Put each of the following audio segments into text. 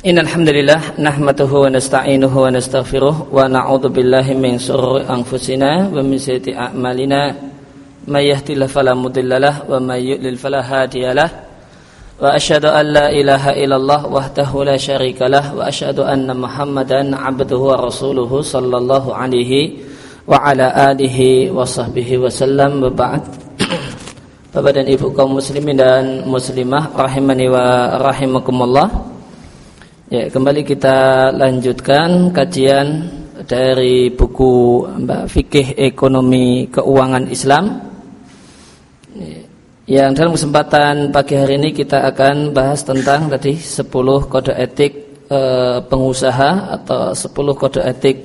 Innal hamdalillah nahmaduhu wa nasta'inuhu wa nastaghfiruh wa na'udzu billahi min shururi anfusina wa min sayyiati a'malina may yahdihillahu fala mudilla lahu wa may yudlil fala hadiya lahu wa asyhadu an la ilaha illallah wahdahu la syarika lahu wa asyhadu anna Muhammadan 'abduhu wa rasuluhu sallallahu alaihi wa ala alihi wa sahbihi wa sallam. Wa ba'd. Bapak dan Ibu kaum muslimin dan muslimah rahimani wa rahimakumullah. Ya, kembali kita lanjutkan kajian dari buku Fikih Ekonomi Keuangan Islam. Yang dalam kesempatan pagi hari ini kita akan bahas tentang tadi 10 kode etik pengusaha atau 10 kode etik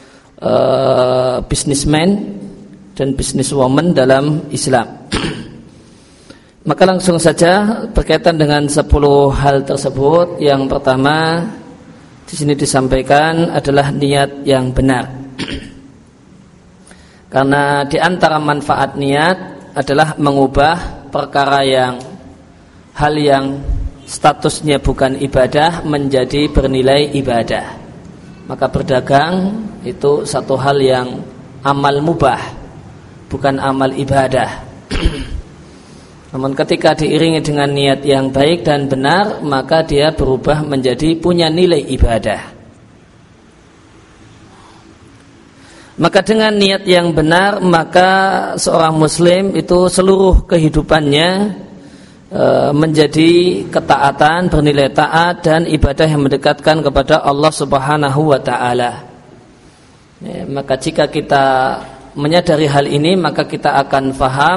businessman dan businesswoman dalam Islam. Maka langsung saja berkaitan dengan 10 hal tersebut. Yang pertama di sini disampaikan adalah niat yang benar. Karena di antara manfaat niat adalah mengubah perkara hal yang statusnya bukan ibadah menjadi bernilai ibadah. Maka berdagang itu satu hal yang amal mubah, bukan amal ibadah. Namun ketika diiringi dengan niat yang baik dan benar, maka dia berubah menjadi punya nilai ibadah. Maka dengan niat yang benar, maka seorang muslim itu seluruh kehidupannya menjadi ketaatan, bernilai taat dan ibadah yang mendekatkan kepada Allah Subhanahu wa taala. Maka jika kita menyadari hal ini, maka kita akan faham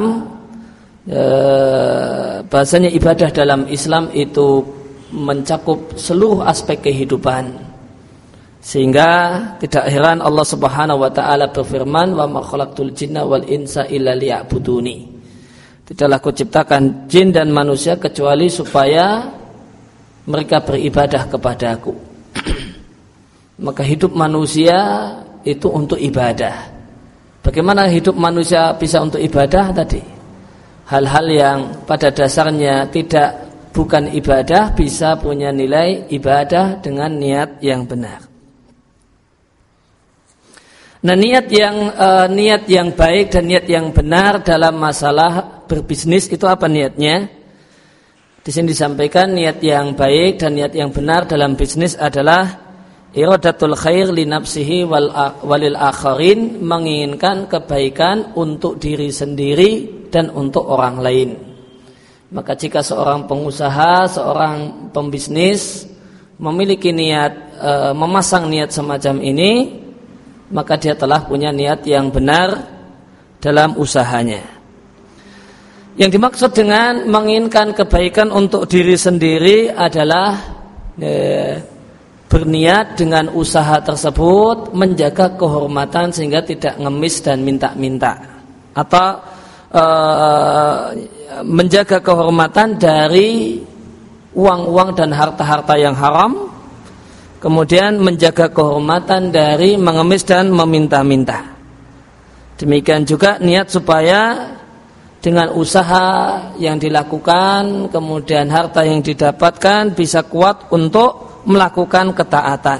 bahasanya ibadah dalam Islam itu mencakup seluruh aspek kehidupan, sehingga tidak heran Allah Subhanahu wa taala berfirman, wa ma khalaqtul jinna wal insa illa liya'buduni. Tidaklah kuciptakan jin dan manusia kecuali supaya mereka beribadah kepadaku. Maka hidup manusia itu untuk ibadah. Bagaimana hidup manusia bisa untuk ibadah tadi? Hal-hal yang pada dasarnya bukan ibadah bisa punya nilai ibadah dengan niat yang benar. Nah, niat yang baik dan niat yang benar dalam masalah berbisnis itu apa niatnya? Di sini disampaikan niat yang baik dan niat yang benar dalam bisnis adalah iradatul khair li nafsihi walil akharin, menginginkan kebaikan untuk diri sendiri dan untuk orang lain. Maka jika seorang pengusaha, seorang pembisnis memiliki niat, memasang niat semacam ini, maka dia telah punya niat yang benar dalam usahanya. Yang dimaksud dengan menginginkan kebaikan untuk diri sendiri adalah berniat dengan usaha tersebut menjaga kehormatan sehingga tidak ngemis dan minta-minta, atau menjaga kehormatan dari uang-uang dan harta-harta yang haram, kemudian menjaga kehormatan dari mengemis dan meminta-minta. Demikian juga niat supaya dengan usaha yang dilakukan, kemudian harta yang didapatkan bisa kuat untuk melakukan ketaatan,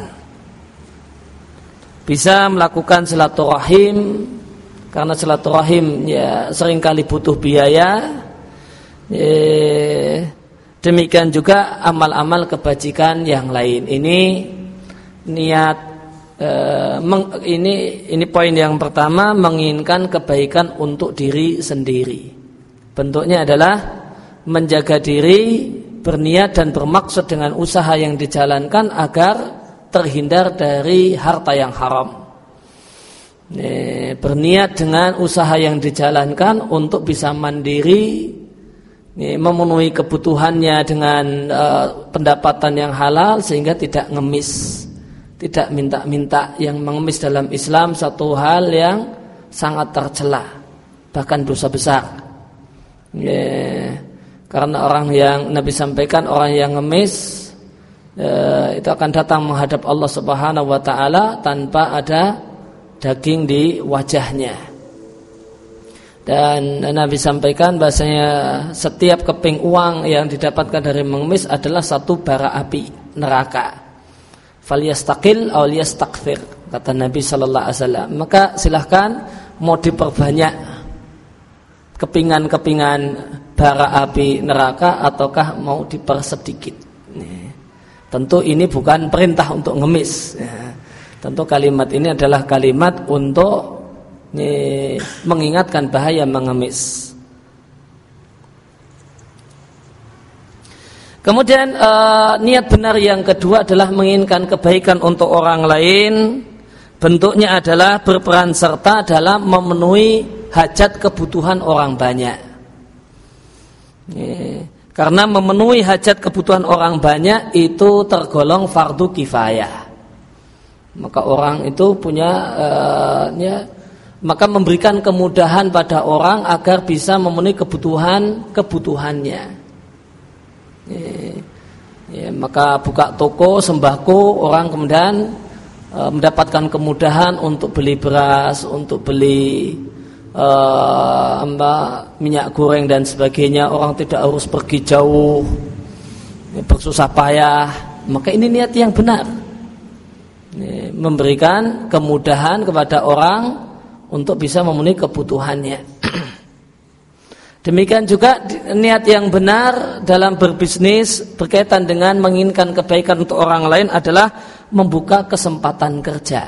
bisa melakukan silaturahim, karena silaturahim ya seringkali butuh biaya. Demikian juga amal-amal kebajikan yang lain. Ini niat, ini poin yang pertama, menginginkan kebaikan untuk diri sendiri. Bentuknya adalah menjaga diri, berniat dan bermaksud dengan usaha yang dijalankan agar terhindar dari harta yang haram. Berniat dengan usaha yang dijalankan untuk bisa mandiri, memenuhi kebutuhannya dengan pendapatan yang halal sehingga tidak ngemis, tidak minta-minta. Yang mengemis dalam Islam satu hal yang sangat tercela, bahkan dosa besar. Karena orang yang Nabi sampaikan, orang yang ngemis itu akan datang menghadap Allah Subhanahu wa taala tanpa ada daging di wajahnya. Dan Nabi sampaikan bahasanya setiap keping uang yang didapatkan dari mengemis adalah satu bara api neraka. falyastaqil aw liyastakthir, kata Nabi sallallahu alaihi wasallam. Maka silahkan mau diperbanyak kepingan-kepingan bara api neraka ataukah mau dipersedikit. Tentu ini bukan perintah untuk ngemis. Tentu kalimat ini adalah kalimat untuk mengingatkan bahaya mengemis. Kemudian niat benar yang kedua adalah menginginkan kebaikan untuk orang lain. Bentuknya adalah berperan serta dalam memenuhi hajat kebutuhan orang banyak. Karena memenuhi hajat kebutuhan orang banyak itu tergolong fardu kifayah. Maka orang itu punya maka memberikan kemudahan pada orang agar bisa memenuhi kebutuhannya. Maka buka toko sembako, orang kemudian mendapatkan kemudahan untuk beli beras, untuk beli minyak goreng dan sebagainya. Orang tidak harus pergi jauh, bersusah payah. Maka ini niat yang benar, memberikan kemudahan kepada orang untuk bisa memenuhi kebutuhannya. Demikian juga niat yang benar dalam berbisnis berkaitan dengan menginginkan kebaikan untuk orang lain adalah membuka kesempatan kerja.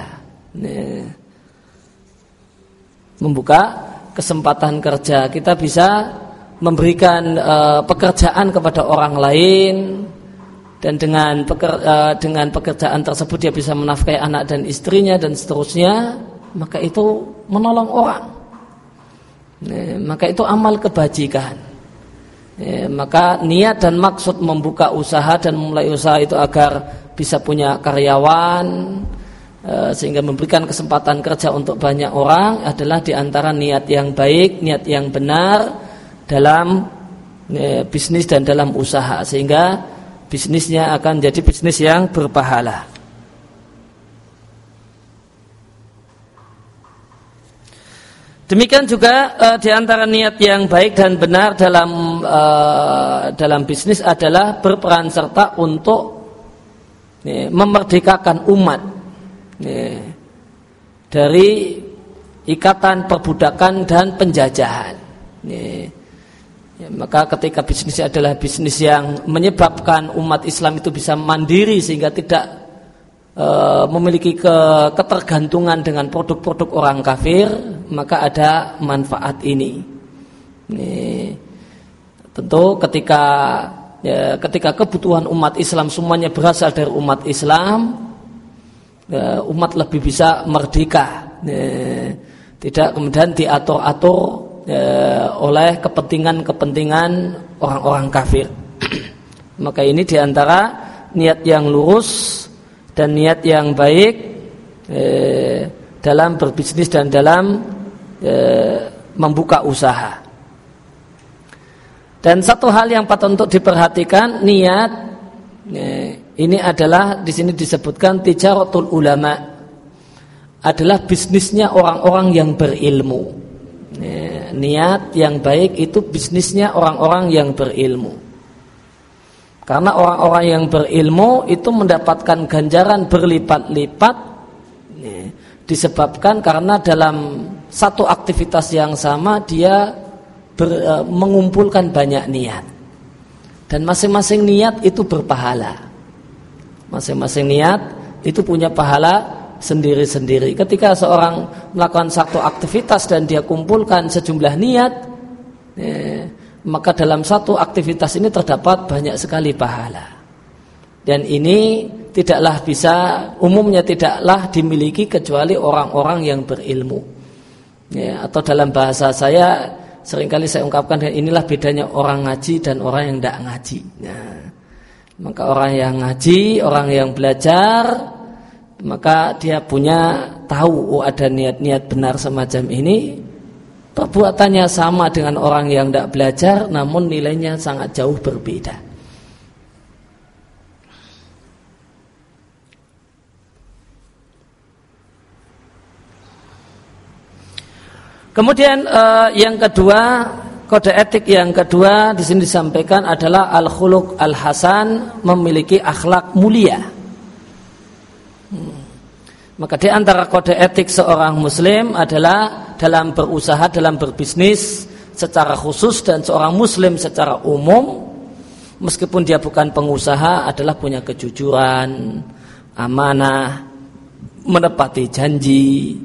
Membuka kesempatan kerja. Kita bisa memberikan pekerjaan kepada orang lain, dan dengan pekerjaan tersebut dia bisa menafkahi anak dan istrinya dan seterusnya. Maka itu menolong orang. Maka itu amal kebajikan. Maka niat dan maksud membuka usaha dan memulai usaha itu agar bisa punya karyawan, sehingga memberikan kesempatan kerja untuk banyak orang adalah diantara niat yang baik, niat yang benar dalam bisnis dan dalam usaha, sehingga bisnisnya akan jadi bisnis yang berpahala. Demikian juga di antara niat yang baik dan benar dalam bisnis adalah berperan serta untuk memerdekakan umat dari ikatan perbudakan dan penjajahan. Maka ketika bisnisnya adalah bisnis yang menyebabkan umat Islam itu bisa mandiri sehingga tidak memiliki ketergantungan dengan produk-produk orang kafir, maka ada manfaat ini. Tentu ketika kebutuhan umat Islam semuanya berasal dari umat Islam, umat lebih bisa merdeka, tidak kemudian diatur-atur oleh kepentingan-kepentingan orang-orang kafir. Maka ini diantara niat yang lurus dan niat yang baik dalam berbisnis dan dalam membuka usaha. Dan satu hal yang patut untuk diperhatikan, niat ini adalah di sini disebutkan tijaratul ulama, adalah bisnisnya orang-orang yang berilmu. Niat yang baik itu bisnisnya orang-orang yang berilmu. Karena orang-orang yang berilmu itu mendapatkan ganjaran berlipat-lipat disebabkan karena dalam satu aktivitas yang sama dia mengumpulkan banyak niat. Dan masing-masing niat itu berpahala. Masing-masing niat itu punya pahala sendiri-sendiri. Ketika seorang melakukan satu aktivitas dan dia kumpulkan sejumlah niat, maka dalam satu aktivitas ini terdapat banyak sekali pahala. Dan ini umumnya tidaklah dimiliki kecuali orang-orang yang berilmu. Atau dalam bahasa saya, seringkali saya ungkapkan, inilah bedanya orang ngaji dan orang yang tidak ngaji. Maka orang yang ngaji, orang yang belajar, maka dia punya tahu ada niat-niat benar semacam ini. Perbuatannya sama dengan orang yang tidak belajar, namun nilainya sangat jauh berbeda. Kemudian yang kedua, kode etik yang kedua di sini disampaikan adalah al-khuluq al-hasan, memiliki akhlak mulia. Maka di antara kode etik seorang muslim adalah dalam berusaha, dalam berbisnis secara khusus dan seorang muslim secara umum, meskipun dia bukan pengusaha, adalah punya kejujuran, amanah, menepati janji.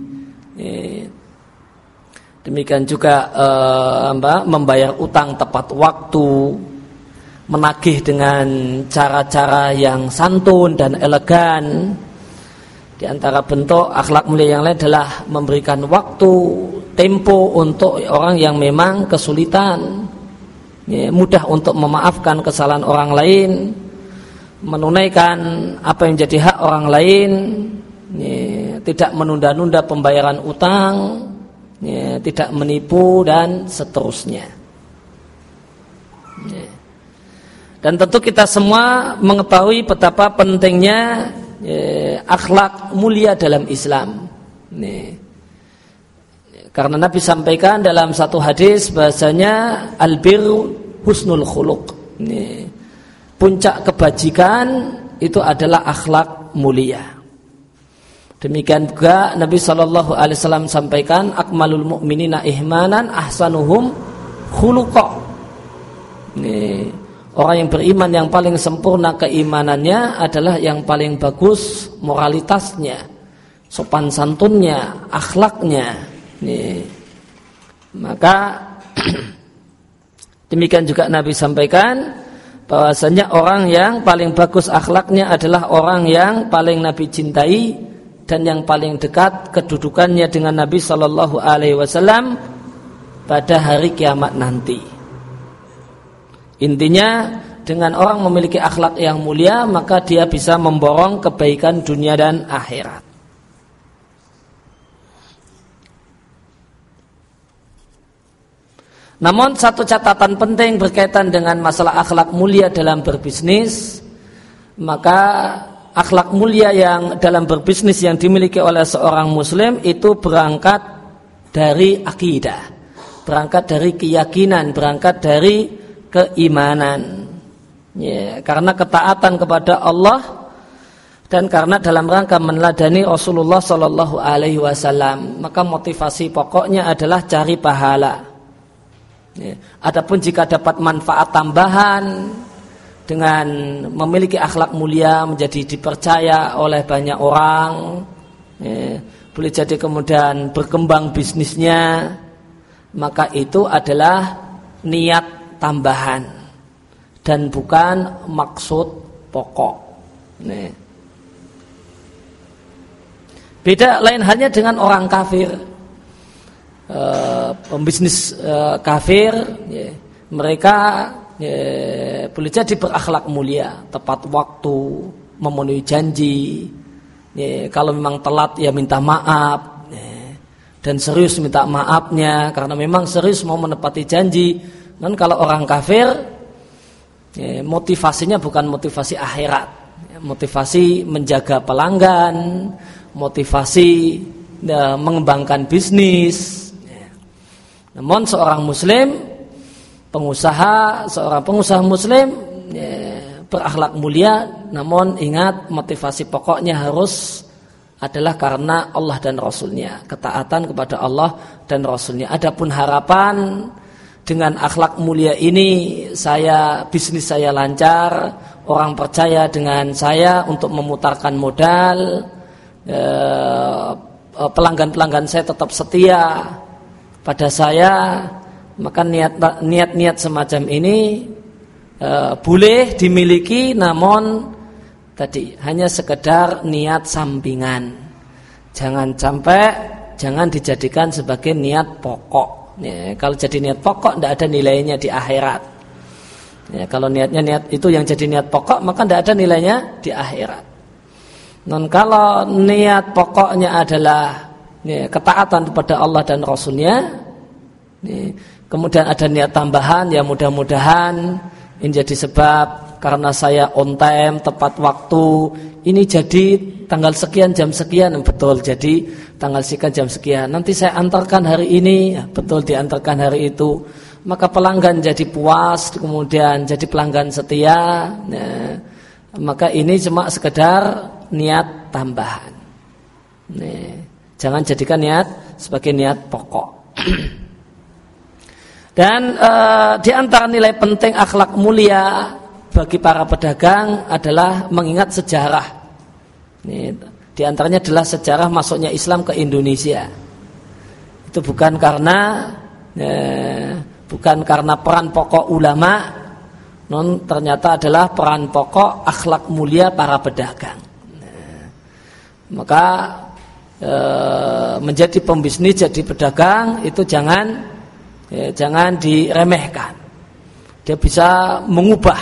Demikian juga membayar utang tepat waktu, menagih dengan cara-cara yang santun dan elegan. Di antara bentuk akhlak mulia yang lain adalah memberikan waktu, tempo untuk orang yang memang kesulitan, mudah untuk memaafkan kesalahan orang lain, menunaikan apa yang jadi hak orang lain, tidak menunda-nunda pembayaran utang, tidak menipu dan seterusnya. Dan tentu kita semua mengetahui betapa pentingnya akhlak mulia dalam Islam. Karena Nabi sampaikan dalam satu hadis bahasanya albirru husnul khuluq. Puncak kebajikan itu adalah akhlak mulia. Demikian juga Nabi SAW sampaikan akmalul mu'minina ihmanan ahsanuhum khuluqa. Orang yang beriman yang paling sempurna keimanannya adalah yang paling bagus moralitasnya, sopan santunnya, akhlaknya. Maka demikian juga Nabi sampaikan bahwasanya orang yang paling bagus akhlaknya adalah orang yang paling Nabi cintai dan yang paling dekat kedudukannya dengan Nabi SAW pada hari kiamat nanti. Intinya dengan orang memiliki akhlak yang mulia, maka dia bisa memborong kebaikan dunia dan akhirat. Namun satu catatan penting berkaitan dengan masalah akhlak mulia dalam berbisnis, maka akhlak mulia yang dalam berbisnis yang dimiliki oleh seorang muslim itu berangkat dari akidah, berangkat dari keyakinan, berangkat dari keimanan, karena ketaatan kepada Allah dan karena dalam rangka meneladani Rasulullah Sallallahu Alaihi Wasallam, maka motivasi pokoknya adalah cari pahala. Adapun jika dapat manfaat tambahan dengan memiliki akhlak mulia, menjadi dipercaya oleh banyak orang, boleh jadi kemudian berkembang bisnisnya, maka itu adalah niat tambahan dan bukan maksud pokok. Beda lain halnya dengan orang kafir, pembisnis kafir, mereka boleh jadi berakhlak mulia, tepat waktu, memenuhi janji, kalau memang telat ya minta maaf, dan serius minta maafnya karena memang serius mau menepati janji. Dan kalau orang kafir, motivasinya bukan motivasi akhirat, motivasi menjaga pelanggan, motivasi mengembangkan bisnis. Namun seorang muslim, seorang pengusaha muslim berakhlak mulia, namun ingat motivasi pokoknya harus adalah karena Allah dan Rasulnya, ketaatan kepada Allah dan Rasulnya. Adapun harapan dengan akhlak mulia ini bisnis saya lancar, orang percaya dengan saya untuk memutarkan modal, pelanggan-pelanggan saya tetap setia pada saya, maka niat-niat semacam ini boleh dimiliki, namun tadi hanya sekedar niat sampingan. Jangan dijadikan sebagai niat pokok. Kalau jadi niat pokok tidak ada nilainya di akhirat. Kalau niat itu yang jadi niat pokok, maka tidak ada nilainya di akhirat. Non kalau niat pokoknya adalah ketaatan kepada Allah dan Rasulnya, kemudian ada niat tambahan, ya mudah-mudahan ini jadi sebab karena saya on time, tepat waktu, ini jadi tanggal sekian jam sekian, betul jadi tanggal sekian jam sekian, nanti saya antarkan hari ini, ya, betul diantarkan hari itu, maka pelanggan jadi puas, kemudian jadi pelanggan setia. Maka ini cuma sekedar niat tambahan. Jangan jadikan niat sebagai niat pokok. Dan di antara nilai penting akhlak mulia bagi para pedagang adalah mengingat sejarah. Di antaranya adalah sejarah masuknya Islam ke Indonesia. Itu bukan karena peran pokok ulama, ternyata adalah peran pokok akhlak mulia para pedagang. Maka menjadi pembisnis, jadi pedagang itu jangan diremehkan. Dia bisa mengubah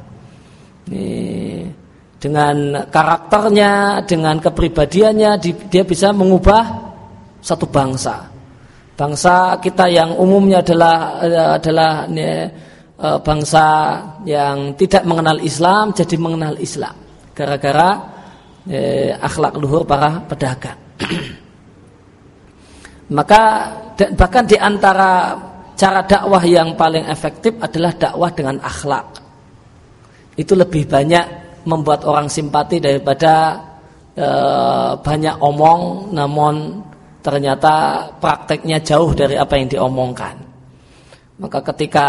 dengan karakternya, dengan kepribadiannya, dia bisa mengubah satu bangsa. Bangsa kita yang umumnya adalah bangsa yang tidak mengenal Islam jadi mengenal Islam gara-gara akhlak luhur para pedagang. Maka bahkan di antara cara dakwah yang paling efektif adalah dakwah dengan akhlak. Itu lebih banyak membuat orang simpati daripada banyak omong namun ternyata prakteknya jauh dari apa yang diomongkan. Maka ketika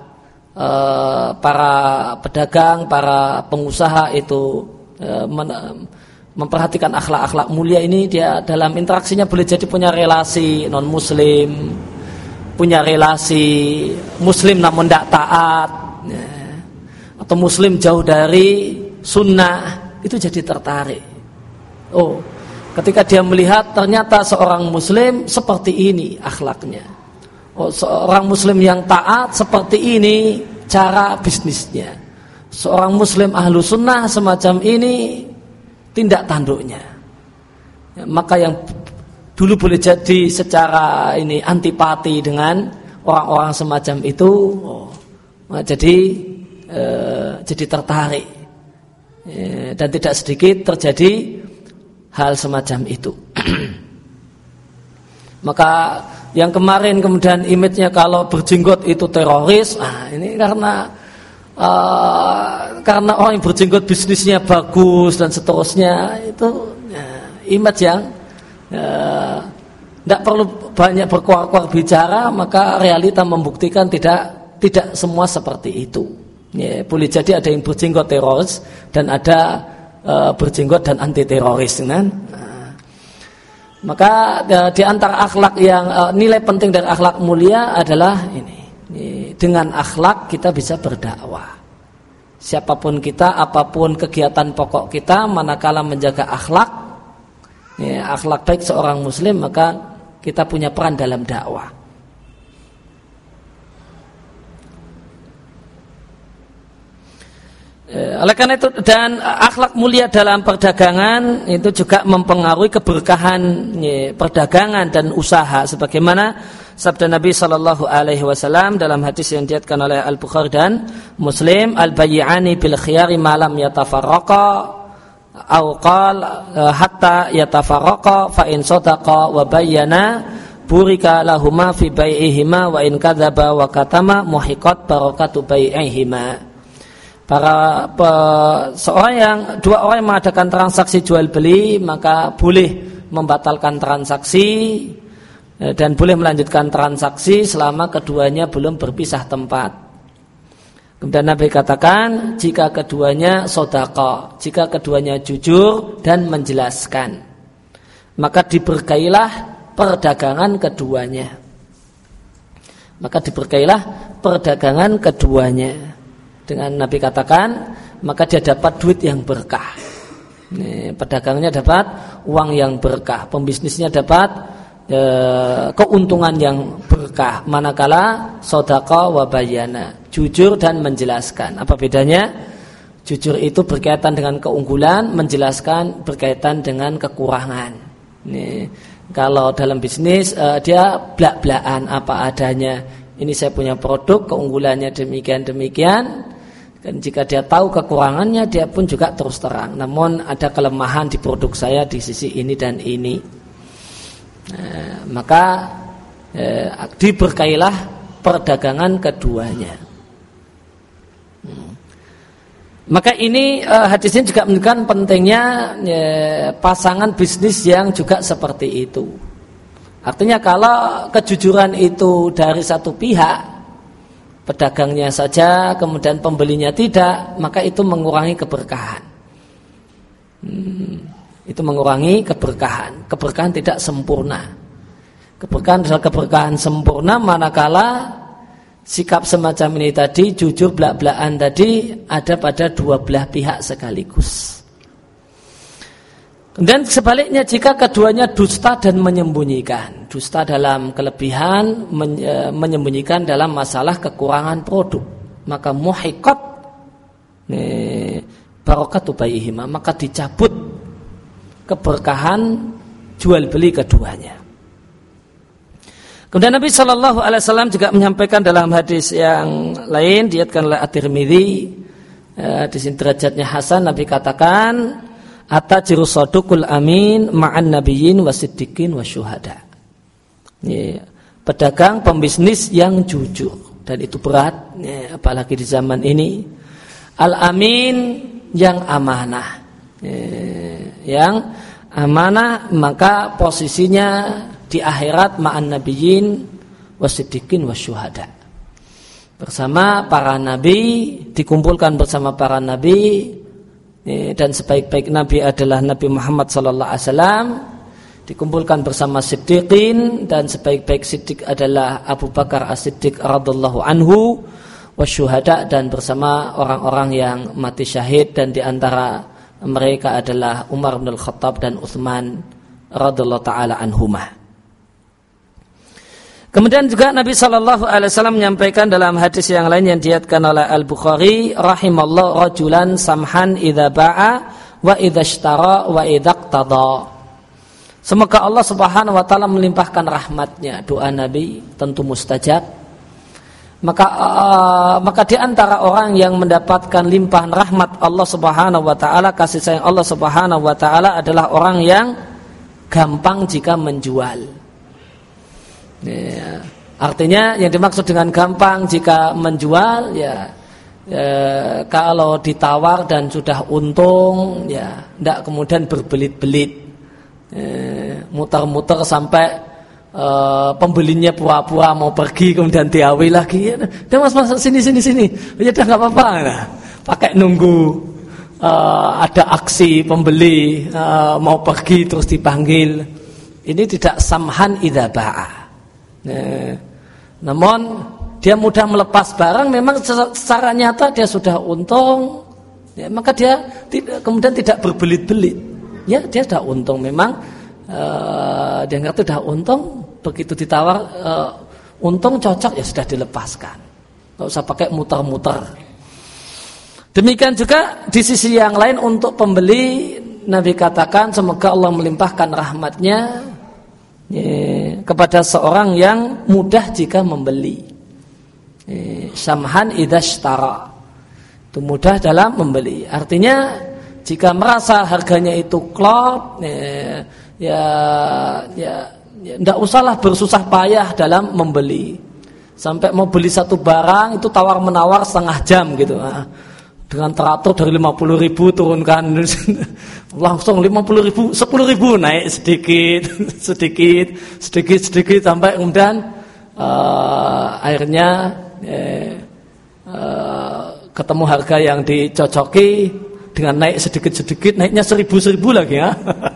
para pedagang, para pengusaha itu memperhatikan akhlak-akhlak mulia ini, dia dalam interaksinya boleh jadi punya relasi non-muslim, punya relasi muslim namun tidak taat, atau muslim jauh dari sunnah, itu jadi tertarik. Ketika dia melihat ternyata seorang muslim seperti ini akhlaknya, seorang muslim yang taat seperti ini cara bisnisnya, seorang muslim ahlu sunnah semacam ini tindak tanduknya, maka yang dulu boleh jadi secara ini antipati dengan orang-orang semacam itu, jadi tertarik, dan tidak sedikit terjadi hal semacam itu. Maka yang kemarin kemudian image-nya kalau berjenggot itu teroris, ini karena orang yang berjenggot bisnisnya bagus dan seterusnya, itu image yang tidak perlu banyak berkuar-kuar bicara, maka realita membuktikan tidak semua seperti itu. Boleh jadi ada yang berjenggot teroris dan ada berjenggot dan anti teroris, kan? Maka di antara akhlak yang nilai penting dari akhlak mulia adalah ini. Dengan akhlak kita bisa berdakwah. Siapapun kita, apapun kegiatan pokok kita, manakala menjaga akhlak, akhlak baik seorang muslim, maka kita punya peran dalam dakwah. Oleh karena itu, dan akhlak mulia dalam perdagangan itu juga mempengaruhi keberkahan perdagangan dan usaha, sebagaimana sabda Nabi sallallahu alaihi wasallam dalam hadis yang diriwayatkan oleh Al-Bukhari dan Muslim, al-bay'ani bil khiyari ma lam yatafarraqa aw qala hatta yatafarraqa fa in sadaqa wa bayyana burika lahuma fi bai'ihima wa in kadzaba wa katama muhiqat barakatu bai'ihima. Dua orang yang mengadakan transaksi jual beli, maka boleh membatalkan transaksi dan boleh melanjutkan transaksi selama keduanya belum berpisah tempat. Kemudian Nabi katakan, jika keduanya shadaqah, jika keduanya jujur dan menjelaskan, maka diberkailah perdagangan keduanya. Dengan Nabi katakan, maka dia dapat duit yang berkah. Pedagangnya dapat uang yang berkah, pembisnisnya dapat keuntungan yang berkah. Manakala shadaqah wa bayyana, jujur dan menjelaskan. Apa bedanya? Jujur itu berkaitan dengan keunggulan, menjelaskan berkaitan dengan kekurangan. Kalau dalam bisnis dia blak-blakan apa adanya. Ini saya punya produk, keunggulannya demikian. Dan jika dia tahu kekurangannya, dia pun juga terus terang. Namun ada kelemahan di produk saya di sisi ini dan ini. Maka diberkailah perdagangan keduanya. Maka ini hadis ini juga menunjukkan pentingnya pasangan bisnis yang juga seperti itu. Artinya kalau kejujuran itu dari satu pihak, pedagangnya saja, kemudian pembelinya tidak, maka itu mengurangi keberkahan. Itu mengurangi keberkahan. Keberkahan tidak sempurna. Keberkahan adalah keberkahan sempurna manakala sikap semacam ini tadi, jujur belak-belakan tadi ada pada dua belah pihak sekaligus. Dan sebaliknya jika keduanya dusta dan menyembunyikan, dusta dalam kelebihan, menyembunyikan dalam masalah kekurangan produk, maka muhiqat barakatu baihima, maka dicabut keberkahan jual beli keduanya. Kemudian Nabi Shallallahu Alaihi Wasallam juga menyampaikan dalam hadis yang lain, diriwayatkan oleh At-Tirmidzi, di sini derajatnya hasan. Nabi katakan, "Atajiru sadukul amin ma'an nabiyyin wasiddiqin wasyuhada." Pedagang pembisnis yang jujur, dan itu berat, apalagi di zaman ini. Al-amin yang amanah, yang amanah, maka posisinya di akhirat ma'an nabiyyin wasiddiqin wasyuhada, bersama para nabi, dikumpulkan bersama para nabi, dan sebaik-baik nabi adalah Nabi Muhammad sallallahu alaihi wasallam, dikumpulkan bersama siddiqin, dan sebaik-baik siddiq adalah Abu Bakar As-Siddiq radhiyallahu anhu, wasyuhada, dan bersama orang-orang yang mati syahid, dan di antara mereka adalah Umar bin Al-Khattab dan Utsman radhiyallahu taala anhumah. Kemudian juga Nabi Shallallahu Alaihi Wasallam menyampaikan dalam hadis yang lain yang diriwayatkan oleh Al-Bukhari, rahimallahu rajulan samhan idza ba'a wa idza ishtara wa idza iqtada. Semoga Allah Subhanahu wa taala melimpahkan rahmatnya. Doa Nabi tentu mustajab. Maka di antara orang yang mendapatkan limpahan rahmat Allah Subhanahu wa taala, kasih sayang Allah Subhanahu wa taala adalah orang yang gampang jika menjual. Ya, artinya yang dimaksud dengan gampang jika menjual, kalau ditawar dan sudah untung, tidak kemudian berbelit-belit, muter-muter sampai pembelinya pura-pura mau pergi kemudian diawi lagi. Udah mas sini, ya udah nggak apa-apa, pakai nunggu ada aksi pembeli mau pergi terus dipanggil. Ini tidak samhan idza ba'a. Namun dia mudah melepas barang, memang secara nyata dia sudah untung, maka dia kemudian tidak berbelit-belit. Dia sudah untung, memang dia ngerti sudah untung, begitu ditawar untung cocok, ya sudah dilepaskan, nggak usah pakai muter-muter. Demikian juga di sisi yang lain untuk pembeli, Nabi katakan semoga Allah melimpahkan rahmatnya kepada seorang yang mudah jika membeli. Samhan idza ishtara, itu mudah dalam membeli. Artinya jika merasa harganya itu klop, tidak usahlah bersusah payah dalam membeli. Sampai mau beli satu barang itu tawar menawar setengah jam gitu. Dengan teratur dari 50.000 turunkan langsung 50.000, 10.000 naik sedikit sampai kemudian akhirnya ketemu harga yang dicocoki dengan naik sedikit, naiknya 1.000 lagi ya.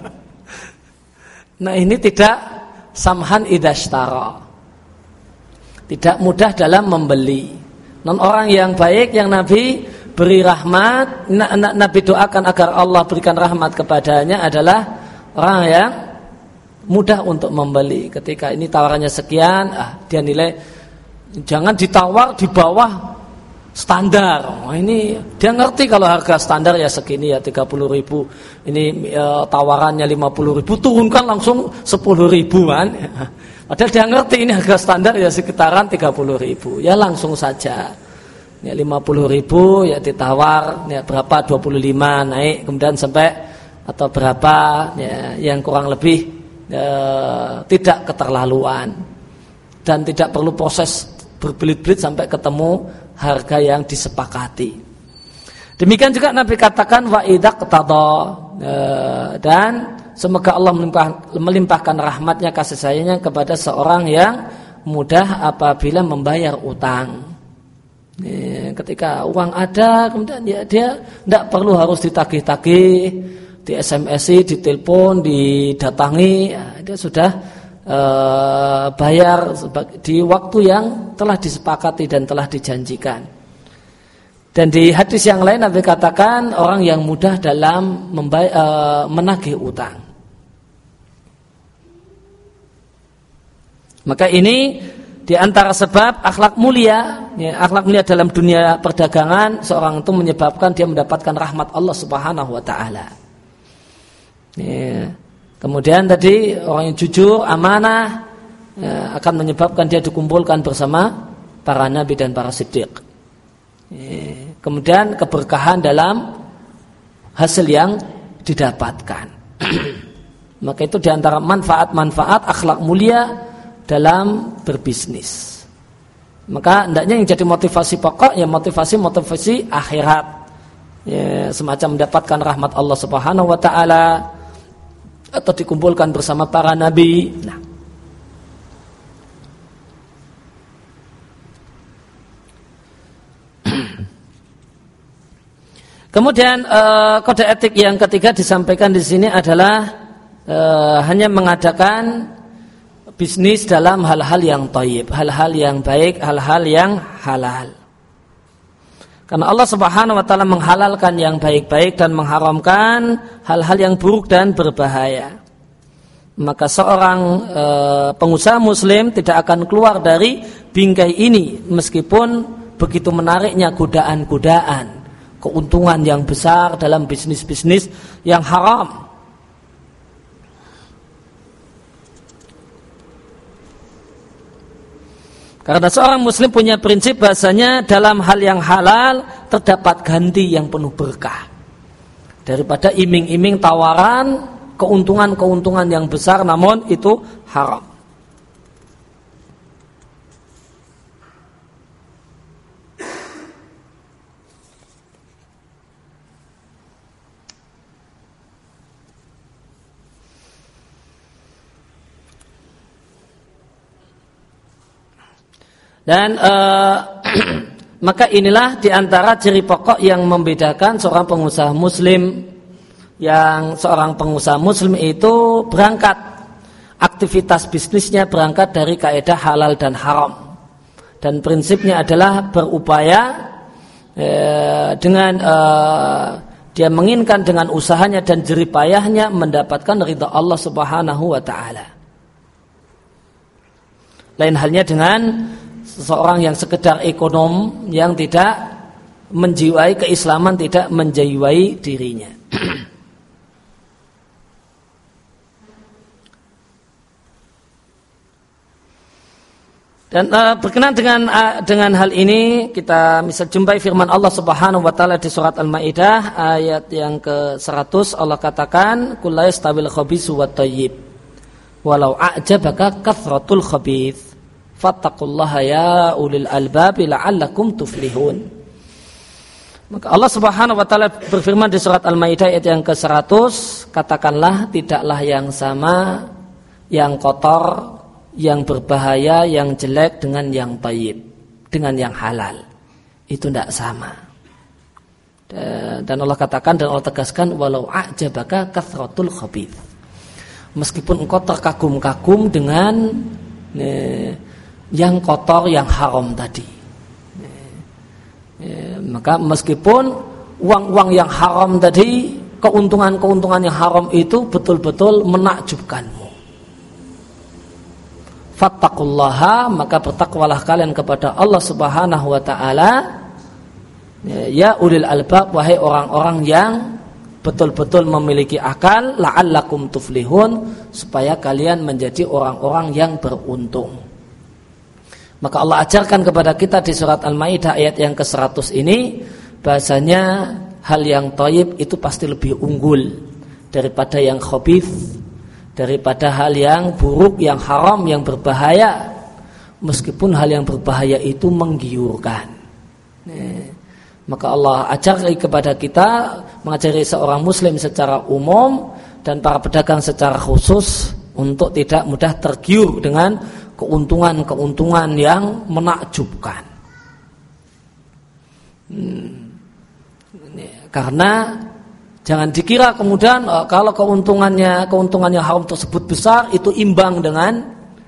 Nah ini tidak samhan idza ishtara, tidak mudah dalam membeli. Non orang yang baik yang Nabi beri rahmat, Nabi doakan agar Allah berikan rahmat kepadanya adalah orang yang mudah untuk membeli. Ketika ini tawarannya sekian, dia nilai jangan ditawar di bawah standar. Ini dia ngerti kalau harga standar ya segini ya 30.000. Ini tawarannya 50.000, turunkan langsung 10.000 kan. Padahal dia ngerti ini harga standar ya sekitaran 30.000. Ya langsung saja. Ya 50.000 ya ditawar ya berapa 25 naik kemudian sampai atau berapa ya, yang kurang lebih tidak keterlaluan dan tidak perlu proses berbelit-belit sampai ketemu harga yang disepakati. Demikian juga Nabi katakan wa idza qtada, dan semoga Allah melimpahkan rahmatnya, kasih sayangnya kepada seorang yang mudah apabila membayar utang. Ketika uang ada, kemudian dia tidak perlu harus ditagih-tagih, di SMS-i, ditelepon, didatangi, dia sudah bayar di waktu yang telah disepakati dan telah dijanjikan. Dan di hadis yang lain Nabi katakan orang yang mudah dalam menagih utang. Maka ini di antara sebab akhlak mulia, akhlak mulia dalam dunia perdagangan, seorang itu menyebabkan dia mendapatkan rahmat Allah Subhanahu wa taala. Kemudian tadi orang yang jujur, amanah, akan menyebabkan dia dikumpulkan bersama para nabi dan para siddiq. Kemudian keberkahan dalam hasil yang didapatkan. Maka itu di antara manfaat-manfaat akhlak mulia dalam berbisnis. Maka hendaknya yang jadi motivasi pokok ya motivasi akhirat. Ya, semacam mendapatkan rahmat Allah Subhanahu wa taala atau dikumpulkan bersama para nabi. Nah. Kemudian kode etik yang ketiga disampaikan di sini adalah hanya mengadakan bisnis dalam hal-hal yang thayyib, hal-hal yang baik, hal-hal yang halal. Karena Allah Subhanahu wa taala menghalalkan yang baik-baik dan mengharamkan hal-hal yang buruk dan berbahaya. Maka seorang pengusaha muslim tidak akan keluar dari bingkai ini meskipun begitu menariknya godaan-godaan, keuntungan yang besar dalam bisnis-bisnis yang haram. Karena seorang muslim punya prinsip bahasanya dalam hal yang halal terdapat ganti yang penuh berkah. Daripada iming-iming tawaran keuntungan-keuntungan yang besar namun itu haram. Dan maka inilah diantara ciri pokok yang membedakan seorang pengusaha muslim. Yang seorang pengusaha muslim itu berangkat, aktivitas bisnisnya berangkat dari kaidah halal dan haram. Dan prinsipnya adalah berupaya dengan dia menginginkan dengan usahanya dan jeripayahnya mendapatkan ridha Allah Subhanahu wa taala. Lain halnya dengan seseorang yang sekedar ekonom yang tidak menjiwai keislaman, tidak menjiwai dirinya. Dan berkenaan dengan hal ini kita bisa jumpai firman Allah Subhanahu wa taala di surat Al-Maidah ayat yang ke-100. Allah katakan kullu yastawil khabithu wat thayyib walau a'jabaka kathratul khabith fattaqullaha ya ulil albab la'allakum tuflihun. Maka Allah Subhanahu wa taala berfirman di surat Al-Maidah ayat yang ke-100, katakanlah tidaklah yang sama yang kotor, yang berbahaya, yang jelek dengan yang thayyib, dengan yang halal. Itu tidak sama. Dan Allah katakan dan Allah tegaskan walau a'jabaka kathratul khabith. Meskipun engkau terkagum-kagum dengan yang kotor, yang haram tadi. Maka meskipun uang-uang yang haram tadi, keuntungan-keuntungan yang haram itu betul-betul menakjubkanmu. Fattaqullaha, maka bertakwalah kalian kepada Allah Subhanahu wa taala. Ya ulil albab, wahai orang-orang yang betul-betul memiliki akal, la'allakum tuflihun, supaya kalian menjadi orang-orang yang beruntung. Maka Allah ajarkan kepada kita di surat Al-Maidah ayat yang ke-100 ini bahasanya hal yang thayyib itu pasti lebih unggul daripada yang khabith, daripada hal yang buruk, yang haram, yang berbahaya. Meskipun hal yang berbahaya itu menggiurkan. Maka Allah ajari kepada kita, mengajari seorang muslim secara umum dan para pedagang secara khusus untuk tidak mudah tergiur dengan keuntungan-keuntungan yang menakjubkan. Karena jangan dikira kemudian kalau keuntungannya haram tersebut besar itu imbang dengan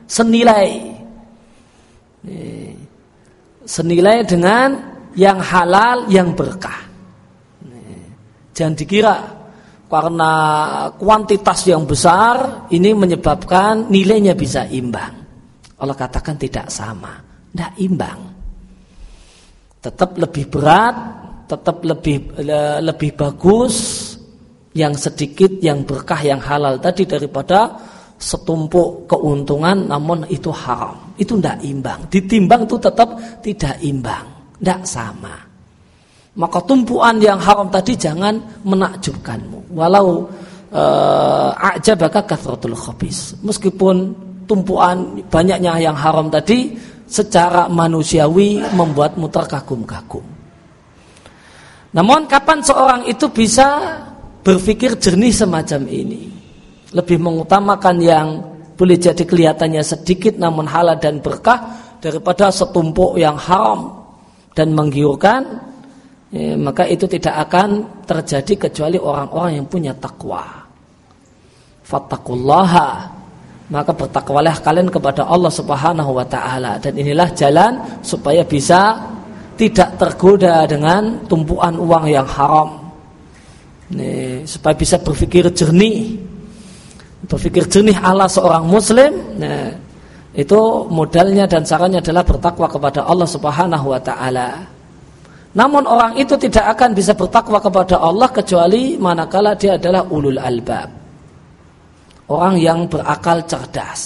senilai dengan yang halal, yang berkah. Jangan dikira karena kuantitas yang besar ini menyebabkan nilainya bisa imbang. Allah katakan tidak sama, tidak imbang. Tetap lebih berat, tetap lebih bagus yang sedikit, yang berkah, yang halal tadi daripada setumpuk keuntungan namun itu haram. Itu tidak imbang. Ditimbang itu tetap tidak imbang. Tidak sama. Maka tumpuan yang haram tadi jangan menakjubkanmu. Walau a'jabaka kathratul khabis. Meskipun tumpuan banyaknya yang haram tadi secara manusiawi membuatmu terkagum-kagum. Namun kapan seorang itu bisa berpikir jernih semacam ini? Lebih mengutamakan yang boleh jadi kelihatannya sedikit namun halal dan berkah daripada setumpuk yang haram dan menggiurkan, maka itu tidak akan terjadi kecuali orang-orang yang punya takwa. Fattaqullaha, maka bertakwalah kalian kepada Allah Subhanahu wa taala, dan inilah jalan supaya bisa tidak tergoda dengan tumpuan uang yang haram. Supaya bisa berpikir jernih ala seorang muslim. Itu modalnya dan caranya adalah bertakwa kepada Allah Subhanahu wa taala. Namun orang itu tidak akan bisa bertakwa kepada Allah kecuali manakala dia adalah ulul albab. Orang yang berakal cerdas.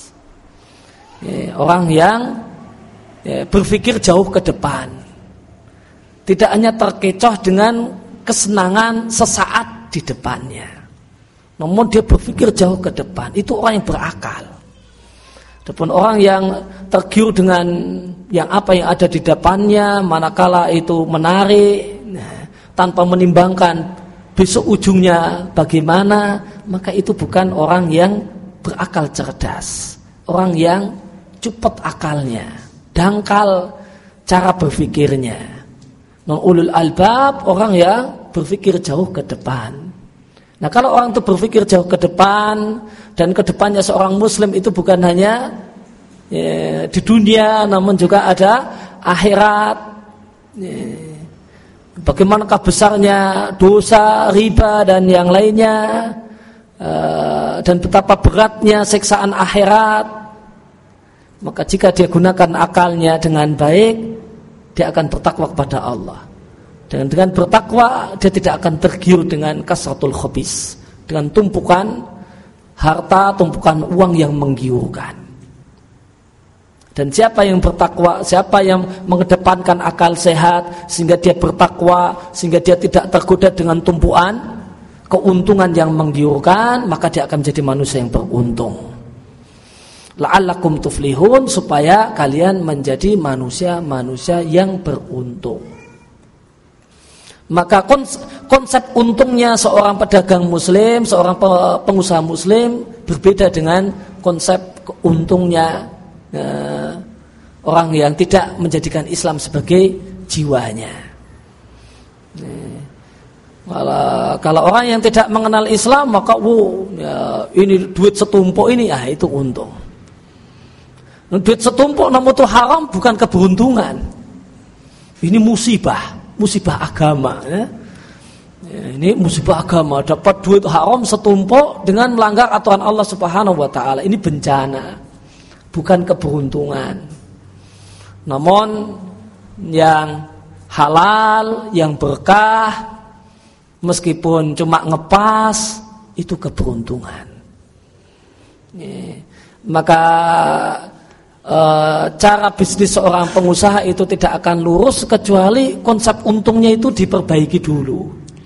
Orang yang berpikir jauh ke depan. Tidak hanya terkecoh dengan kesenangan sesaat di depannya. Namun dia berpikir jauh ke depan. Itu orang yang berakal. Adapun orang yang tergiur dengan yang apa yang ada di depannya, manakala itu menarik, tanpa menimbangkan besok ujungnya bagaimana, maka itu bukan orang yang berakal cerdas. Orang yang cepat akalnya, dangkal cara berpikirnya. Ulul albab, orang yang berpikir jauh ke depan. Nah, kalau orang itu berpikir jauh ke depan, dan ke depannya seorang muslim itu bukan hanya di dunia, namun juga ada akhirat. Bagaimanakah besarnya dosa, riba dan yang lainnya, dan betapa beratnya siksaan akhirat. Maka jika dia gunakan akalnya dengan baik, dia akan bertakwa kepada Allah. Dan dengan bertakwa dia tidak akan tergiur dengan kasratul khabis, dengan tumpukan harta, tumpukan uang yang menggiurkan. Dan siapa yang bertakwa, siapa yang mengedepankan akal sehat sehingga dia bertakwa, sehingga dia tidak tergoda dengan tumpuan keuntungan yang menggiurkan, maka dia akan menjadi manusia yang beruntung. La'allakum tuflihun, supaya kalian menjadi manusia-manusia yang beruntung. Maka konsep untungnya seorang pedagang muslim, seorang pengusaha muslim berbeda dengan konsep untungnya orang yang tidak menjadikan Islam sebagai jiwanya. Kalau orang yang tidak mengenal Islam, maka ini duit setumpuk ini, itu untung. Duit setumpuk namun itu haram, bukan keberuntungan. Ini musibah agama. Ini musibah agama, dapat duit haram setumpuk dengan melanggar aturan Allah Subhanahu wa taala. Ini bencana, bukan keberuntungan. Namun yang halal, yang berkah, meskipun cuma ngepas, itu keberuntungan. Maka cara bisnis seorang pengusaha itu tidak akan lurus kecuali konsep untungnya itu diperbaiki dulu.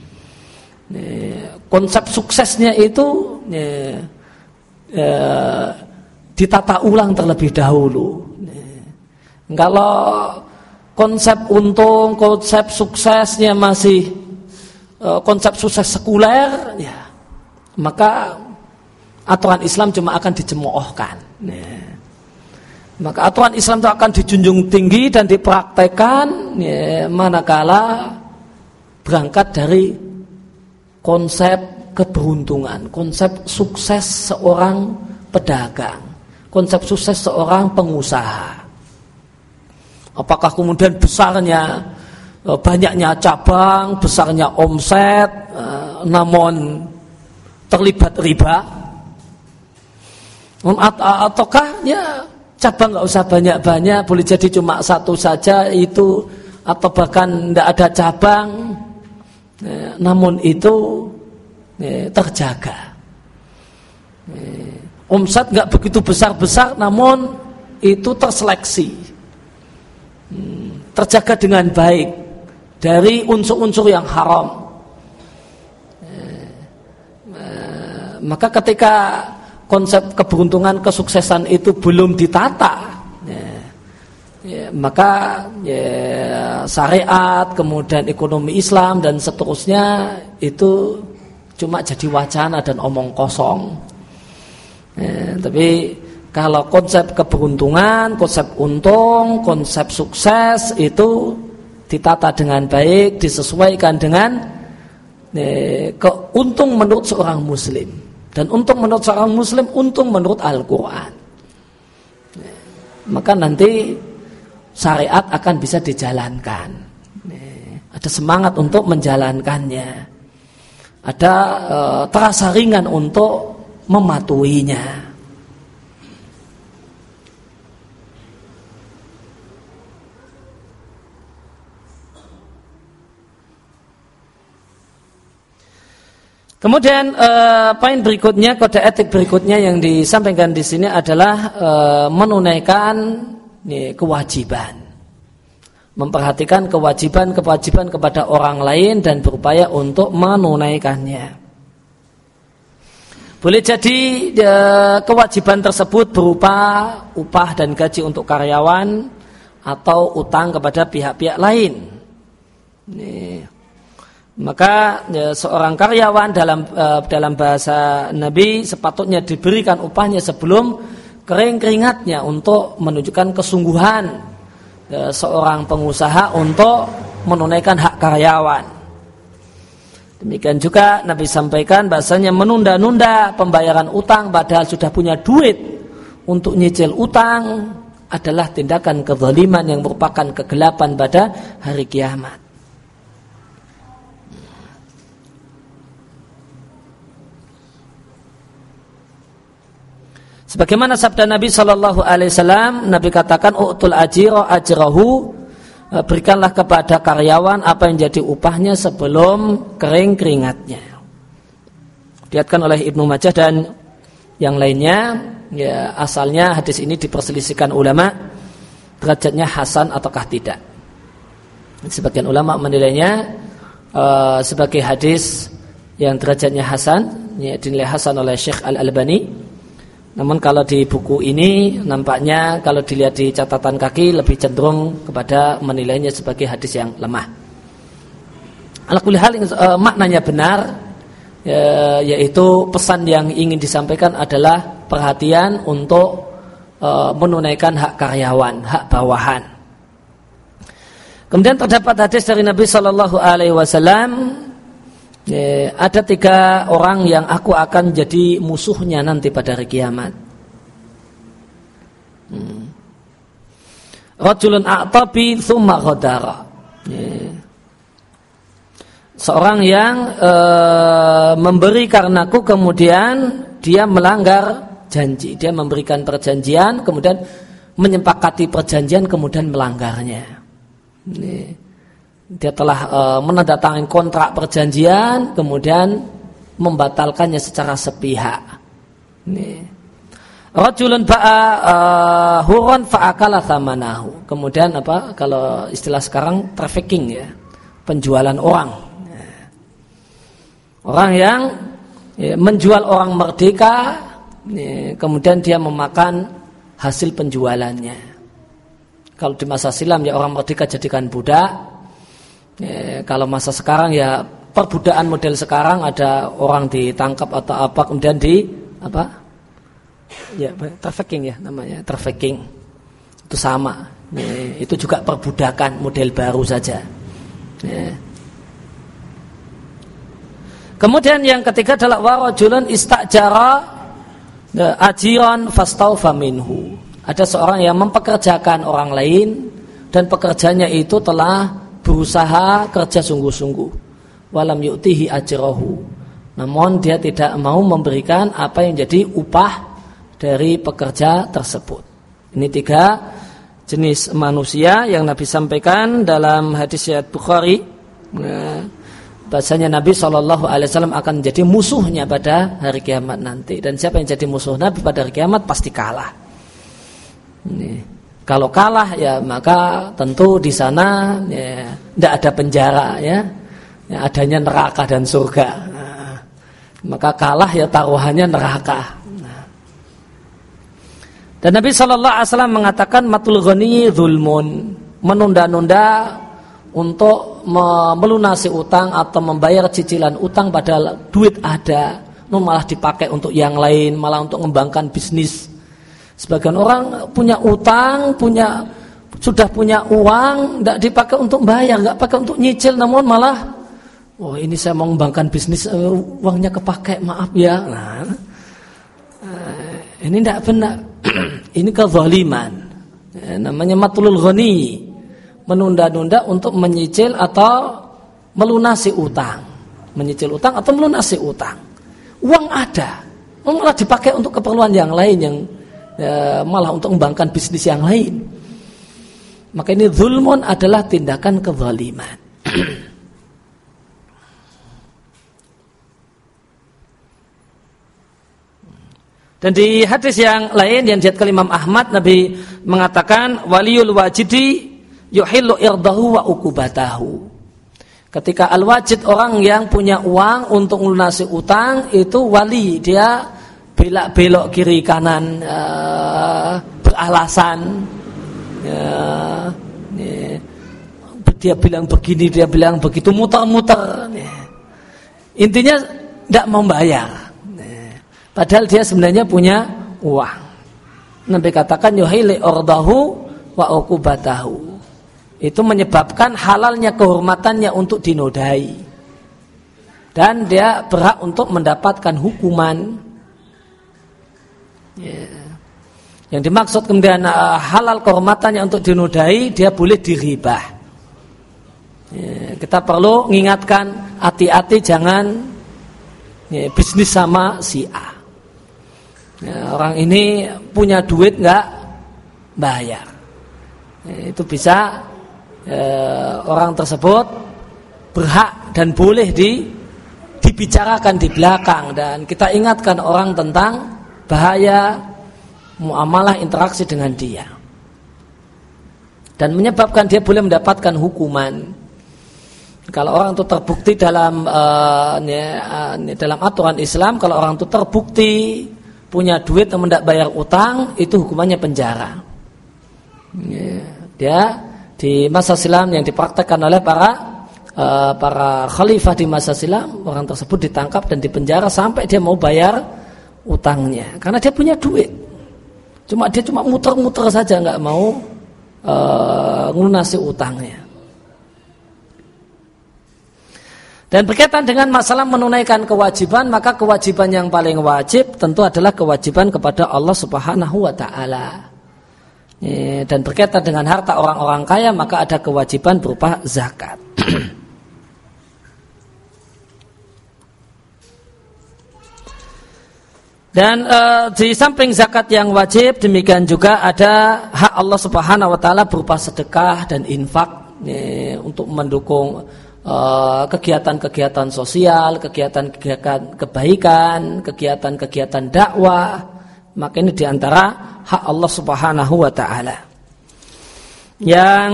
Konsep suksesnya itu ditata ulang terlebih dahulu. Kalau konsep untung, konsep suksesnya masih konsep sukses sekuler, ya, maka aturan Islam cuma akan dicemoohkan. Maka aturan Islam itu akan dijunjung tinggi dan dipraktekkan, ya, manakala berangkat dari konsep keberuntungan, konsep sukses seorang pedagang, konsep sukses seorang pengusaha. Apakah kemudian besarnya, banyaknya cabang, besarnya omset, namun terlibat riba, ataukah ya cabang nggak usah banyak-banyak, boleh jadi cuma satu saja itu, atau bahkan tidak ada cabang, namun itu terjaga. Omset nggak begitu besar-besar, namun itu terseleksi, terjaga dengan baik dari unsur-unsur yang haram. Maka ketika konsep keberuntungan, kesuksesan itu belum ditata, maka syariat, kemudian ekonomi Islam dan seterusnya itu cuma jadi wacana dan omong kosong. Tapi kalau konsep keberuntungan, konsep untung, konsep sukses itu ditata dengan baik, disesuaikan dengan untung menurut seorang muslim. Dan untung menurut seorang muslim, untung menurut Al-Quran. Maka nanti syariat akan bisa dijalankan. Ada semangat untuk menjalankannya. Ada terasa ringan untuk mematuhinya. Kemudian poin berikutnya, kode etik berikutnya yang disampaikan di sini adalah menunaikan kewajiban, memperhatikan kewajiban kepada orang lain dan berupaya untuk menunaikannya. Boleh jadi kewajiban tersebut berupa upah dan gaji untuk karyawan atau utang kepada pihak-pihak lain. Maka seorang karyawan dalam bahasa Nabi sepatutnya diberikan upahnya sebelum kering keringatnya, untuk menunjukkan kesungguhan seorang pengusaha untuk menunaikan hak karyawan. Demikian juga Nabi sampaikan bahasanya menunda-nunda pembayaran utang padahal sudah punya duit untuk nyicil utang adalah tindakan kezaliman yang merupakan kegelapan pada hari kiamat. Sebagaimana sabda Nabi Shallallahu Alaihi Wasallam, Nabi katakan, "U'tul ajiro ajrahu," berikanlah kepada karyawan apa yang jadi upahnya sebelum kering keringatnya. Diriwayatkan oleh Ibnu Majah dan yang lainnya. Ya, asalnya hadis ini diperselisihkan ulama derajatnya hasan ataukah tidak. Sebagian ulama menilainya sebagai hadis yang derajatnya hasan, ya, dinilai hasan oleh Syekh Al-Albani. Namun kalau di buku ini nampaknya kalau dilihat di catatan kaki lebih cenderung kepada menilainya sebagai hadis yang lemah. Ala kulli hal maknanya benar, yaitu pesan yang ingin disampaikan adalah perhatian untuk menunaikan hak karyawan, hak bawahan. Kemudian terdapat hadis dari Nabi Shallallahu Alaihi Wasallam, ada 3 orang yang aku akan jadi musuhnya nanti pada hari kiamat. Rajulun a'tabi tsumma ghadara. Seorang yang memberi karenaku kemudian dia melanggar janji. Dia memberikan perjanjian kemudian menyepakati perjanjian kemudian melanggarnya. Dia telah menandatangani kontrak perjanjian kemudian membatalkannya secara sepihak. Rajulun ba'a huron fa'akala thamanahu. Kemudian apa? Kalau istilah sekarang trafficking, ya, penjualan orang. Orang yang menjual orang merdeka, kemudian dia memakan hasil penjualannya. Kalau di masa silam ya orang merdeka jadikan budak. Kalau masa sekarang ya perbudakan model sekarang, ada orang ditangkap atau apa kemudian trafficking ya namanya, trafficking. Itu sama. Itu juga perbudakan model baru saja. Kemudian yang ketiga adalah warajulun istajara ajiran fastaufa minhu. Ada seorang yang mempekerjakan orang lain dan pekerjanya itu telah berusaha kerja sungguh-sungguh. Walam yu'tihi ajrahu. Namun dia tidak mau memberikan apa yang jadi upah dari pekerja tersebut. Ini 3 jenis manusia yang Nabi sampaikan dalam hadis riwayat Bukhari. Bahasanya Nabi SAW akan menjadi musuhnya pada hari kiamat nanti. Dan siapa yang jadi musuh Nabi pada hari kiamat pasti kalah. Ini. Kalau kalah ya maka tentu di sana ya tidak ada penjara ya adanya neraka dan surga. Maka kalah ya taruhannya neraka. Dan Nabi SAW mengatakan matul ghani zulmun, menunda-nunda untuk melunasi utang atau membayar cicilan utang padahal duit ada, malah dipakai untuk yang lain, malah untuk mengembangkan bisnis. Sebagian orang punya utang, sudah punya uang, tidak dipakai untuk bayar, tidak pakai untuk nyicil, namun malah, ini saya mau mengembangkan bisnis, uangnya kepakai, maaf ya. Ini tidak benar. Ini kezaliman. Namanya matlul ghani. Menunda-nunda untuk menyicil atau melunasi utang. Menyicil utang atau melunasi utang. Uang ada, malah dipakai untuk keperluan yang lain, yang malah untuk mengembangkan bisnis yang lain. Maka ini zulmun adalah tindakan kezaliman. Dan di hadis yang lain yang diriwayatkan Imam Ahmad, Nabi mengatakan waliyul wajidi yuhillu irdahu wa ukubatahu. Ketika al-wajid, orang yang punya uang untuk melunasi utang, itu wali, dia belak-belok kiri kanan, beralasan, dia bilang begini, dia bilang begitu, muter-muter. Intinya tidak membayar. Padahal dia sebenarnya punya uang. Nabi katakan yuhillu irdahu wa ukubatahu. Itu menyebabkan halalnya kehormatannya untuk dinodai. Dan dia berhak untuk mendapatkan hukuman. Yang dimaksud kemudian halal kehormatannya untuk dinodai, dia boleh diribah. Kita perlu mengingatkan, hati-hati jangan bisnis sama si A. Orang ini punya duit nggak bayar. Itu bisa orang tersebut berhak dan boleh dibicarakan di belakang, dan kita ingatkan orang tentang bahaya muamalah interaksi dengan dia dan menyebabkan dia boleh mendapatkan hukuman. Kalau orang itu terbukti dalam aturan Islam, kalau orang itu terbukti punya duit namun tidak bayar utang, itu hukumannya penjara. Dia di masa silam yang dipraktekkan oleh para khalifah di masa silam, orang tersebut ditangkap dan dipenjara sampai dia mau bayar utangnya, karena dia punya duit. Dia cuma muter-muter saja, nggak mau ngelunasi utangnya. Dan berkaitan dengan masalah menunaikan kewajiban, maka kewajiban yang paling wajib tentu adalah kewajiban kepada Allah Subhanahu wa Ta'ala. Dan berkaitan dengan harta orang-orang kaya, maka ada kewajiban berupa zakat. Dan di samping zakat yang wajib, demikian juga ada hak Allah Subhanahu wa Ta'ala berupa sedekah dan infak untuk mendukung kegiatan-kegiatan sosial, kegiatan-kegiatan kebaikan, kegiatan-kegiatan dakwah. Maka ini diantara hak Allah Subhanahu wa Ta'ala. Yang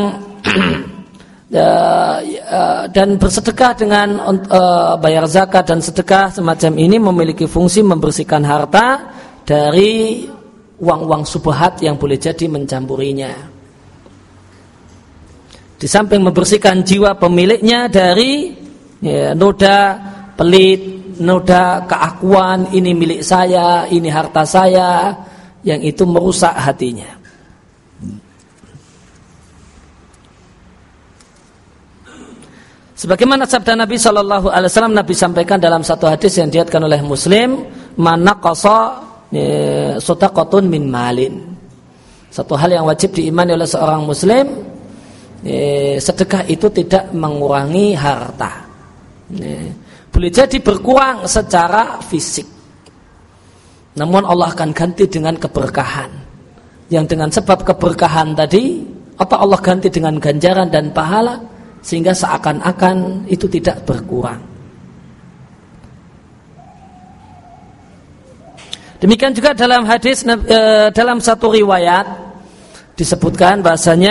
dan bersedekah dengan bayar zakat dan sedekah semacam ini memiliki fungsi membersihkan harta dari uang-uang subhat yang boleh jadi mencampurinya. Di samping membersihkan jiwa pemiliknya dari noda pelit, noda keakuan, ini milik saya, ini harta saya, yang itu merusak hatinya. Sebagaimana sabda Nabi Shallallahu Alaihi Wasallam, Nabi sampaikan dalam satu hadis yang diriwayatkan oleh Muslim, manaqasa shadaqatun min malin. Satu hal yang wajib diimani oleh seorang Muslim, sedekah itu tidak mengurangi harta. Boleh jadi berkurang secara fisik, namun Allah akan ganti dengan keberkahan. Yang dengan sebab keberkahan tadi, apa Allah ganti dengan ganjaran dan pahala, sehingga seakan-akan itu tidak berkurang. Demikian juga dalam hadis, dalam satu riwayat disebutkan bahasanya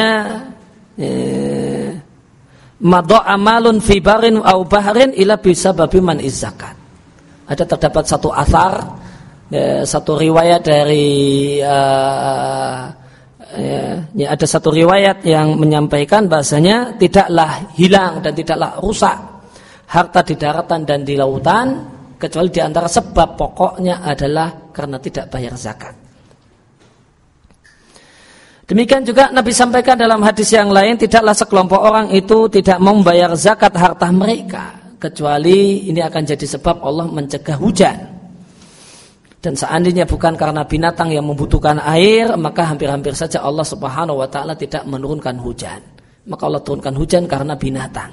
madha amalun fi barin au bahrin ila bisababi man zakat. Ada terdapat satu athar, satu riwayat dari ada satu riwayat yang menyampaikan bahasanya tidaklah hilang dan tidaklah rusak harta di daratan dan di lautan kecuali di antara sebab pokoknya adalah karena tidak bayar zakat. Demikian juga Nabi sampaikan dalam hadis yang lain, tidaklah sekelompok orang itu tidak mau membayar zakat harta mereka kecuali ini akan jadi sebab Allah mencegah hujan. Dan seandainya bukan karena binatang yang membutuhkan air, maka hampir-hampir saja Allah Subhanahu wa taala tidak menurunkan hujan. Maka Allah turunkan hujan karena binatang.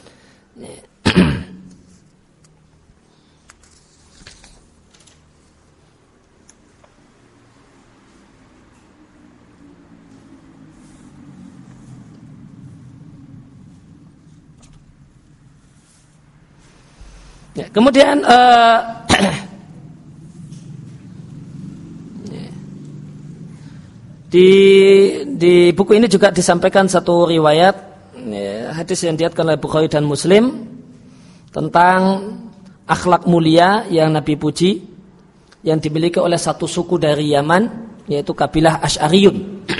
Ya, kemudian di buku ini juga disampaikan satu riwayat hadis yang diriwayatkan oleh Bukhari dan Muslim tentang akhlak mulia yang Nabi puji yang dimiliki oleh satu suku dari Yaman, yaitu kabilah Asy'ariyun.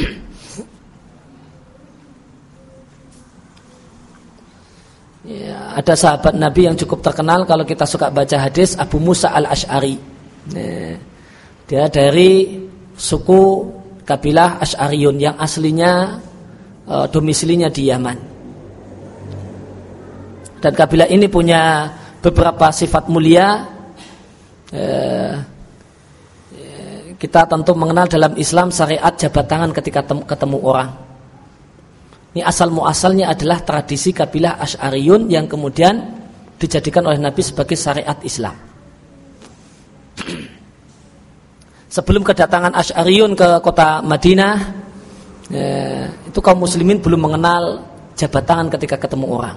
Ya, ada sahabat Nabi yang cukup terkenal kalau kita suka baca hadis, Abu Musa al-Asy'ari. Dia dari suku kabilah Asy'ariyun yang aslinya domisilinya di Yaman. Dan kabilah ini punya beberapa sifat mulia. Kita tentu mengenal dalam Islam syariat jabat tangan ketika ketemu orang. Ini asal muasalnya adalah tradisi kabilah Asy'ariyun yang kemudian dijadikan oleh Nabi sebagai syariat Islam. Sebelum kedatangan Asy'ariyun ke kota Madinah, itu kaum muslimin belum mengenal jabat tangan ketika ketemu orang.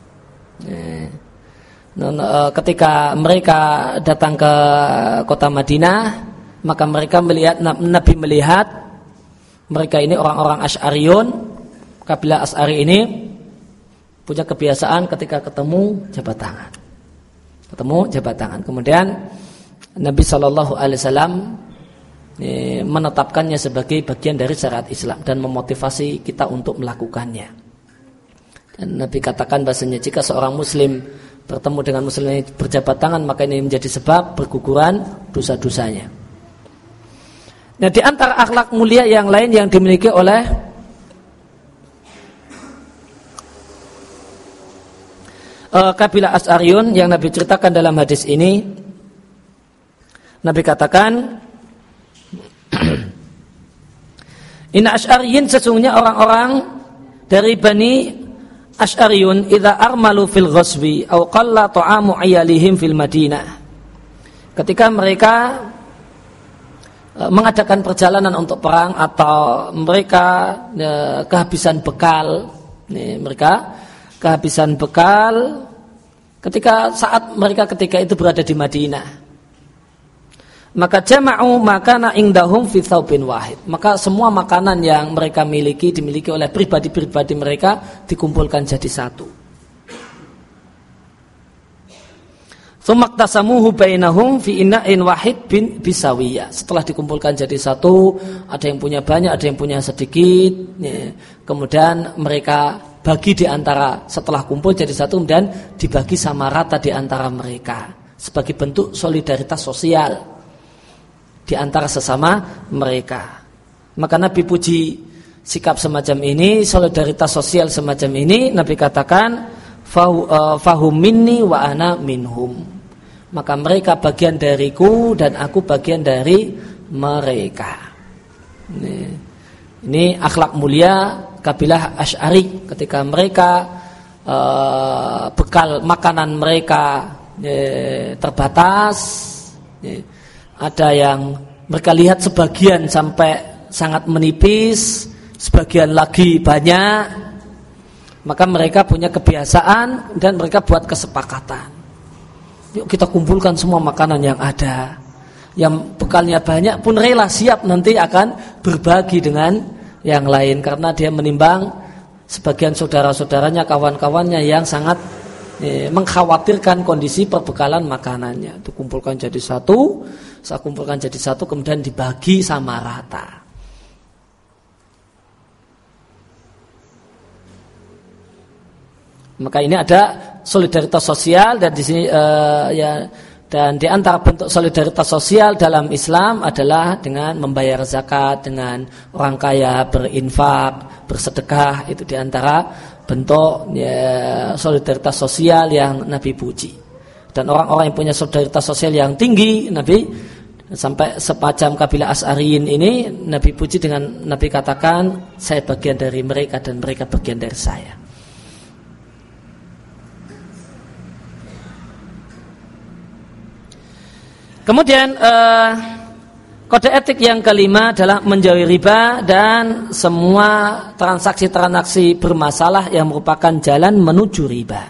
Ketika mereka datang ke kota Madinah, maka mereka melihat, Nabi melihat mereka ini orang-orang Asy'ariyun, kabilah Asy'ari ini punya kebiasaan ketika ketemu jabat tangan. Kemudian Nabi SAW menetapkannya sebagai bagian dari syariat Islam dan memotivasi kita untuk melakukannya. Dan Nabi katakan bahasanya jika seorang muslim bertemu dengan muslim yang berjabat tangan, maka ini menjadi sebab berguguran dosa-dosanya. Nah, di antara akhlak mulia yang lain yang dimiliki oleh kabilah Asy'ariyun yang Nabi ceritakan dalam hadis ini, Nabi katakan, Inna Asy'ariyin, sesungguhnya orang-orang dari Bani Asy'ariyun idza armalu fil ghazwi aw qalla ta'amu ayalihim fil Madinah. Ketika mereka mengadakan perjalanan untuk perang atau mereka kehabisan bekal, ketika itu berada di Madinah, maka jama'u makana indahum fi thawbin wahid, maka semua makanan yang mereka dimiliki oleh pribadi-pribadi mereka dikumpulkan jadi satu. Tsumaqtasamuhu bainahum fi inna'in wahid bin bisawiyah. Setelah dikumpulkan jadi satu, ada yang punya banyak, ada yang punya sedikit, kemudian mereka bagi di antara, setelah kumpul jadi satu kemudian dibagi sama rata di antara mereka sebagai bentuk solidaritas sosial di antara sesama mereka. Maka Nabi puji sikap semacam ini, solidaritas sosial semacam ini. Nabi katakan fahum minni wa ana minhum, maka mereka bagian dariku dan aku bagian dari mereka. Ini akhlak mulia kabilah Asy'ari ketika mereka bekal makanan mereka terbatas, ada yang mereka lihat sebagian sampai sangat menipis, sebagian lagi banyak, maka mereka punya kebiasaan dan mereka buat kesepakatan, yuk kita kumpulkan semua makanan yang ada, yang bekalnya banyak pun rela siap nanti akan berbagi dengan yang lain karena dia menimbang sebagian saudara-saudaranya, kawan-kawannya yang sangat mengkhawatirkan kondisi perbekalan makanannya. Itu kumpulkan jadi satu, saya kumpulkan jadi satu, kemudian dibagi sama rata. Maka ini ada solidaritas sosial dan di sini dan di antara bentuk solidaritas sosial dalam Islam adalah dengan membayar zakat, dengan orang kaya berinfak, bersedekah. Itu di antara bentuk solidaritas sosial yang Nabi puji. Dan orang-orang yang punya solidaritas sosial yang tinggi, Nabi sampai semacam kabilah Asy'ariyin ini Nabi puji dengan Nabi katakan, saya bagian dari mereka dan mereka bagian dari saya. Kemudian kode etik yang kelima adalah menjauhi riba dan semua transaksi-transaksi bermasalah yang merupakan jalan menuju riba.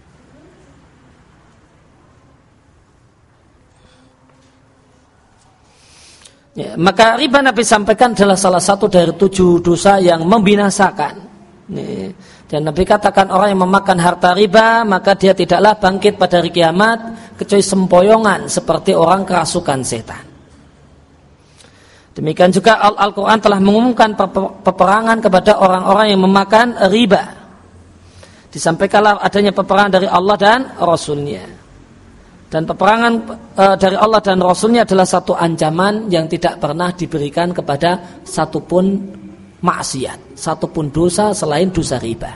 Ya, maka riba Nabi sampaikan adalah salah satu dari 7 dosa yang membinasakan. Dan Nabi katakan orang yang memakan harta riba maka dia tidaklah bangkit pada hari kiamat kecuali sempoyongan seperti orang kerasukan setan. Demikian juga Al-Quran telah mengumumkan peperangan kepada orang-orang yang memakan riba. Disampaikanlah adanya peperangan dari Allah dan Rasulnya. Dan peperangan dari Allah dan Rasulnya adalah satu ancaman yang tidak pernah diberikan kepada satupun maksiat, satupun dosa selain dosa riba.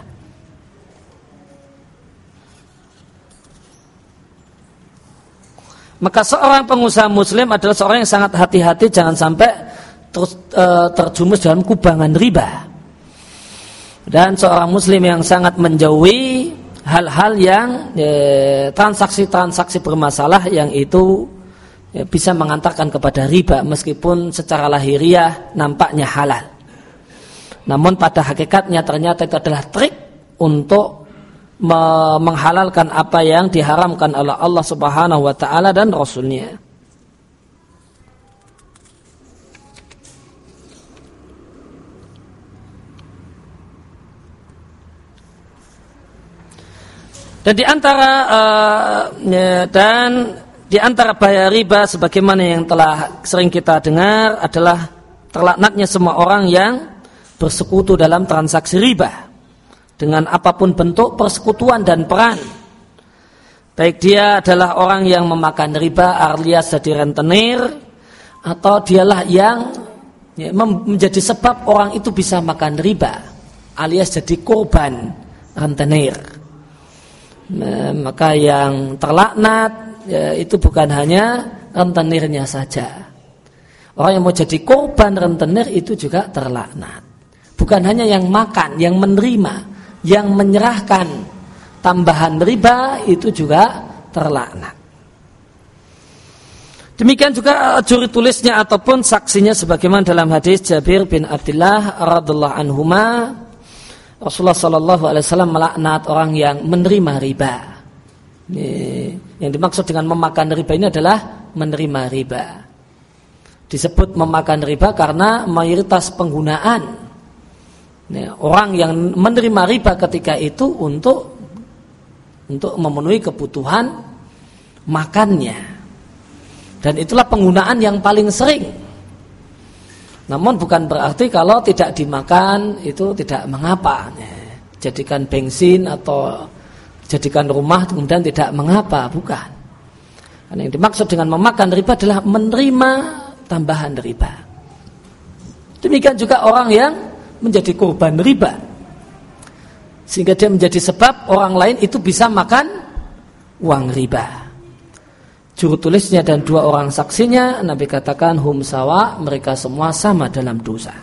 Maka seorang pengusaha muslim adalah seorang yang sangat hati-hati jangan sampai terjumus dalam kubangan riba. Dan seorang muslim yang sangat menjauhi hal-hal yang transaksi-transaksi bermasalah yang itu bisa mengantarkan kepada riba meskipun secara lahiriah nampaknya halal. Namun pada hakikatnya ternyata itu adalah trik untuk menghalalkan apa yang diharamkan oleh Allah Subhanahu wa taala dan Rasulnya. Dan di antara bahaya riba sebagaimana yang telah sering kita dengar adalah terlaknatnya semua orang yang bersekutu dalam transaksi riba dengan apapun bentuk persekutuan dan peran. Baik dia adalah orang yang memakan riba alias jadi rentenir, atau dialah yang menjadi sebab orang itu bisa makan riba alias jadi korban rentenir. Maka yang terlaknat itu bukan hanya rentenirnya saja. Orang yang mau jadi korban rentenir itu juga terlaknat. Bukan hanya yang makan, yang menerima, yang menyerahkan tambahan riba itu juga terlaknat. Demikian juga juri tulisnya ataupun saksinya sebagaimana dalam hadis Jabir bin Abdullah radhiyallahu anhuma, Rasulullah sallallahu alaihi wasallam melaknat orang yang menerima riba. Yang dimaksud dengan memakan riba ini adalah menerima riba. Disebut memakan riba karena mayoritas penggunaan orang yang menerima riba ketika itu untuk memenuhi kebutuhan makannya. Dan itulah penggunaan yang paling sering. Namun bukan berarti kalau tidak dimakan itu tidak mengapa. jadikan bensin atau jadikan rumah kemudian tidak mengapa, bukan. Karena yang dimaksud dengan memakan riba adalah menerima tambahan riba. Demikian juga orang yang menjadi korban riba, sehingga dia menjadi sebab orang lain itu bisa makan uang riba. Juru tulisnya dan dua orang saksinya, Nabi katakan hum sawa, mereka semua sama dalam dosa.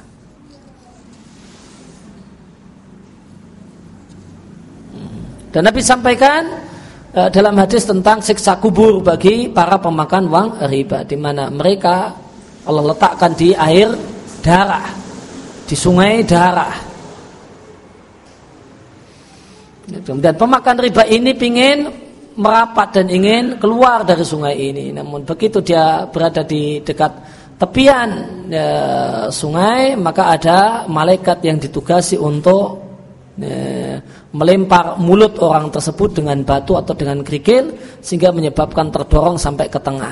Dan Nabi sampaikan dalam hadis tentang siksa kubur bagi para pemakan uang riba, di mana mereka Allah letakkan di air darah, di sungai darah. Dan pemakan riba ini ingin merapat dan ingin keluar dari sungai ini. Namun begitu dia berada di dekat tepian sungai, maka ada malaikat yang ditugasi untuk melempar mulut orang tersebut dengan batu atau dengan kerikil sehingga menyebabkan terdorong sampai ke tengah.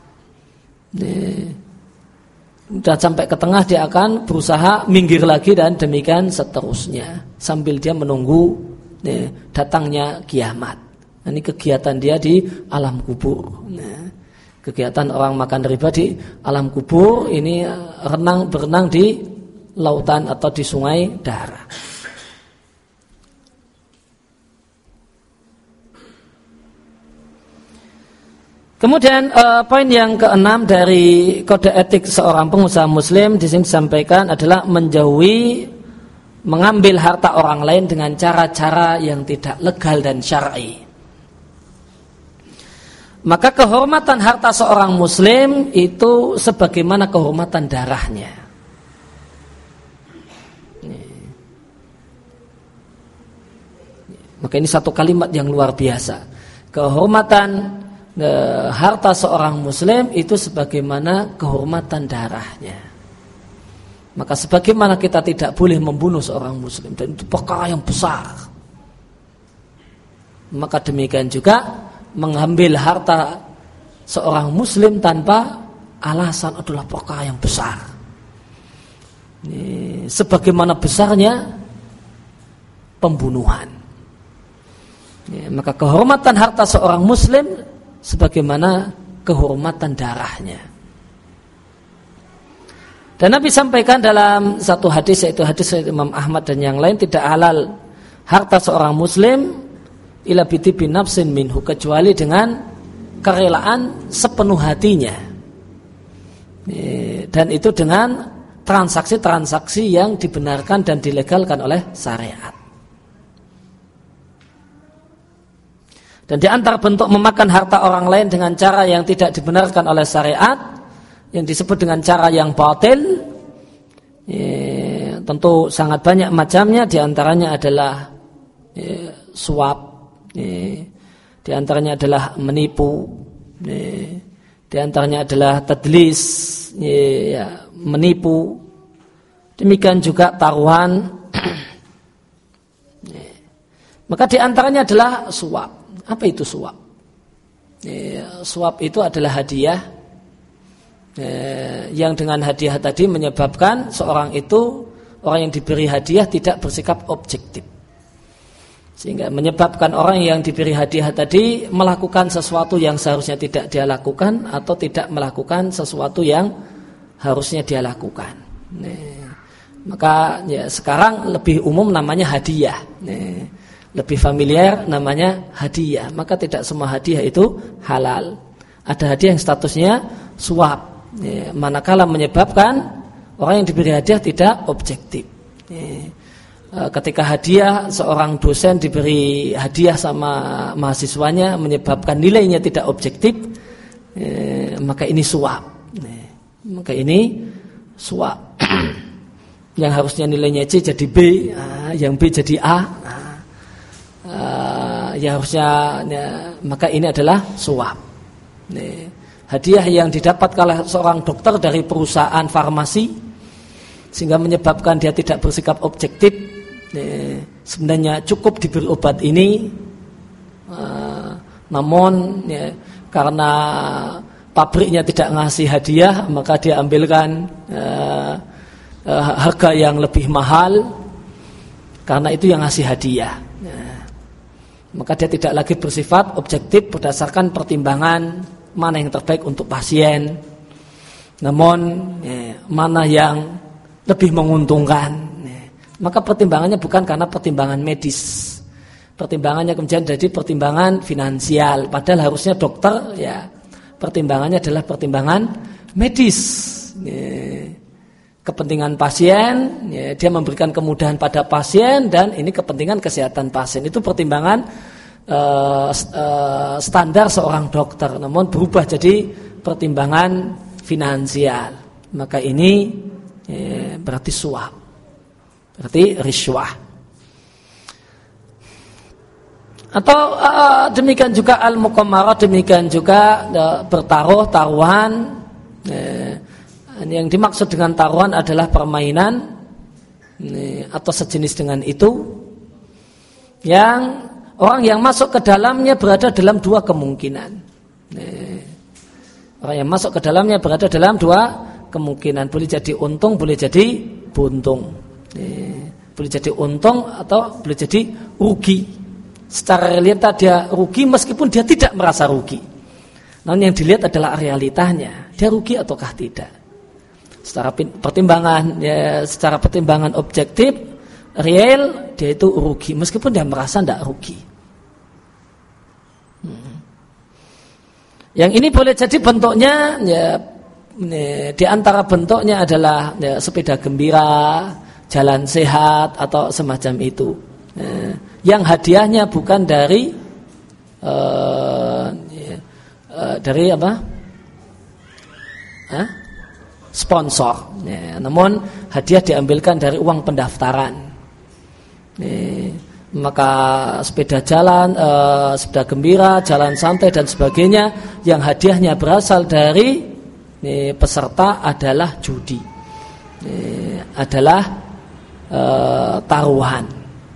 Dan sampai ke tengah dia akan berusaha minggir lagi dan demikian seterusnya sambil dia menunggu datangnya kiamat. Ini kegiatan dia di alam kubur. Kegiatan orang makan riba di alam kubur ini berenang di lautan atau di sungai darah. Kemudian poin yang keenam dari kode etik seorang pengusaha muslim di sini disampaikan adalah menjauhi mengambil harta orang lain dengan cara-cara yang tidak legal dan syar'i. Maka kehormatan harta seorang muslim itu sebagaimana kehormatan darahnya. Maka ini satu kalimat yang luar biasa. Kehormatan harta seorang muslim itu sebagaimana kehormatan darahnya. Maka sebagaimana kita tidak boleh membunuh seorang muslim, dan itu perkara yang besar, maka demikian juga mengambil harta seorang muslim tanpa alasan adalah perkara yang besar. Ini sebagaimana besarnya pembunuhan. Maka kehormatan harta seorang muslim sebagaimana kehormatan darahnya. Dan Nabi sampaikan dalam satu hadis, yaitu hadis Imam Ahmad dan yang lain, tidak halal harta seorang muslim ila bitibi nafsin minhu, kecuali dengan kerelaan sepenuh hatinya. Dan itu dengan transaksi-transaksi yang dibenarkan dan dilegalkan oleh syariat. Dan di antara bentuk memakan harta orang lain dengan cara yang tidak dibenarkan oleh syariat, yang disebut dengan cara yang batil, tentu sangat banyak macamnya. Di antaranya adalah suap, di antaranya adalah menipu, di antaranya adalah tadlis, menipu. Demikian juga taruhan. Maka di antaranya adalah suap. Apa itu suap? Suap itu adalah hadiah yang dengan hadiah tadi menyebabkan seorang itu, orang yang diberi hadiah, tidak bersikap objektif, sehingga menyebabkan orang yang diberi hadiah tadi melakukan sesuatu yang seharusnya tidak dia lakukan, atau tidak melakukan sesuatu yang harusnya dia lakukan. Maka sekarang lebih umum namanya hadiah, lebih familiar namanya hadiah. Maka tidak semua hadiah itu halal. Ada hadiah yang statusnya suap, manakala menyebabkan orang yang diberi hadiah tidak objektif. Ketika hadiah, seorang dosen diberi hadiah sama mahasiswanya menyebabkan nilainya tidak objektif, maka ini suap. Maka ini suap. Yang harusnya nilainya C jadi B, yang B jadi A, yang harusnya, maka ini adalah suap. Hadiah yang didapat oleh seorang dokter dari perusahaan farmasi sehingga menyebabkan dia tidak bersikap objektif, sebenarnya cukup diberi obat ini, namun karena pabriknya tidak ngasih hadiah, maka dia ambilkan harga yang lebih mahal, karena itu yang ngasih hadiah. Maka dia tidak lagi bersifat objektif berdasarkan pertimbangan mana yang terbaik untuk pasien, namun mana yang lebih menguntungkan. Maka pertimbangannya bukan karena pertimbangan medis, pertimbangannya kemudian jadi pertimbangan finansial. Padahal harusnya dokter pertimbangannya adalah pertimbangan medis. Kepentingan pasien, dia memberikan kemudahan pada pasien, dan ini kepentingan kesehatan pasien. Itu pertimbangan standar seorang dokter, namun berubah jadi pertimbangan finansial. Maka ini berarti suap, berarti riswah. Atau demikian juga al-muqammarah, demikian juga taruhan. Yang dimaksud dengan taruhan adalah permainan atau sejenis dengan itu, yang orang yang masuk ke dalamnya berada dalam dua kemungkinan. Orang yang masuk ke dalamnya berada dalam dua kemungkinan, boleh jadi untung, boleh jadi buntung. Boleh jadi untung atau boleh jadi rugi. Secara realita dia rugi meskipun dia tidak merasa rugi. Namun yang dilihat adalah realitanya, dia rugi ataukah tidak. Secara pertimbangan, secara pertimbangan objektif, real, dia itu rugi meskipun dia merasa tidak rugi. Yang ini boleh jadi bentuknya, di antara bentuknya adalah sepeda gembira, jalan sehat atau semacam itu. Yang hadiahnya bukan dari apa? Sponsor, namun hadiah diambilkan dari uang pendaftaran. Maka sepeda jalan, sepeda gembira, jalan santai dan sebagainya, yang hadiahnya berasal dari peserta adalah judi, adalah taruhan.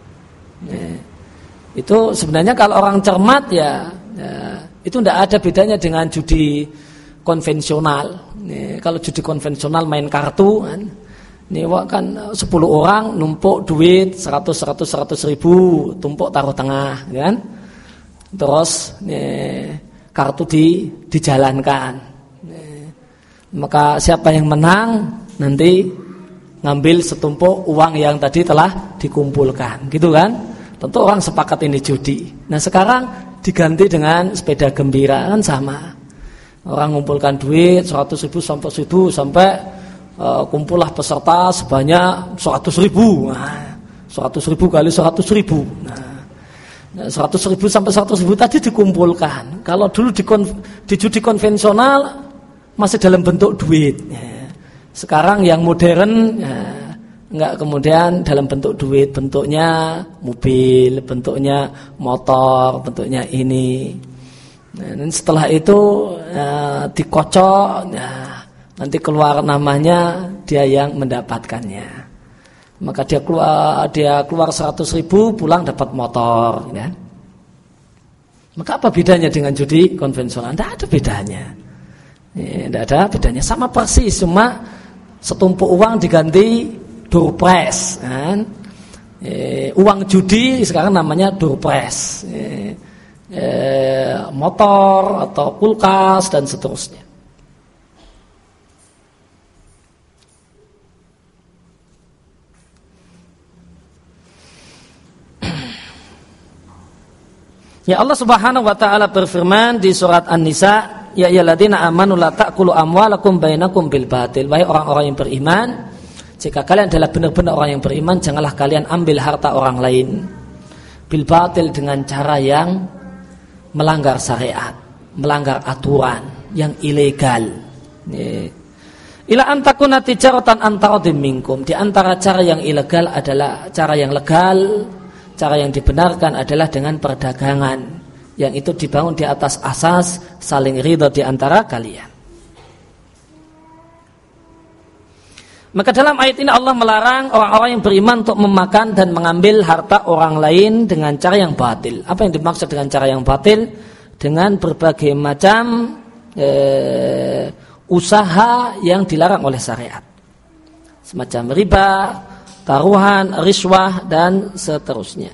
Itu sebenarnya kalau orang cermat itu tidak ada bedanya dengan judi konvensional. Kalau judi konvensional main kartu kan 10 orang numpuk duit 100 ribu, tumpuk taruh tengah kan. Terus kartu dijalankan. Maka siapa yang menang nanti ngambil setumpuk uang yang tadi telah dikumpulkan, gitu kan. Tentu orang sepakat ini judi. Nah sekarang diganti dengan sepeda gembira, kan sama. Orang ngumpulkan duit 100 ribu sampai kumpullah peserta sebanyak 100 ribu. Nah, 100 ribu kali 100 ribu. Nah, 100 ribu sampai 100 ribu tadi dikumpulkan. Kalau dulu di judi konvensional masih dalam bentuk duit. Sekarang yang modern enggak kemudian dalam bentuk duit, bentuknya mobil, bentuknya motor, bentuknya ini. Nah, dan setelah itu dikocok, nanti keluar namanya, dia yang mendapatkannya. Maka dia keluar 100 ribu, pulang dapat motor, ya. Maka apa bedanya dengan judi konvensional? Tidak ada bedanya. Tidak ada bedanya, sama persis, cuma setumpuk uang diganti door prize, kan? Uang judi sekarang namanya door prize. Motor atau kulkas dan seterusnya. Ya, Allah Subhanahu wa taala berfirman di surat An-Nisa, ya ayyuhalladzina amanu la ta'kulu amwalakum bainakum bil batil. Wahai orang-orang yang beriman, jika kalian adalah benar-benar orang yang beriman, janganlah kalian ambil harta orang lain bil batil, dengan cara yang melanggar syariat, melanggar aturan, yang ilegal. Ila antakuna tijaratan antaradin minkum. Di antara cara yang ilegal adalah cara yang legal, cara yang dibenarkan adalah dengan perdagangan yang itu dibangun di atas asas saling ridha di antara kalian. Maka dalam ayat ini Allah melarang orang-orang yang beriman untuk memakan dan mengambil harta orang lain dengan cara yang batil. Apa yang dimaksud dengan cara yang batil? Dengan berbagai macam usaha yang dilarang oleh syariat. Semacam riba, taruhan, riswah dan seterusnya.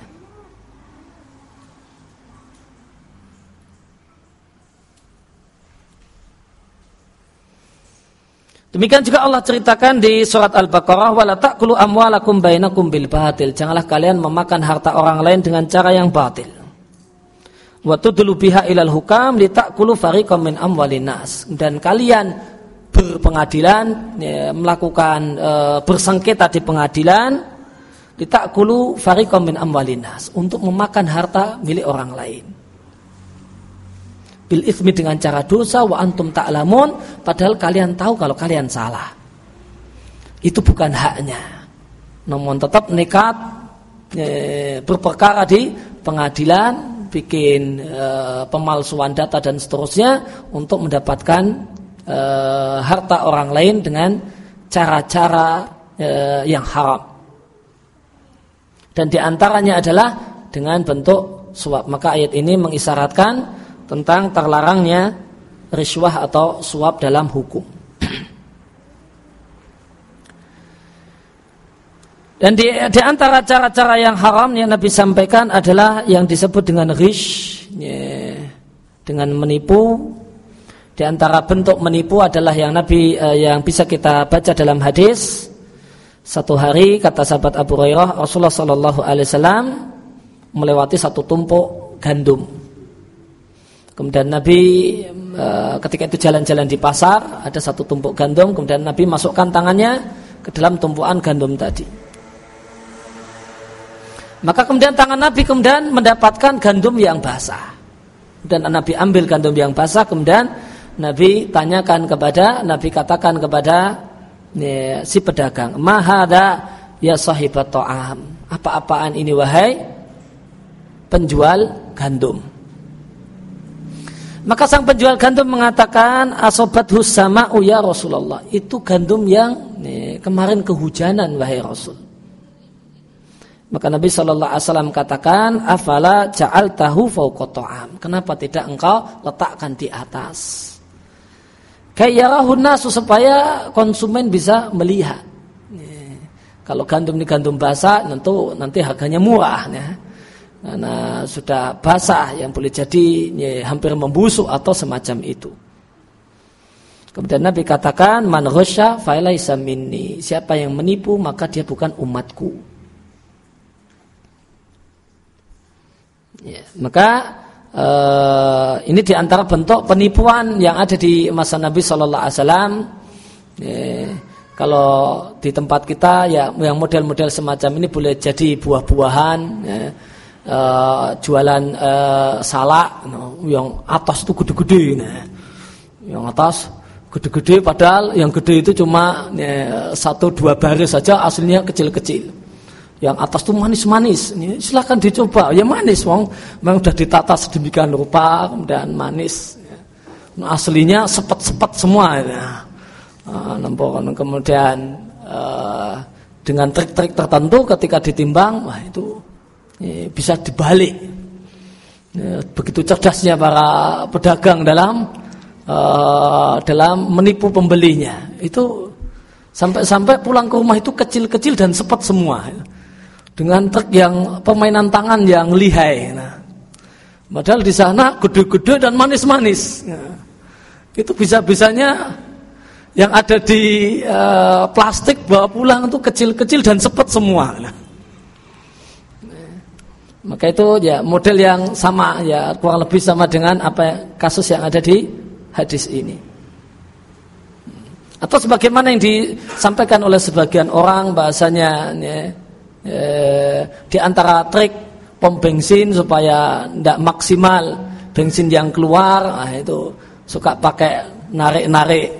Demikian juga Allah ceritakan di surat Al-Baqarah, wala ta'kulu amwalakum bainakum bil batil. Janganlah kalian memakan harta orang lain dengan cara yang batil. Wa tudlu biha ilal hukam litakulu fariqam min amwalin nas. Dan kalian berpengadilan, melakukan bersengketa di pengadilan, litakulu fariqam min amwalin nas, untuk memakan harta milik orang lain. Bil itsmi, dengan cara dosa, wa antum ta'lamun, padahal kalian tahu kalau kalian salah. Itu bukan haknya. Namun tetap nekat berperkara di pengadilan, bikin pemalsuan data dan seterusnya untuk mendapatkan harta orang lain dengan cara-cara yang haram. Dan diantaranya adalah dengan bentuk suap. Maka ayat ini mengisyaratkan tentang terlarangnya riswah atau suap dalam hukum. Dan di antara cara-cara yang haram yang Nabi sampaikan adalah yang disebut dengan ghish, dengan menipu. Di antara bentuk menipu adalah yang Nabi yang bisa kita baca dalam hadis. Satu hari, kata sahabat Abu Hurairah, Rasulullah sallallahu alaihi wasallam melewati satu tumpuk gandum. Kemudian Nabi ketika itu jalan-jalan di pasar, ada satu tumpuk gandum, kemudian Nabi masukkan tangannya ke dalam tumpuan gandum tadi. Maka kemudian tangan Nabi kemudian mendapatkan gandum yang basah. Dan Nabi ambil gandum yang basah, kemudian Nabi katakan kepada si pedagang, "Ma hadza ya sahibat ta'am?" Apa-apaan ini wahai penjual gandum? Maka sang penjual gandum mengatakan, asobathu sama'u ya Rasulullah. Itu gandum yang kemarin kehujanan wahai Rasul. Maka Nabi SAW katakan, afala ja'altahu fawqa ta'am. Kenapa tidak engkau letakkan di atas? Kayyarahun nasu, supaya konsumen bisa melihat. Kalau gandum ini gandum basah, nanti harganya murah. Karena sudah basah yang boleh jadi hampir membusuk atau semacam itu. Kemudian Nabi katakan, man ghasya falaysa minni. Siapa yang menipu maka dia bukan umatku. Maka ini diantara bentuk penipuan yang ada di masa Nabi Sallallahu Alaihi Wasallam. Kalau di tempat kita yang model-model semacam ini boleh jadi buah-buahan. Jualan salak yang atas itu gede-gede, yang atas gede-gede, padahal yang gede itu cuma 1-2 baris saja, aslinya kecil-kecil. Yang atas itu manis-manis, silakan dicoba, ya manis, memang sudah ditata sedemikian rupa, kemudian manis. Aslinya sepet-sepet semua, kemudian dengan trik-trik tertentu ketika ditimbang, wah itu bisa dibalik. Begitu cerdasnya para pedagang dalam menipu pembelinya. Itu sampai pulang ke rumah itu kecil-kecil dan sepet semua, dengan trik yang permainan tangan yang lihai. Padahal di sana gede-gede dan manis-manis. Itu bisa-bisanya yang ada di plastik bawa pulang itu kecil-kecil dan sepet semua. Maka itu model yang sama, kurang lebih sama dengan kasus yang ada di hadis ini. Atau sebagaimana yang disampaikan oleh sebagian orang, bahasanya di antara trik pom bensin supaya tidak maksimal bensin yang keluar, itu suka pakai narik-narik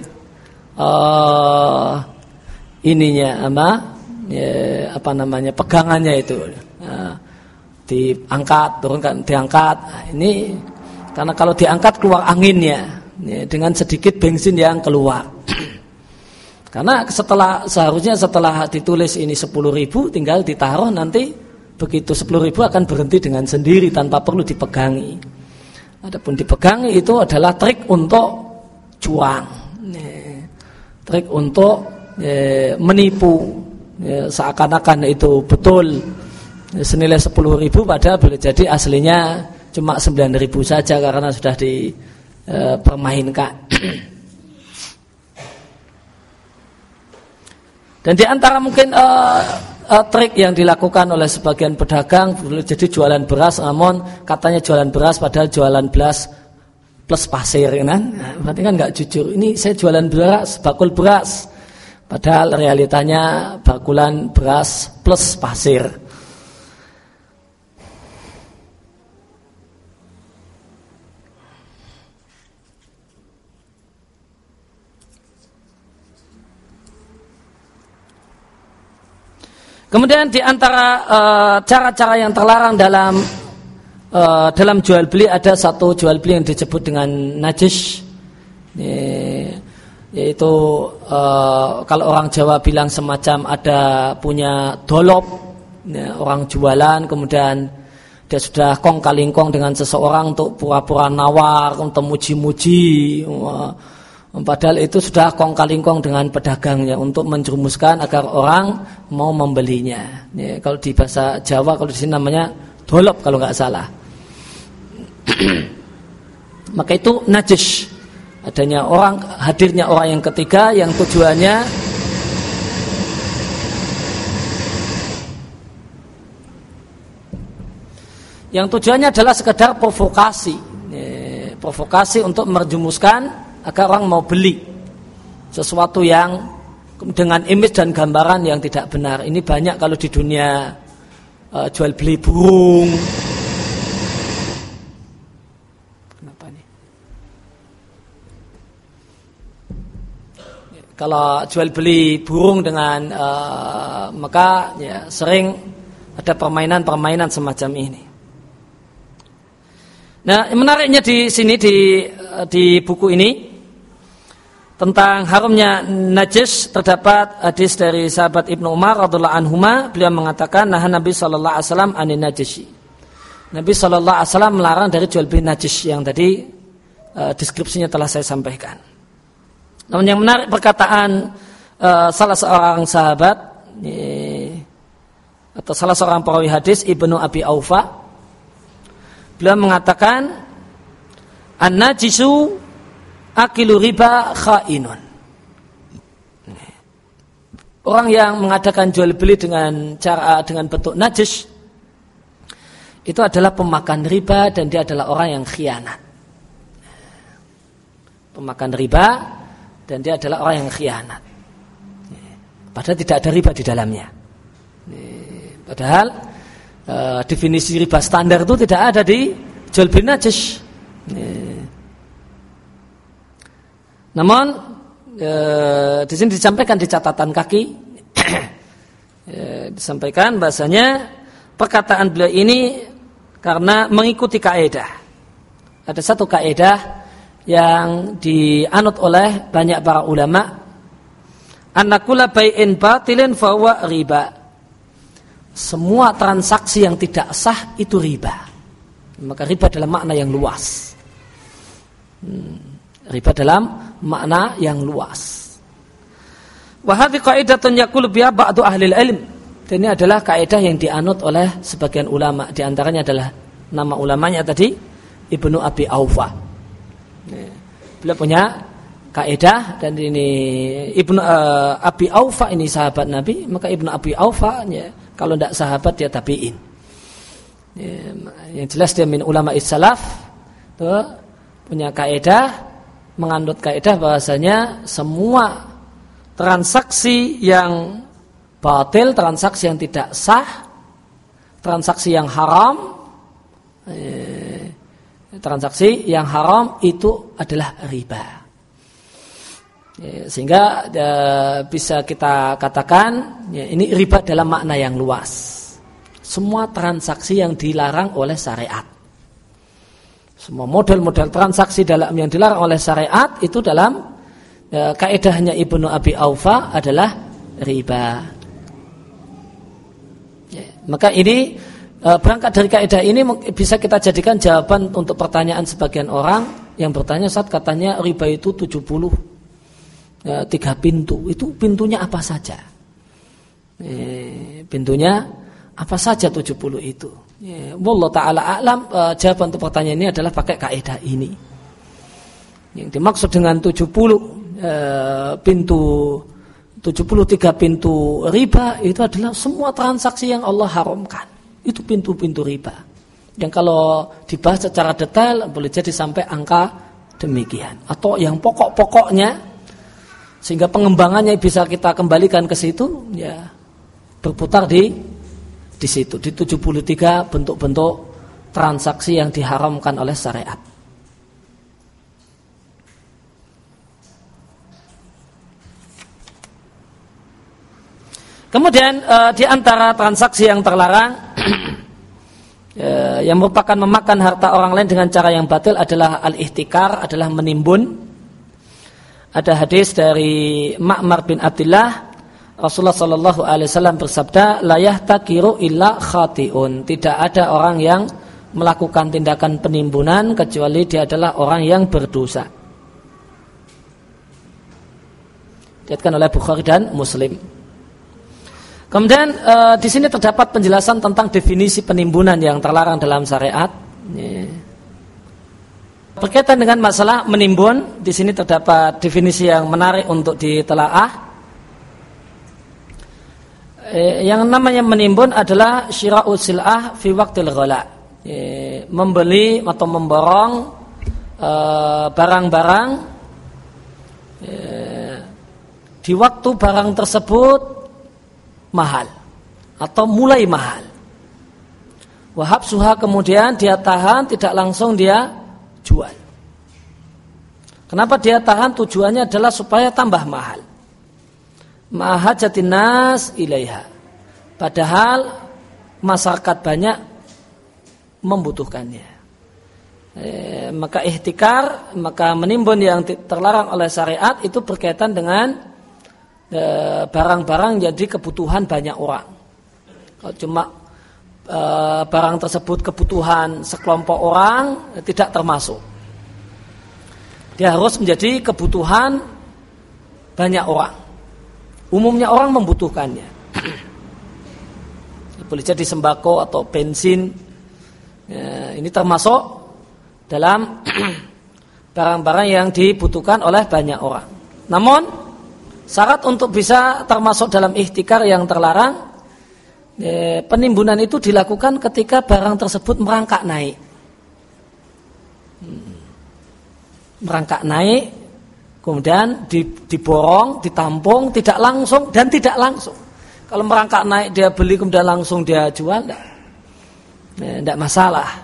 pegangannya itu. Diangkat, turunkan, diangkat. Ini karena kalau diangkat keluar anginnya, dengan sedikit bensin yang keluar. Karena seharusnya setelah ditulis ini 10.000, tinggal ditaruh, nanti begitu 10.000 akan berhenti dengan sendiri tanpa perlu dipegangi. Adapun dipegangi itu adalah trik untuk cuang, trik untuk menipu seakan-akan itu betul senilai 10.000, padahal boleh jadi aslinya cuma 9.000 saja karena sudah dipermainkan. Dan di antara mungkin trik yang dilakukan oleh sebagian pedagang, boleh jadi jualan beras, namun katanya jualan beras padahal jualan beras plus pasir, kan? Nah, berarti kan nggak jujur. Ini saya jualan beras, bakul beras, padahal realitanya bakulan beras plus pasir. Kemudian di antara cara-cara yang terlarang dalam jual beli, ada satu jual beli yang disebut dengan najis, yaitu kalau orang Jawa bilang semacam ada punya dolop, orang jualan kemudian dia sudah kong kalingkong dengan seseorang untuk pura-pura nawar, untuk muji-muji. Padahal itu sudah kong kalingkong dengan pedagangnya untuk menjerumuskan agar orang mau membelinya. Ya, kalau di bahasa Jawa, kalau di sini namanya dolop kalau nggak salah. Maka itu najis. Hadirnya orang yang ketiga yang tujuannya adalah sekedar provokasi. Ya, provokasi untuk menjerumuskan agar orang mau beli sesuatu yang dengan image dan gambaran yang tidak benar. Ini banyak kalau di dunia jual beli burung. Kenapa nih? Kalau jual beli burung dengan maka ya sering ada permainan-permainan semacam ini. Nah, menariknya di sini di buku ini tentang haramnya najis, terdapat hadis dari sahabat Ibnu Umar radhiyallahu anhuma. Beliau mengatakan, nah Nabi sallallahu alaihi wasallam anin najisi. Nabi sallallahu alaihi wasallam melarang dari jual beli najis yang tadi deskripsinya telah saya sampaikan. Namun yang menarik perkataan salah seorang sahabat atau salah seorang perawi hadis, Ibnu Abi Aufa. Beliau mengatakan, an-najisu akilu riba khainun. Orang yang mengadakan jual beli dengan bentuk najis itu adalah pemakan riba dan dia adalah orang yang khianat. Pemakan riba dan dia adalah orang yang khianat. Padahal tidak ada riba di dalamnya. Padahal definisi riba standar itu tidak ada di jual beli najis. Namun di sini disampaikan di catatan kaki disampaikan bahasanya perkataan beliau ini karena mengikuti kaidah. Ada satu kaidah yang dianut oleh banyak para ulama, annakula bai'in batilin fahuwa riba. Semua transaksi yang tidak sah itu riba. Maka riba dalam makna yang luas. Riba dalam makna yang luas. Wa hadhihi qaidatun yaqulu biha ba'du ahli ilm. Dan ini adalah kaidah yang dianut oleh sebagian ulama. Di antaranya adalah nama ulamanya tadi Ibnu Abi Aufa. Beliau punya kaidah, dan ini Ibnu Abi Aufa ini sahabat Nabi, maka Ibnu Abi Aufa kalau tidak sahabat dia tabi'in. Yang jelas dia min ulama salaf, punya kaidah, mengandut kaidah bahwasanya semua transaksi yang batil, transaksi yang tidak sah, transaksi yang haram, transaksi yang haram itu adalah riba. Sehingga bisa kita katakan ini riba dalam makna yang luas. Semua transaksi yang dilarang oleh syariat, semua model-model transaksi yang dilarang oleh syariat itu dalam kaidahnya Ibnu Abi Aufa adalah riba. Maka ini berangkat dari kaidah ini bisa kita jadikan jawaban untuk pertanyaan sebagian orang yang bertanya, saat katanya riba itu 70 3 pintu, itu pintunya apa saja? Pintunya apa saja 70 itu? Wallahu ta'ala a'lam. Jawaban untuk pertanyaan ini adalah pakai kaidah ini. Yang dimaksud dengan 70 pintu 73 pintu riba itu adalah semua transaksi yang Allah haramkan. Itu pintu-pintu riba. Yang kalau dibahas secara detail boleh jadi sampai angka demikian. Atau yang pokok-pokoknya sehingga pengembangannya bisa kita kembalikan ke situ, ya berputar di situ, di 73 bentuk-bentuk transaksi yang diharamkan oleh syariat. Kemudian di antara transaksi yang terlarang yang merupakan memakan harta orang lain dengan cara yang batil adalah al-ihtikar, adalah menimbun. Ada hadis dari Ma'mar bin Abdullah, Rasulullah sallallahu alaihi wasallam bersabda, la yahtakiru illa khati'un. Tidak ada orang yang melakukan tindakan penimbunan kecuali dia adalah orang yang berdosa. Diriwayatkan oleh Bukhari dan Muslim. Kemudian di sini terdapat penjelasan tentang definisi penimbunan yang terlarang dalam syariat. Berkaitan dengan masalah menimbun, di sini terdapat definisi yang menarik untuk ditelaah. Yang namanya menimbun adalah syira'u sil'ah fi waqtil ghala. Membeli atau memborong barang-barang di waktu barang tersebut mahal atau mulai mahal. Wahab suha, kemudian dia tahan, tidak langsung dia jual. Kenapa dia tahan? Tujuannya adalah supaya tambah mahal. Ma'hajatin nas ilaiha. Padahal masyarakat banyak membutuhkannya. Maka ihtikar, maka menimbun yang terlarang oleh syariat itu berkaitan dengan barang-barang jadi kebutuhan banyak orang. Kalau cuma barang tersebut kebutuhan sekelompok orang, tidak termasuk. Dia harus menjadi kebutuhan banyak orang. Umumnya orang membutuhkannya. Boleh jadi sembako atau bensin. Ini termasuk dalam barang-barang yang dibutuhkan oleh banyak orang. Namun syarat untuk bisa termasuk dalam ihtikar yang terlarang, penimbunan itu dilakukan ketika barang tersebut merangkak naik. Merangkak naik, kemudian diborong, ditampung, tidak langsung dan tidak langsung. Kalau merangkak naik dia beli kemudian langsung dia jual, tidak masalah.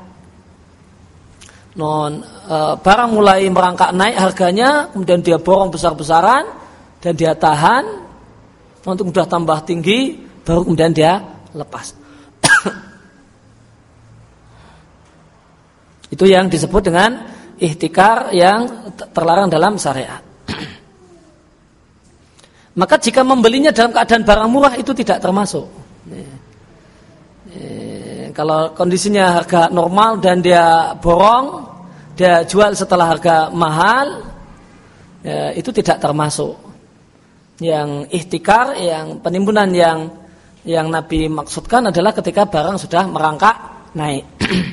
Barang mulai merangkak naik harganya, kemudian dia borong besar-besaran dan dia tahan untuk sudah tambah tinggi, baru kemudian dia lepas. Itu yang disebut dengan ihtikar yang terlarang dalam syariat. Maka jika membelinya dalam keadaan barang murah itu tidak termasuk. Kalau kondisinya harga normal dan dia borong, dia jual setelah harga mahal, itu tidak termasuk. Yang ihtikar, yang penimbunan yang Nabi maksudkan adalah ketika barang sudah merangkak naik.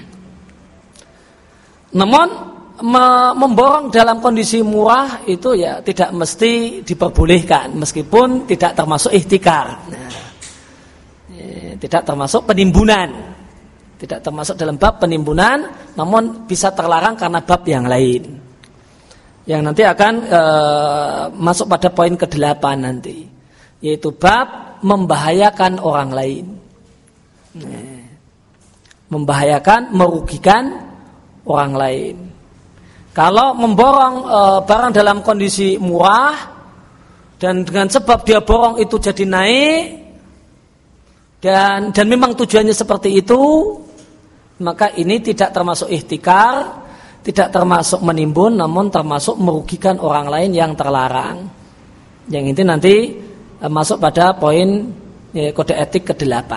Namun memborong dalam kondisi murah itu ya tidak mesti diperbolehkan, meskipun tidak termasuk ihtikar. Tidak termasuk penimbunan. Tidak termasuk dalam bab penimbunan, namun bisa terlarang karena bab yang lain. Yang nanti akan masuk pada poin ke-8 nanti, yaitu bab membahayakan orang lain. Membahayakan, merugikan orang lain. Kalau memborong barang dalam kondisi murah dan dengan sebab dia borong itu jadi naik dan memang tujuannya seperti itu, maka ini tidak termasuk ihtikar, tidak termasuk menimbun, namun termasuk merugikan orang lain yang terlarang. Yang ini nanti masuk pada poin kode etik ke-8.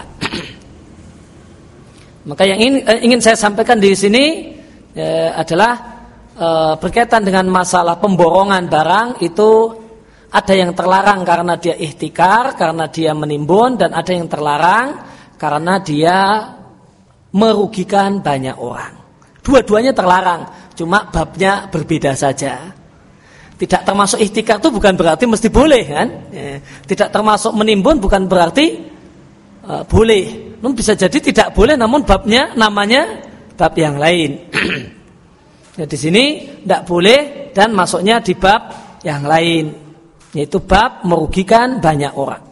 Maka yang ingin saya sampaikan di sini adalah berkaitan dengan masalah pemborongan barang itu Ada yang terlarang karena dia ihtikar, karena dia menimbun, dan ada yang terlarang karena dia merugikan banyak orang. Dua-duanya terlarang, cuma babnya berbeda saja. Tidak termasuk ihtikar itu bukan berarti mesti boleh, kan? Tidak termasuk menimbun bukan berarti boleh. Namun bisa jadi tidak boleh, namun babnya namanya bab yang lain. Di sini tidak boleh dan masuknya di bab yang lain, yaitu bab merugikan banyak orang.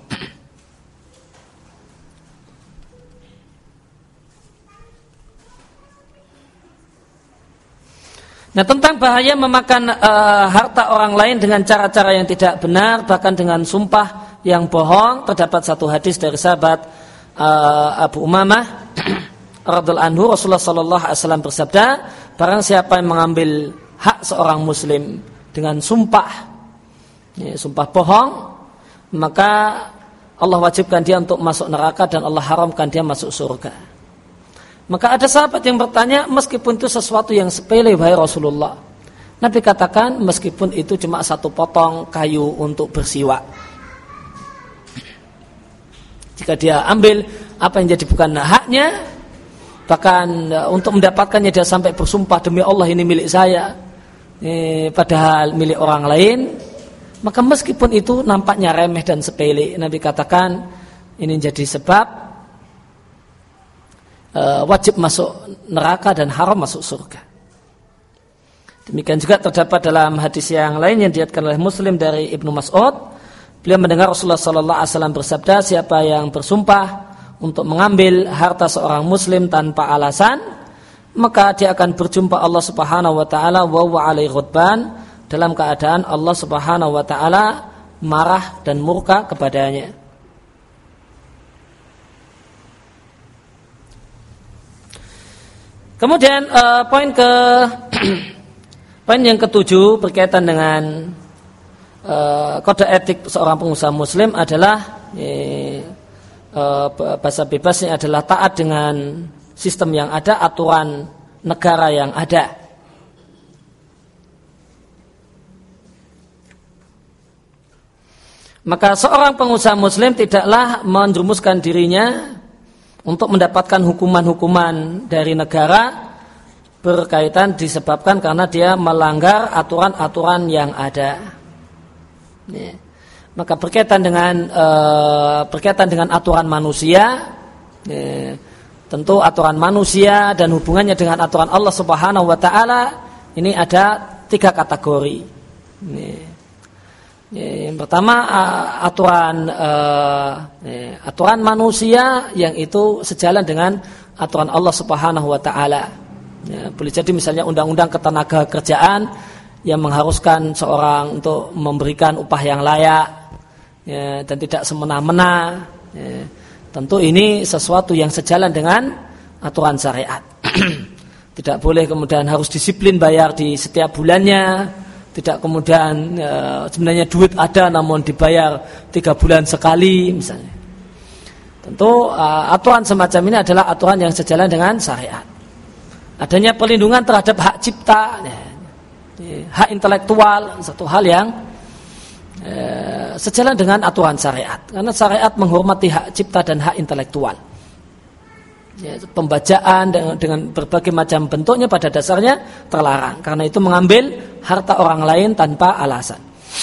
Nah, tentang bahaya memakan harta orang lain dengan cara-cara yang tidak benar, bahkan dengan sumpah yang bohong, terdapat satu hadis dari sahabat Abu Umamah radhiyallahu anhu, Rasulullah sallallahu alaihi wasallam bersabda, barang siapa yang mengambil hak seorang muslim dengan sumpah bohong, maka Allah wajibkan dia untuk masuk neraka dan Allah haramkan dia masuk surga. Maka ada sahabat yang bertanya, meskipun itu sesuatu yang sepele wahai Rasulullah, Nabi katakan meskipun itu cuma satu potong kayu untuk bersiwak, jika dia ambil apa yang jadi bukan haknya, bahkan untuk mendapatkannya dia sampai bersumpah, demi Allah ini milik saya, padahal milik orang lain, maka meskipun itu nampaknya remeh dan sepele, Nabi katakan ini jadi sebab wajib masuk neraka dan haram masuk surga. Demikian juga terdapat dalam hadis yang lain yang diriwayatkan oleh Muslim dari Ibnu Mas'ud, beliau mendengar Rasulullah sallallahu alaihi wasallam bersabda, siapa yang bersumpah untuk mengambil harta seorang muslim tanpa alasan, maka dia akan berjumpa Allah Subhanahu wa taala wa huwa alaihi ghadban, dalam keadaan Allah Subhanahu wa taala marah dan murka kepadanya. Kemudian poin yang ketujuh berkaitan dengan kode etik seorang pengusaha muslim adalah bahasa bebasnya adalah taat dengan sistem yang ada, aturan negara yang ada. Maka seorang pengusaha muslim tidaklah menjerumuskan dirinya untuk mendapatkan hukuman-hukuman dari negara berkaitan disebabkan karena dia melanggar aturan-aturan yang ada. Ya. Maka berkaitan dengan aturan manusia, ya, tentu aturan manusia dan hubungannya dengan aturan Allah Subhanahu wa taala ini ada 3 kategori. Ya. Yang pertama aturan manusia yang itu sejalan dengan aturan Allah Subhanahu wa taala. Ya, boleh jadi misalnya undang-undang ketenagakerjaan yang mengharuskan seorang untuk memberikan upah yang layak, ya, dan tidak semena-mena. Ya, tentu ini sesuatu yang sejalan dengan aturan syariat. Tidak boleh kemudian harus disiplin bayar di setiap bulannya. Tidak kemudian sebenarnya duit ada namun dibayar 3 bulan sekali misalnya. Tentu aturan semacam ini adalah aturan yang sejalan dengan syariat. Adanya perlindungan terhadap hak cipta, hak intelektual, satu hal yang sejalan dengan aturan syariat. Karena syariat menghormati hak cipta dan hak intelektual. Ya, pembajaan dengan berbagai macam bentuknya pada dasarnya terlarang. Karena itu mengambil harta orang lain tanpa alasan.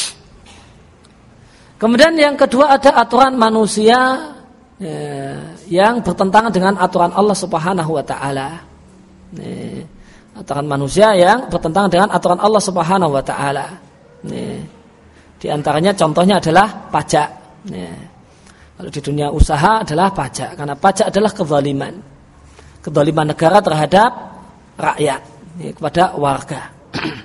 Kemudian yang kedua ada aturan manusia yang bertentangan dengan aturan Allah Subhanahu wa taala. Aturan manusia yang bertentangan dengan aturan Allah Subhanahu wa taala. Di antaranya contohnya adalah pajak. Kalau di dunia usaha adalah pajak, karena pajak adalah kezaliman negara terhadap rakyat, kepada warga.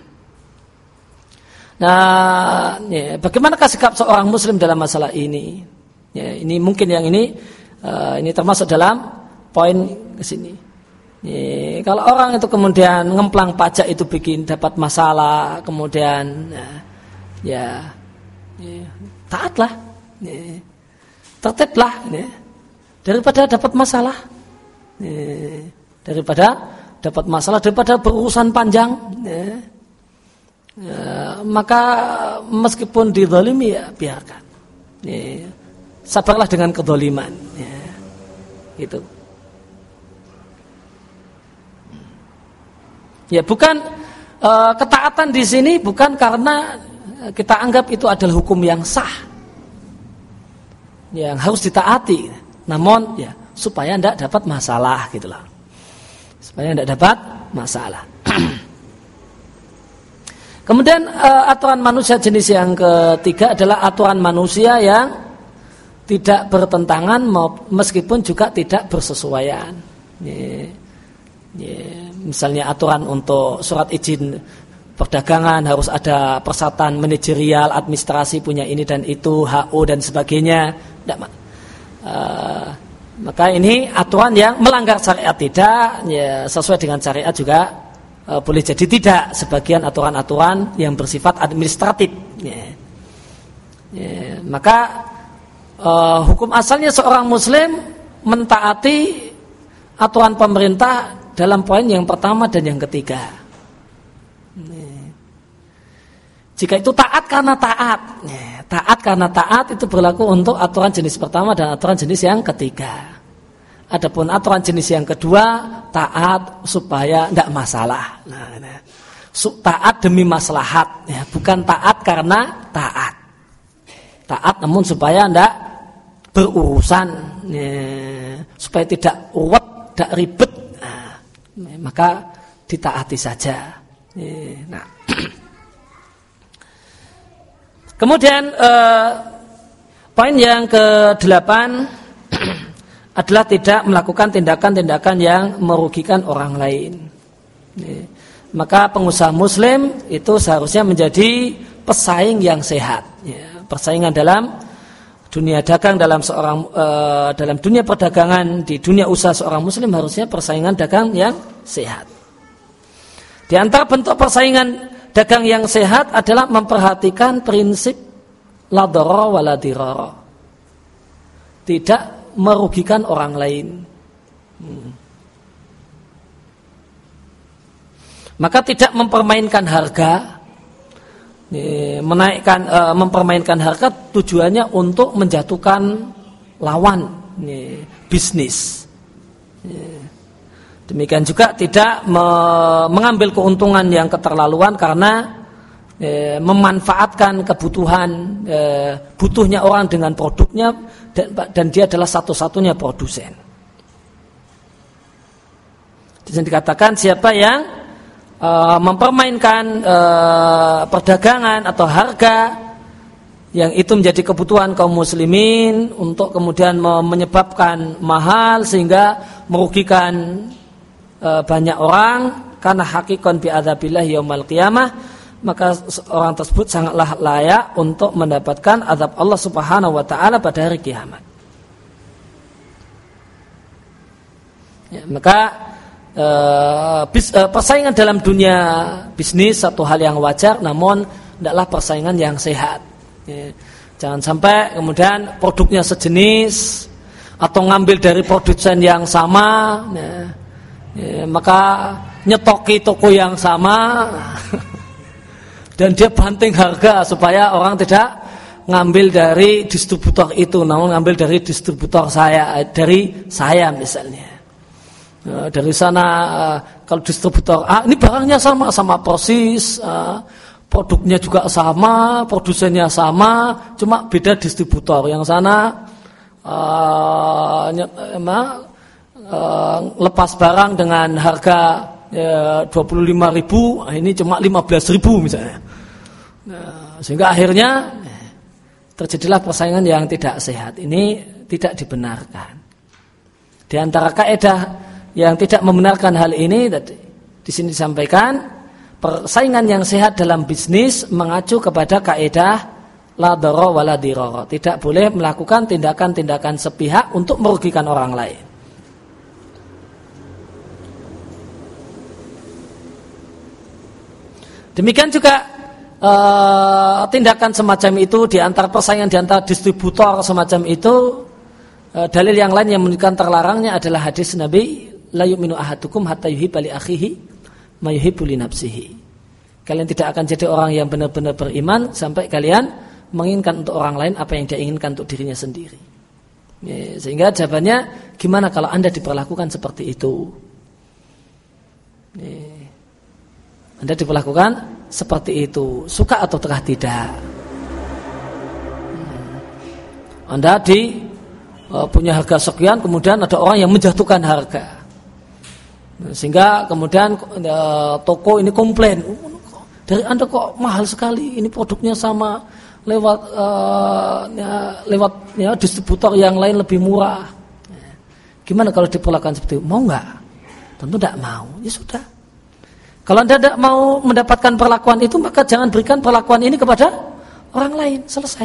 Nah, bagaimanakah sikap seorang muslim dalam masalah ini? Ini mungkin yang ini termasuk dalam poin kesini. Kalau orang itu kemudian ngemplang pajak itu bikin dapat masalah, kemudian taatlah. Tertiblah daripada dapat masalah, daripada berurusan panjang. maka meskipun dizalimi ya biarkan. Sabarlah dengan kedzaliman. Gitu. Ya bukan ketaatan di sini bukan karena kita anggap itu adalah hukum yang sah, yang harus ditaati. Namun ya supaya tidak dapat masalah gitulah. Supaya tidak dapat masalah. Kemudian aturan manusia jenis yang ketiga adalah aturan manusia yang tidak bertentangan meskipun juga tidak bersesuaian. Misalnya aturan untuk surat izin perdagangan harus ada persyaratan manajerial, administrasi punya ini dan itu, HO dan sebagainya. Maka ini aturan yang melanggar syariat tidak, ya, sesuai dengan syariat juga boleh jadi tidak. Sebagian aturan-aturan yang bersifat administratif. Maka hukum asalnya seorang Muslim mentaati aturan pemerintah dalam poin yang pertama dan yang ketiga. Jika itu taat karena taat, taat karena taat itu berlaku untuk aturan jenis pertama dan aturan jenis yang ketiga. Adapun aturan jenis yang kedua, taat supaya tidak masalah. Taat demi maslahat, bukan taat karena taat. Taat namun supaya tidak berurusan, supaya tidak ruwet, tidak ribet. Maka ditaati saja. Nah, kemudian poin yang ke-8 adalah tidak melakukan tindakan-tindakan yang merugikan orang lain. Maka pengusaha Muslim itu seharusnya menjadi pesaing yang sehat. Persaingan dalam dunia dagang dalam dunia perdagangan, di dunia usaha seorang Muslim harusnya persaingan dagang yang sehat. Di antara bentuk persaingan dagang yang sehat adalah memperhatikan prinsip la darara wa la dirara. Tidak merugikan orang lain. Maka tidak mempermainkan harga. Mempermainkan harga tujuannya untuk menjatuhkan lawan bisnis. Demikian juga tidak mengambil keuntungan yang keterlaluan karena memanfaatkan kebutuhan butuhnya orang dengan produknya dan dia adalah satu-satunya produsen. Di sini dikatakan siapa yang mempermainkan perdagangan atau harga yang itu menjadi kebutuhan kaum muslimin untuk kemudian menyebabkan mahal sehingga merugikan banyak orang karena hakikon bi'adzabillah yaumal qiyamah, maka orang tersebut sangatlah layak untuk mendapatkan azab Allah Subhanahu wa taala pada hari kiamat. Ya, maka persaingan dalam dunia bisnis satu hal yang wajar, namun tidaklah persaingan yang sehat. Jangan sampai kemudian produknya sejenis atau ngambil dari produsen yang sama, maka nyetoki toko yang sama dan dia banting harga supaya orang tidak ngambil dari distributor itu, namun ngambil dari distributor dari saya misalnya. Dari sana kalau distributor ini barangnya sama persis, produknya juga sama, produsennya sama, cuma beda distributor. Yang sana lepas barang dengan harga 25.000, ini cuma 15.000 misalnya. Sehingga akhirnya terjadilah persaingan yang tidak sehat. Ini tidak dibenarkan. Di antara kaidah yang tidak membenarkan hal ini di sini disampaikan, persaingan yang sehat dalam bisnis mengacu kepada kaidah la darara wa la dirara. Tidak boleh melakukan tindakan-tindakan sepihak untuk merugikan orang lain. Demikian juga tindakan semacam itu di antara persaingan di antara distributor semacam itu, dalil yang lain yang menunjukkan terlarangnya adalah hadis Nabi, la yu'minu ahadukum hatta yuhibba li akhihi ma yuhibbu li nafsihi. Kalian tidak akan jadi orang yang benar-benar beriman sampai kalian menginginkan untuk orang lain apa yang dia inginkan untuk dirinya sendiri. Sehingga jawabannya, gimana kalau Anda diperlakukan seperti itu? Anda diperlakukan seperti itu, suka atau tidak? Anda punya harga sekian, kemudian ada orang yang menjatuhkan harga, sehingga kemudian toko ini komplain, dari Anda kok mahal sekali, ini produknya sama, lewat distributor yang lain lebih murah. Gimana kalau diperlakukan seperti itu? Mau nggak? Tentu tidak mau. Ya sudah. Kalau Anda tidak mau mendapatkan perlakuan itu, maka jangan berikan perlakuan ini kepada orang lain. Selesai.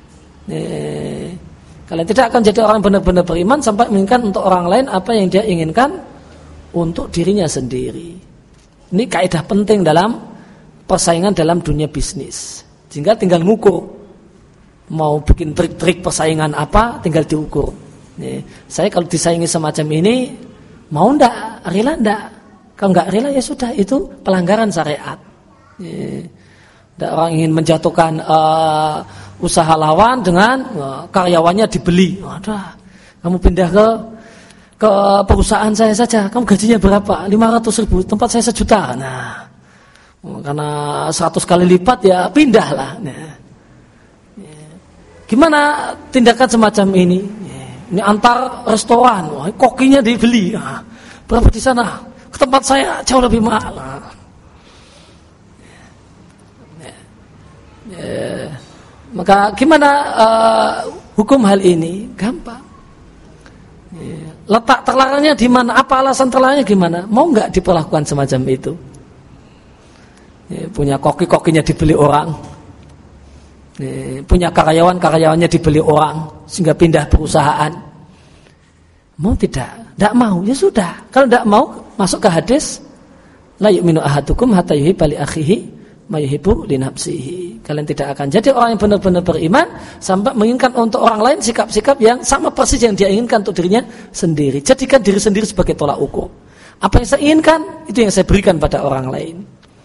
Kalian tidak akan jadi orang benar-benar beriman sampai menginginkan untuk orang lain apa yang dia inginkan untuk dirinya sendiri. Ini kaidah penting dalam persaingan dalam dunia bisnis. Sehingga tinggal ngukur. Mau bikin trik-trik persaingan apa, tinggal diukur. Saya kalau disaingi semacam ini, mau ndak? Rela ndak? Kalau nggak rela ya sudah, itu pelanggaran syariat. Orang ingin menjatuhkan usaha lawan dengan karyawannya dibeli. Wadah, kamu pindah ke perusahaan saya saja. Kamu gajinya berapa? 500.000. Tempat saya 1 juta. Nah, karena 100 kali lipat ya pindahlah. Nah, gimana tindakan semacam ini? Ini antar restoran. Wah, kokinya dibeli. Nah, berapa di sana? Ke tempat saya jauh lebih mahal. Maka gimana hukum hal ini? Gampang. Letak terlarangnya di mana? Apa alasan terlarangnya gimana? Mau nggak diperlakukan semacam itu? Punya kokinya dibeli orang, punya karyawannya dibeli orang sehingga pindah perusahaan. Mau tidak? Tidak mau, ya sudah. Kalau tidak mau, masuk ke hadis, la yu'minu ahadukum hatta yuhibba li akhihi ma yuhibbu li nafsihi. Kalian tidak akan jadi orang yang benar-benar beriman sampai menginginkan untuk orang lain sikap-sikap yang sama persis yang dia inginkan untuk dirinya sendiri. Jadikan diri sendiri sebagai tolak ukur. Apa yang saya inginkan, itu yang saya berikan pada orang lain.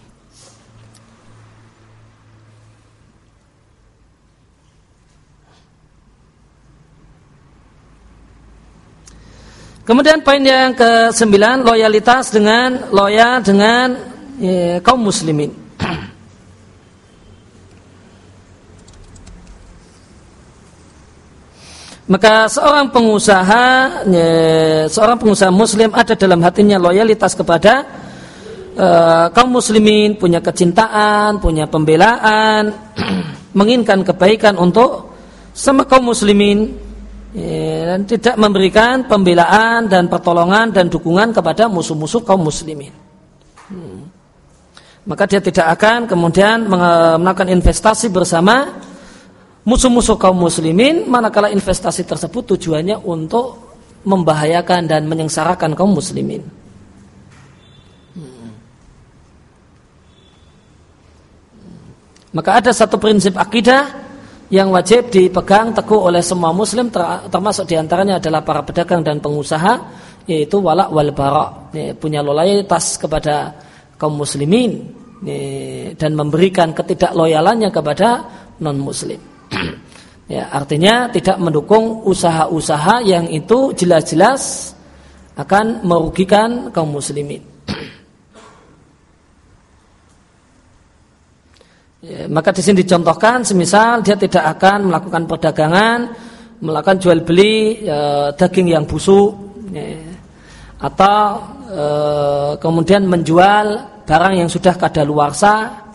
Kemudian poin yang ke-9, loyalitas loyal dengan kaum muslimin. Maka seorang pengusaha muslim ada dalam hatinya loyalitas kepada kaum muslimin, punya kecintaan, punya pembelaan, menginginkan kebaikan untuk sama kaum muslimin. Dan tidak memberikan pembelaan dan pertolongan dan dukungan kepada musuh-musuh kaum muslimin. Maka dia tidak akan kemudian melakukan investasi bersama musuh-musuh kaum muslimin, manakala investasi tersebut tujuannya untuk membahayakan dan menyengsarakan kaum muslimin. Maka ada satu prinsip akidah yang wajib dipegang teguh oleh semua muslim, termasuk diantaranya adalah para pedagang dan pengusaha, yaitu wala' wal bara', punya loyalitas kepada kaum muslimin dan memberikan ketidakloyalannya kepada non muslim. Ya, artinya tidak mendukung usaha-usaha yang itu jelas-jelas akan merugikan kaum muslimin. Ya, maka di sini dicontohkan, semisal dia tidak akan melakukan perdagangan, melakukan jual beli daging yang busuk, atau kemudian menjual barang yang sudah kadaluarsa.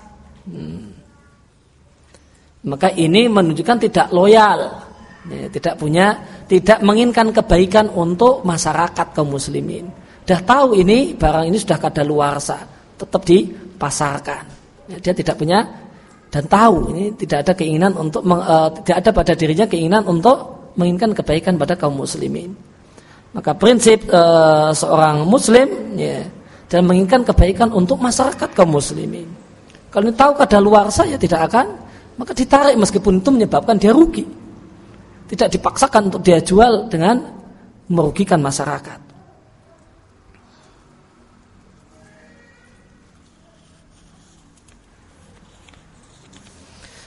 Maka ini menunjukkan tidak loyal, tidak menginginkan kebaikan untuk masyarakat kaum muslimin. Dah tahu ini barang ini sudah kadaluarsa, tetap dipasarkan. Dia tidak punya dan tahu ini tidak ada keinginan untuk tidak ada pada dirinya keinginan untuk menginginkan kebaikan pada kaum muslimin. Maka prinsip seorang muslim dan menginginkan kebaikan untuk masyarakat kaum muslimin. Kalau tahu kadaluarsa ya tidak akan, maka ditarik meskipun itu menyebabkan dia rugi. Tidak dipaksakan untuk dia jual dengan merugikan masyarakat.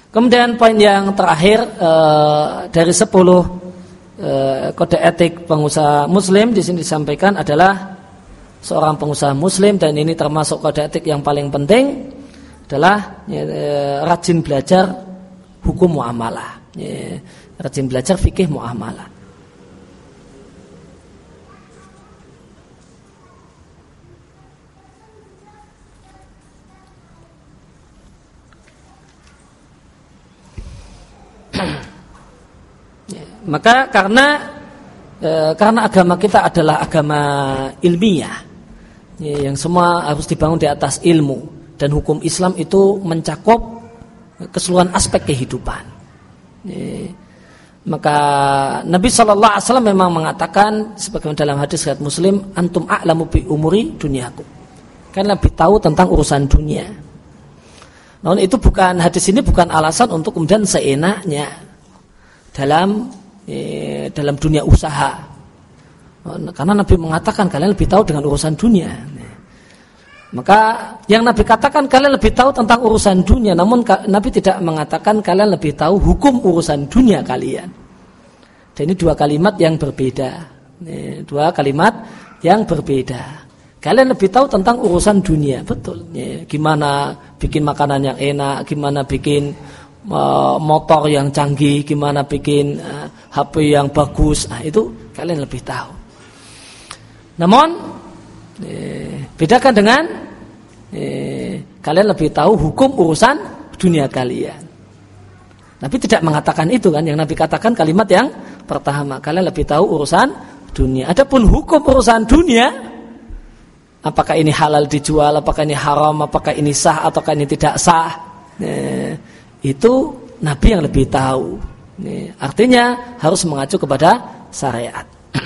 Kemudian poin yang terakhir dari 10 kode etik pengusaha muslim di sini disampaikan adalah seorang pengusaha muslim, dan ini termasuk kode etik yang paling penting adalah rajin belajar hukum muamalah, rajin belajar fikih muamalah. Maka karena agama kita adalah agama ilmiah, yang semua harus dibangun di atas ilmu, dan hukum Islam itu mencakup keseluruhan aspek kehidupan. Maka Nabi SAW memang mengatakan sebagaimana dalam hadis riwayat Muslim, antum a'lamu bi umuri dunyakum, kalian lebih tahu tentang urusan dunia. Namun itu bukan, hadis ini bukan alasan untuk kemudian seenaknya dalam dunia usaha, karena Nabi mengatakan kalian lebih tahu dengan urusan dunia. Maka yang Nabi katakan kalian lebih tahu tentang urusan dunia, namun Nabi tidak mengatakan kalian lebih tahu hukum urusan dunia kalian. Dan ini dua kalimat yang berbeda. Kalian lebih tahu tentang urusan dunia, betul. Gimana bikin makanan yang enak, gimana bikin motor yang canggih, gimana bikin HP yang bagus, itu kalian lebih tahu. Namun bedakan dengan kalian lebih tahu hukum urusan dunia kalian. Nabi tidak mengatakan itu kan, yang Nabi katakan kalimat yang pertama, kalian lebih tahu urusan dunia. Adapun hukum urusan dunia, apakah ini halal dijual, apakah ini haram, apakah ini sah ataukah ini tidak sah, itu Nabi yang lebih tahu. Artinya harus mengacu kepada syariat.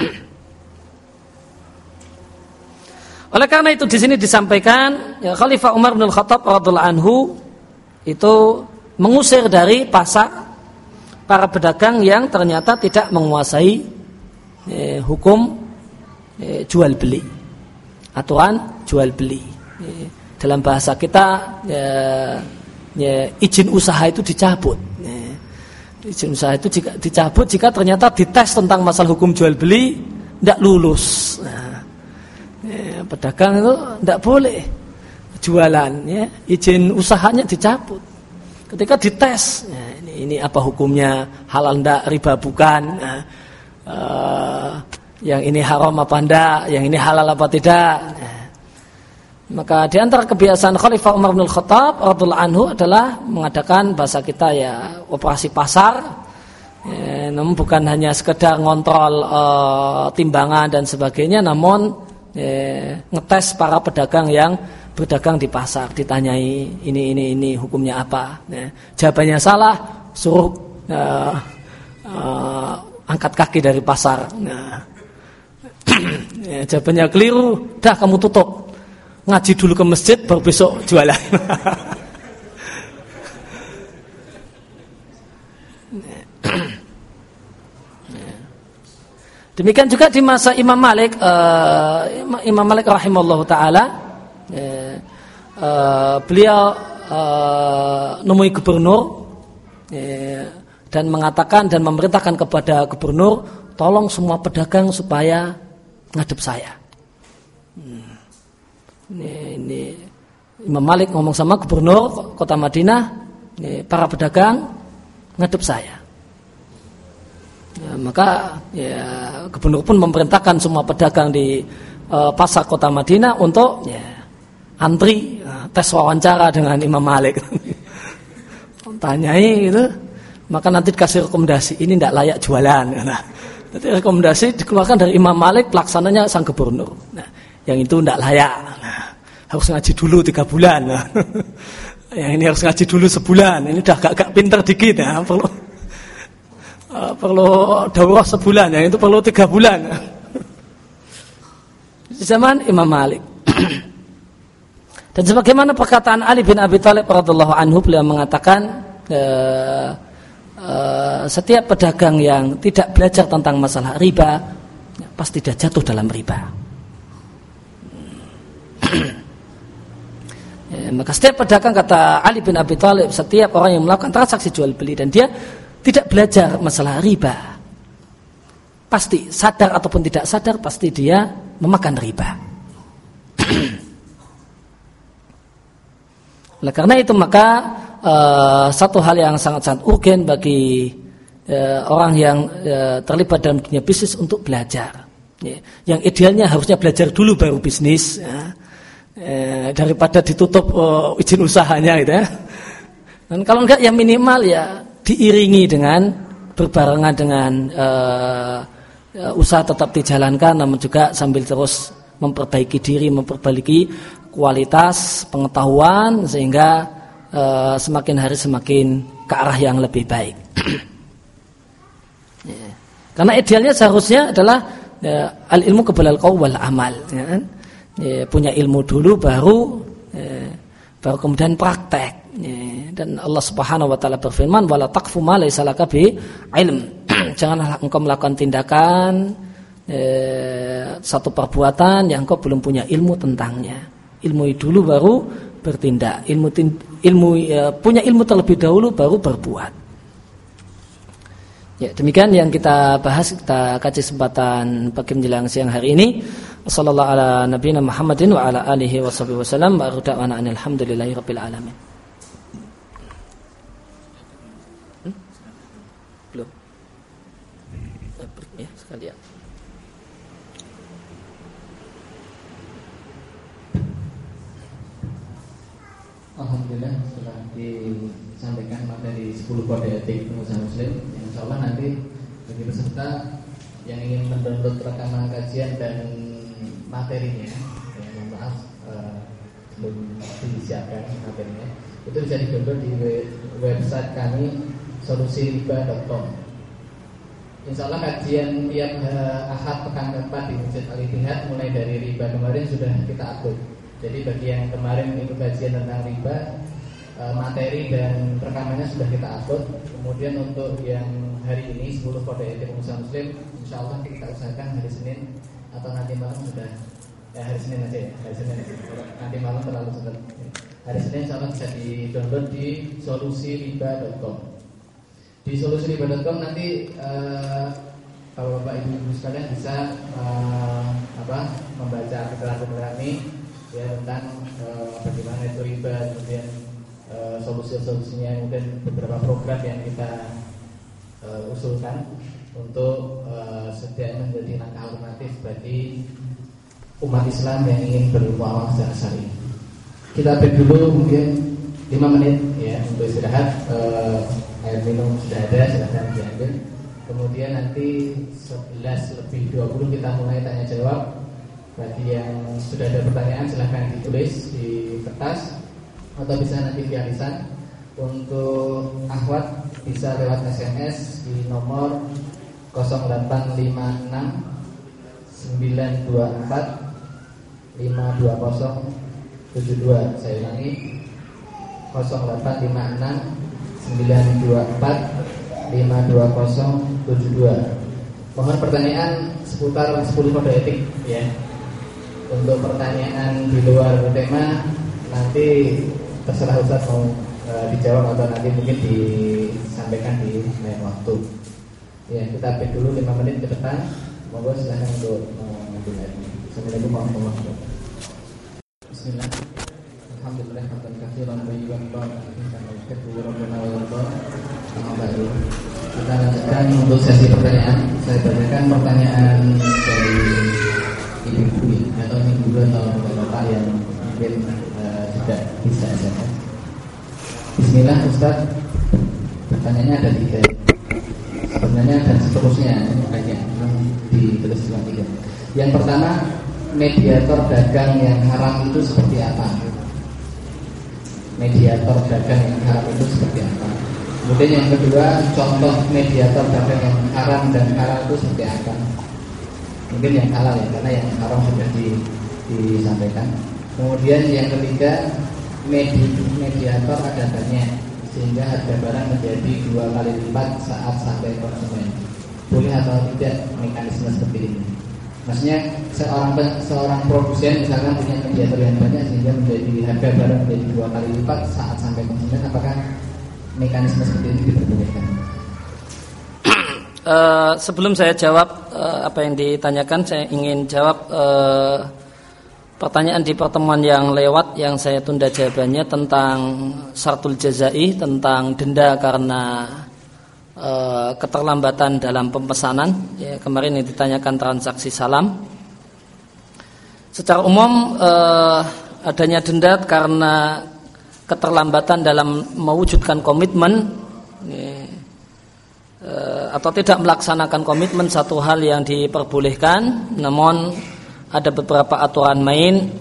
Oleh karena itu di sini disampaikan Khalifah Umar bin Khattab radhiyallahu anhu itu mengusir dari pasar para pedagang yang ternyata tidak menguasai hukum jual beli, aturan jual beli. Dalam bahasa kita izin usaha itu dicabut. Izin usaha itu dicabut jika ternyata dites tentang masalah hukum jual beli tidak lulus. Pedagang itu tidak boleh jualan, izin usahanya dicabut. Ketika dites, ini apa hukumnya, halal tidak, riba bukan, yang ini haram apa tidak, yang ini halal apa tidak. Maka di antara kebiasaan Khalifah Umar bin Khattab radhiyallahu anhu adalah mengadakan bahasa kita operasi pasar, namun bukan hanya sekedar ngontrol timbangan dan sebagainya, namun ngetes para pedagang yang berdagang di pasar, ditanyai ini hukumnya apa. Jawabannya salah, suruh angkat kaki dari pasar. Jawabannya keliru, dah kamu tutup. Ngaji dulu ke masjid, baru besok jualan. Demikian juga di masa Imam Malik, Imam Malik rahimahullah ta'ala, beliau nemui gubernur dan mengatakan dan memerintahkan kepada gubernur, tolong semua pedagang supaya ngadep saya. Ini Imam Malik ngomong sama gubernur kota Madinah, para pedagang ngadep saya. Maka gubernur pun memerintahkan semua pedagang di pasar kota Madinah untuk antri tes wawancara dengan Imam Malik. Tanyai gitu, maka nanti dikasih rekomendasi, ini tidak layak jualan. Nah, nanti rekomendasi dikeluarkan dari Imam Malik, pelaksananya sang gubernur. Nah, yang itu tidak layak. Nah, harus ngaji dulu 3 bulan. Nah, yang ini harus ngaji dulu sebulan. Ini udah agak pinter dikit ya, perlu daurah sebulan, yang itu perlu 3 bulan. Di zaman Imam Malik. Dan sebagaimana perkataan Ali bin Abi Thalib radhiyallahu anhu, beliau mengatakan setiap pedagang yang tidak belajar tentang masalah riba pasti dia jatuh dalam riba. Maka setiap pedagang, kata Ali bin Abi Thalib, setiap orang yang melakukan transaksi jual beli dan dia tidak belajar masalah riba, pasti sadar ataupun tidak sadar pasti dia memakan riba. Oleh karena itu maka satu hal yang sangat-sangat urgen bagi orang yang terlibat dalam dunia bisnis untuk belajar. Yang idealnya harusnya belajar dulu baru bisnis, daripada ditutup izin usahanya gitu ya. Dan kalau enggak ya minimal ya diiringi dengan berbarengan dengan usaha tetap dijalankan, namun juga sambil terus memperbaiki diri, memperbaiki kualitas pengetahuan sehingga semakin hari semakin ke arah yang lebih baik. Karena idealnya seharusnya adalah al ilmu qabla al qaul wal amal, ya kan? Punya ilmu dulu baru kemudian praktek. Dan Allah Subhanahu wa taala berfirman, wala taqfu ma laysa laka bi ilm. Janganlah engkau melakukan tindakan satu perbuatan yang engkau belum punya ilmu tentangnya. Ilmu dulu baru bertindak. Punya ilmu terlebih dahulu baru berbuat. Ya, demikian yang kita bahas, kita kaji kesempatan pagi menjelang siang hari ini. Wassallallahu ala nabiyina Muhammadin wa ala alihi wasallam wa arda'ana alhamdulillahi rabbil alamin. Belum. Ya, sekalian. Alhamdulillah setelah disampaikan materi 10 kode etik pengusaha muslim, yang insyaallah nanti bagi peserta yang ingin mendownload rekaman kajian dan materinya, ya, mohon maaf belum disiapkan materinya, itu bisa di-download di website kami solusi-riba.com. Insyaallah kajian tiap Ahad pekan keempat di Masjid Al-Ittihad mulai dari riba kemarin sudah kita upload. Jadi bagi yang kemarin itu kajian tentang riba, materi dan rekamannya sudah kita upload. Kemudian untuk yang hari ini 10 kode etik pengusaha muslim, insyaallah kita usahakan hari Senin atau nanti malam sudah, hari Senin aja ya, hari Senin aja. Nanti malam terlalu cepat. Hari Senin insyaallah bisa di-download di solusi-riba.com. Di solusi-riba.com nanti Bapak Ibu sekalian bisa membaca artikel-artikel kami ya tentang bagaimana itu riba, kemudian solusi-solusinya, kemudian beberapa program yang kita usulkan untuk setidaknya menjadi langkah alternatif bagi umat Islam yang ingin berilmu awal secara syar'i. Kita break dulu mungkin 5 menit ya untuk istirahat. Air minum sudah ada, silahkan diambil. Kemudian nanti 11:20 kita mulai tanya jawab. Bagi yang sudah ada pertanyaan silahkan ditulis di kertas atau bisa nanti via lisan. Untuk akhwat bisa lewat SMS di nomor 0856 924 52072. Saya ulangi 0856 924 52072. Mohon pertanyaan seputar 10 kode etik ya. Untuk pertanyaan di luar tema nanti terserah Ustaz mau dijawab atau nanti mungkin disampaikan di lain waktu. Ya, kita break dulu 5 menit ke depan. Monggo silakan untuk mengambil air. Assalamualaikum warahmatullahi wabarakatuh. Bismillah. Alhamdulillah hamdan katsiran thayyiban mubarakan. Kita lanjutkan untuk sesi pertanyaan. Saya bacakan pertanyaan dari ibu-ibu atau ibu atau bapak yang mungkin tidak bisa jawab. Bismillah Ustaz. Pertanyaannya ada 3. Sebenarnya dan seterusnya banyak ditulis cuma 3. Yang pertama, mediator dagang yang haram itu seperti apa? Mediator dagang yang haram itu seperti apa? Kemudian yang kedua, contoh mediator dagang yang haram dan halal itu seperti apa? Mungkin yang halal ya, karena yang haram sudah disampaikan. Kemudian yang ketiga, mediator ada banyak sehingga harga barang menjadi 2 kali lipat saat sampai konsumen. Boleh atau tidak mekanisme seperti ini? Maksudnya seorang produsen misalkan punya mediator yang banyak sehingga menjadi harga barang menjadi 2 kali lipat saat sampai konsumen, apakah mekanisme seperti ini diperbolehkan? Sebelum saya jawab apa yang ditanyakan, saya ingin jawab pertanyaan di pertemuan yang lewat yang saya tunda jawabannya tentang syartul jazai, tentang denda karena keterlambatan dalam pemesanan. Ya, kemarin yang ditanyakan transaksi salam. Secara umum adanya denda karena keterlambatan dalam mewujudkan komitmen, ya, atau tidak melaksanakan komitmen satu hal yang diperbolehkan, namun ada beberapa aturan main.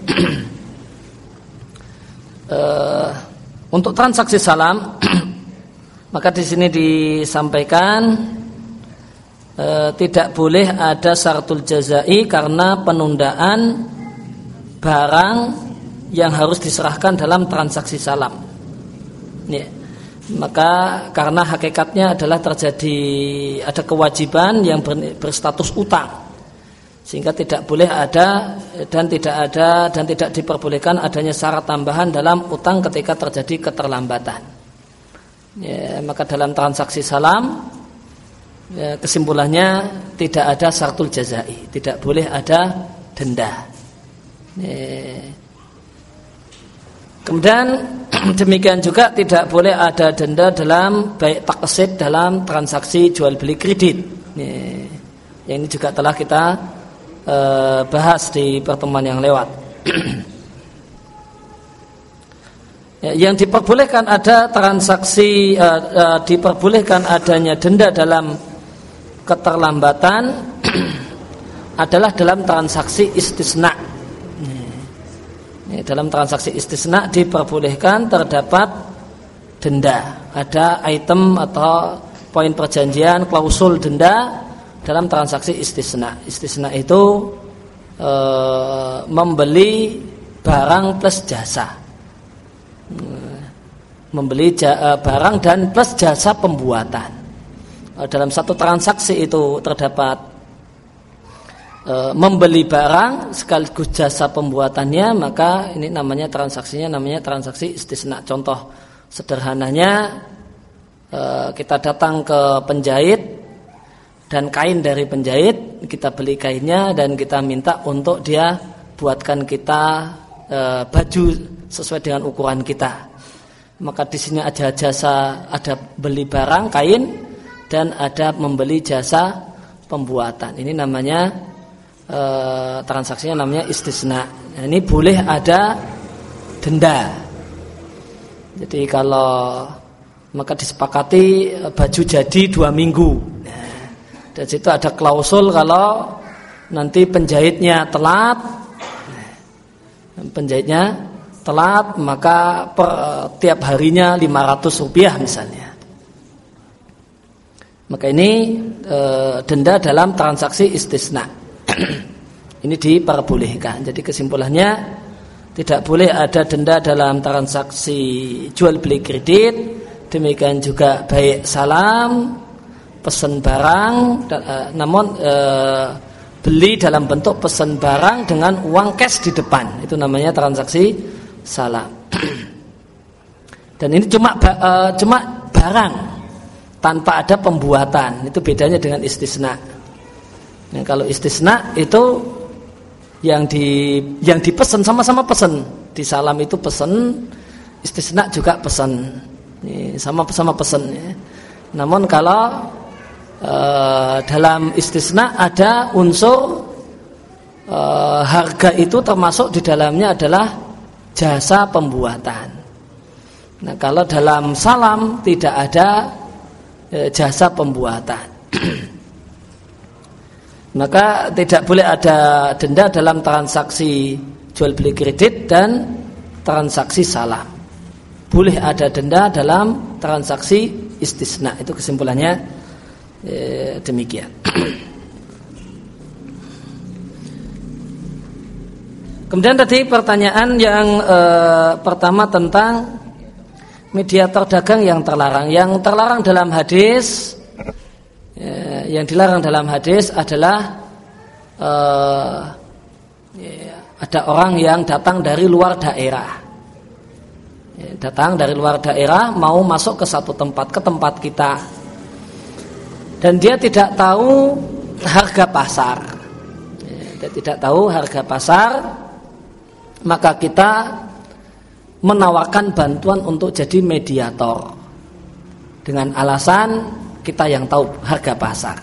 Untuk transaksi salam, maka di sini disampaikan tidak boleh ada syartul jazai karena penundaan barang yang harus diserahkan dalam transaksi salam. Ya. Maka karena hakikatnya adalah ada kewajiban yang berstatus utang, sehingga tidak boleh ada dan tidak diperbolehkan adanya syarat tambahan dalam utang ketika terjadi keterlambatan. Ya, maka dalam transaksi salam, ya, kesimpulannya tidak ada syartul jazai, tidak boleh ada denda. Ya. Kemudian demikian juga tidak boleh ada denda dalam baik taqsid dalam transaksi jual beli kredit. Ya. Yang ini juga telah kita bahas di pertemuan yang lewat. Yang diperbolehkan ada transaksi, diperbolehkan adanya denda dalam keterlambatan adalah dalam transaksi istisna. Dalam transaksi istisna diperbolehkan terdapat denda. Ada item atau poin perjanjian klausul denda dalam transaksi istisna. Istisna itu membeli barang plus jasa. Membeli barang dan plus jasa pembuatan. Dalam satu transaksi itu terdapat membeli barang sekaligus jasa pembuatannya, maka ini namanya transaksi istisna. Contoh sederhananya, kita datang ke penjahit dan kain dari penjahit, kita beli kainnya dan kita minta untuk dia buatkan kita baju sesuai dengan ukuran kita. Maka di sini ada jasa, ada beli barang kain dan ada membeli jasa pembuatan. Ini namanya transaksinya namanya istisna. Nah, ini boleh ada denda. Jadi kalau maka disepakati baju jadi 2 minggu. Nah, dan situ ada klausul kalau nanti penjahitnya telat, maka tiap harinya 500 rupiah misalnya. Maka ini denda dalam transaksi istisna. Ini diperbolehkan. Jadi kesimpulannya tidak boleh ada denda dalam transaksi jual beli kredit. Demikian juga baik salam, pesan barang, namun beli dalam bentuk pesan barang dengan uang cash di depan. Itu namanya transaksi salam. Dan ini cuma barang tanpa ada pembuatan. Itu bedanya dengan istisna. Nah, kalau istisna itu yang dipesan sama-sama pesan. Di salam itu pesan, istisna juga pesan. Sama-sama pesan. Ya. Namun kalau dalam istisna ada unsur harga itu termasuk di dalamnya adalah jasa pembuatan. Nah, kalau dalam salam tidak ada jasa pembuatan, maka tidak boleh ada denda dalam transaksi jual beli kredit dan transaksi salam. Boleh ada denda dalam transaksi istisna. Itu kesimpulannya demikian. Kemudian tadi pertanyaan yang pertama tentang mediator dagang yang terlarang. Yang terlarang dalam hadis, yang dilarang dalam hadis adalah ada orang yang datang dari luar daerah. Datang dari luar daerah mau masuk ke satu tempat, ke tempat kita. Dan dia tidak tahu harga pasar. Dia tidak tahu harga pasar, maka kita menawarkan bantuan untuk jadi mediator dengan alasan kita yang tahu harga pasar.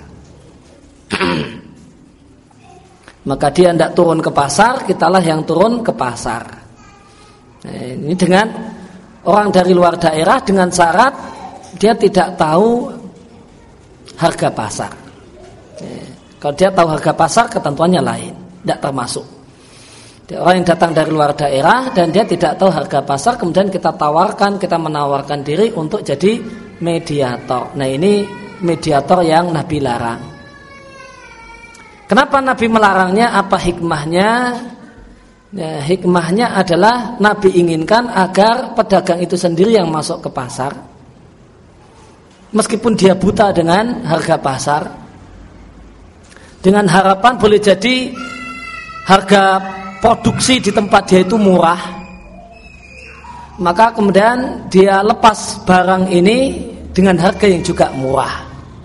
Maka dia tidak turun ke pasar, kitalah yang turun ke pasar. Ini dengan orang dari luar daerah dengan syarat dia tidak tahu harga pasar. Kalau dia tahu harga pasar, ketentuannya lain, tidak termasuk. Orang yang datang dari luar daerah dan dia tidak tahu harga pasar, kemudian kita menawarkan diri untuk jadi mediator. Nah, ini mediator yang Nabi larang. Kenapa Nabi melarangnya? Apa hikmahnya? Ya, hikmahnya adalah Nabi inginkan agar pedagang itu sendiri yang masuk ke pasar, meskipun dia buta dengan harga pasar, dengan harapan boleh jadi harga produksi di tempat dia itu murah, maka kemudian dia lepas barang ini dengan harga yang juga murah.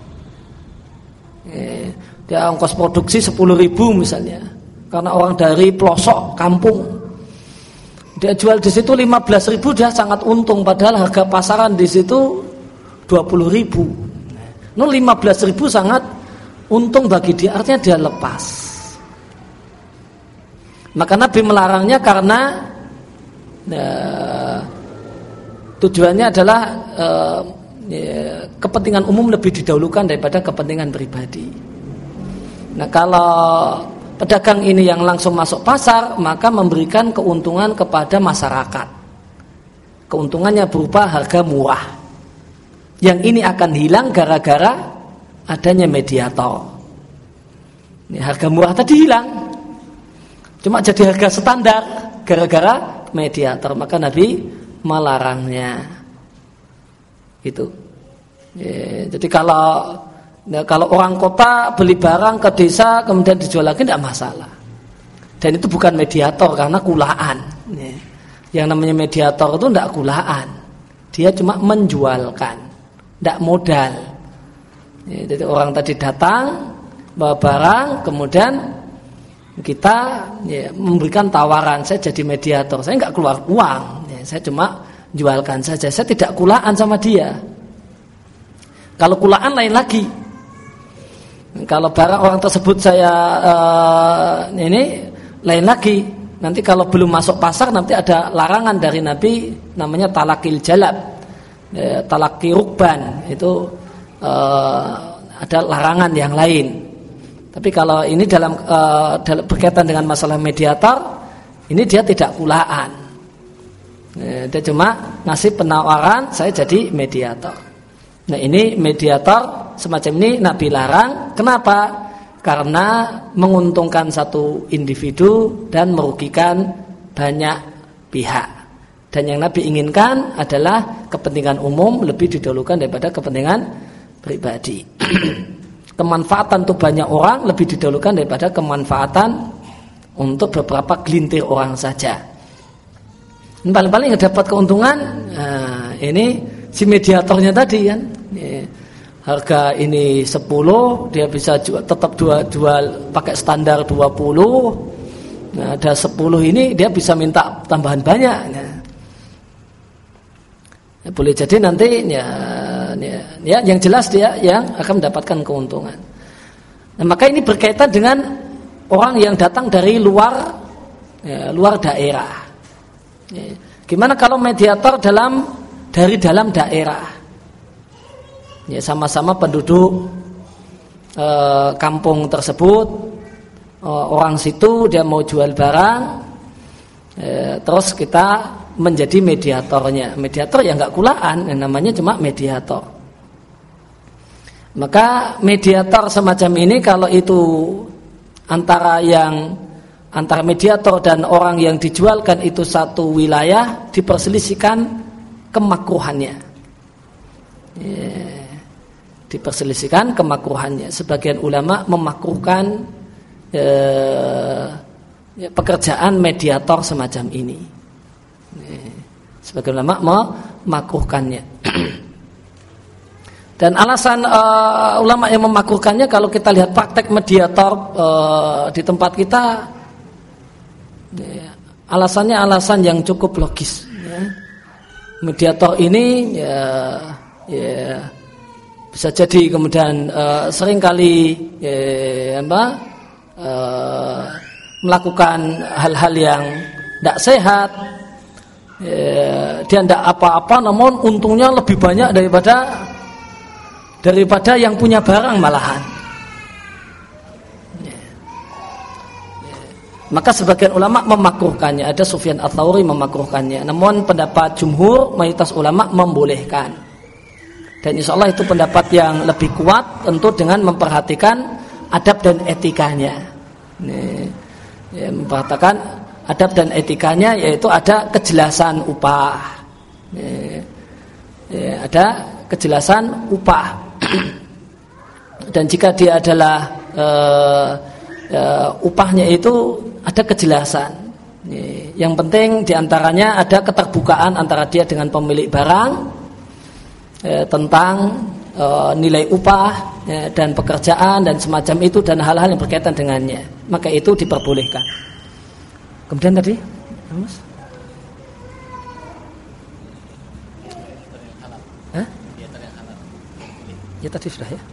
Dia ongkos produksi 10.000 misalnya, karena orang dari pelosok kampung, dia jual di situ 15.000, dia sangat untung, padahal harga pasaran di situ 20.000. 15.000 sangat untung bagi dia, artinya dia lepas. Maka Nabi melarangnya karena tujuannya adalah kepentingan umum lebih didahulukan daripada kepentingan pribadi. Nah, kalau pedagang ini yang langsung masuk pasar, maka memberikan keuntungan kepada masyarakat. Keuntungannya berupa harga murah. Yang ini akan hilang gara-gara adanya mediator. Ini harga murah tadi hilang, cuma jadi harga standar gara-gara mediator. Maka Nabi melarangnya. Itu. Jadi kalau orang kota beli barang ke desa kemudian dijual lagi tidak masalah. Dan itu bukan mediator karena kulaan. Yang namanya mediator itu tidak kulaan. Dia cuma menjualkan, tidak modal. Jadi orang tadi datang bawa barang, kemudian kita memberikan tawaran, saya jadi mediator, saya nggak keluar uang, saya cuma jualkan saja, saya tidak kulaan sama dia. Kalau kulaan lain lagi. Kalau barang orang tersebut saya ini lain lagi. Nanti kalau belum masuk pasar nanti ada larangan dari Nabi namanya talakil jalab, talaki rukban, itu ada larangan yang lain. Tapi kalau ini dalam berkaitan dengan masalah mediator, ini dia tidak kulaan. Dia cuma ngasih penawaran, saya jadi mediator. Nah, ini mediator semacam ini Nabi larang. Kenapa? Karena menguntungkan satu individu dan merugikan banyak pihak. Dan yang Nabi inginkan adalah kepentingan umum lebih didahulukan daripada kepentingan pribadi. Kemanfaatan untuk banyak orang lebih didahulukan daripada kemanfaatan untuk beberapa gelintir orang saja. Paling-paling dapat keuntungan, ini si mediatornya tadi kan. Harga ini 10, dia bisa tetap jual pakai standar 20. Nah, ada 10 ini dia bisa minta tambahan banyak. Boleh jadi nanti yang jelas dia yang akan mendapatkan keuntungan. Nah, maka ini berkaitan dengan orang yang datang dari luar daerah. Gimana kalau mediator dari dalam daerah? Ya, sama-sama penduduk kampung tersebut, orang situ dia mau jual barang, terus kita menjadi mediatornya. Mediator ya nggak kulaan, yang namanya cuma mediator. Maka mediator semacam ini kalau itu antara mediator dan orang yang dijualkan itu satu wilayah, diperselisihkan kemakruhannya. Diperselisihkan kemakruhannya. Sebagian ulama memakruhkan pekerjaan mediator semacam ini. Sebagian ulama memakruhkannya. Dan alasan ulama yang memakruhkannya, kalau kita lihat praktek mediator di tempat kita, alasannya alasan yang cukup logis. Mediator ini bisa jadi kemudian seringkali melakukan hal-hal yang tidak sehat. Dia tidak apa-apa, namun untungnya lebih banyak daripada yang punya barang malahan. Maka sebagian ulama memakruhkannya. Ada Sufyan Ats-Tsauri memakruhkannya. Namun pendapat jumhur mayoritas ulama membolehkan. Dan insya Allah itu pendapat yang lebih kuat, tentu dengan memperhatikan adab dan etikanya. Memperhatikan adab dan etikanya, yaitu ada kejelasan upah. Ada kejelasan upah. Dan jika dia adalah upahnya itu ada kejelasan. Yang penting diantaranya ada keterbukaan antara dia dengan pemilik barang tentang nilai upah dan pekerjaan dan semacam itu, dan hal-hal yang berkaitan dengannya. Maka itu diperbolehkan. Kemudian tadi, Mas? Hah? Ya tadi sudah ya.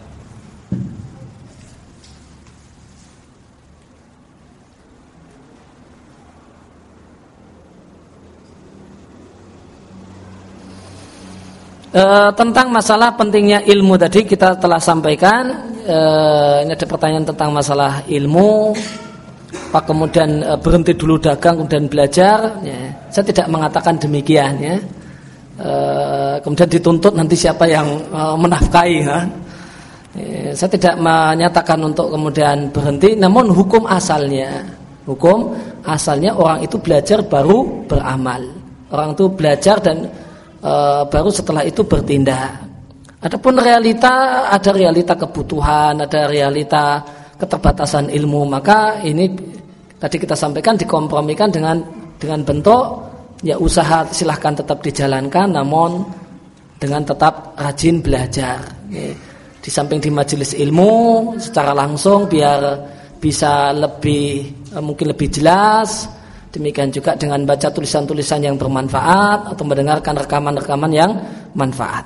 Tentang masalah pentingnya ilmu tadi kita telah sampaikan. Ini ada pertanyaan tentang masalah ilmu. Pak kemudian berhenti dulu dagang kemudian belajar. Saya tidak mengatakan demikian ya. Kemudian dituntut nanti siapa yang menafkahi. Saya tidak menyatakan untuk kemudian berhenti. Namun hukum asalnya orang itu belajar baru beramal. Orang itu belajar dan baru setelah itu bertindak. Adapun realita, ada realita kebutuhan, ada realita keterbatasan ilmu, maka ini tadi kita sampaikan dikompromikan dengan bentuk ya usaha silahkan tetap dijalankan, namun dengan tetap rajin belajar. Di samping di majelis ilmu secara langsung biar bisa mungkin lebih jelas. Demikian juga dengan baca tulisan-tulisan yang bermanfaat atau mendengarkan rekaman-rekaman yang manfaat.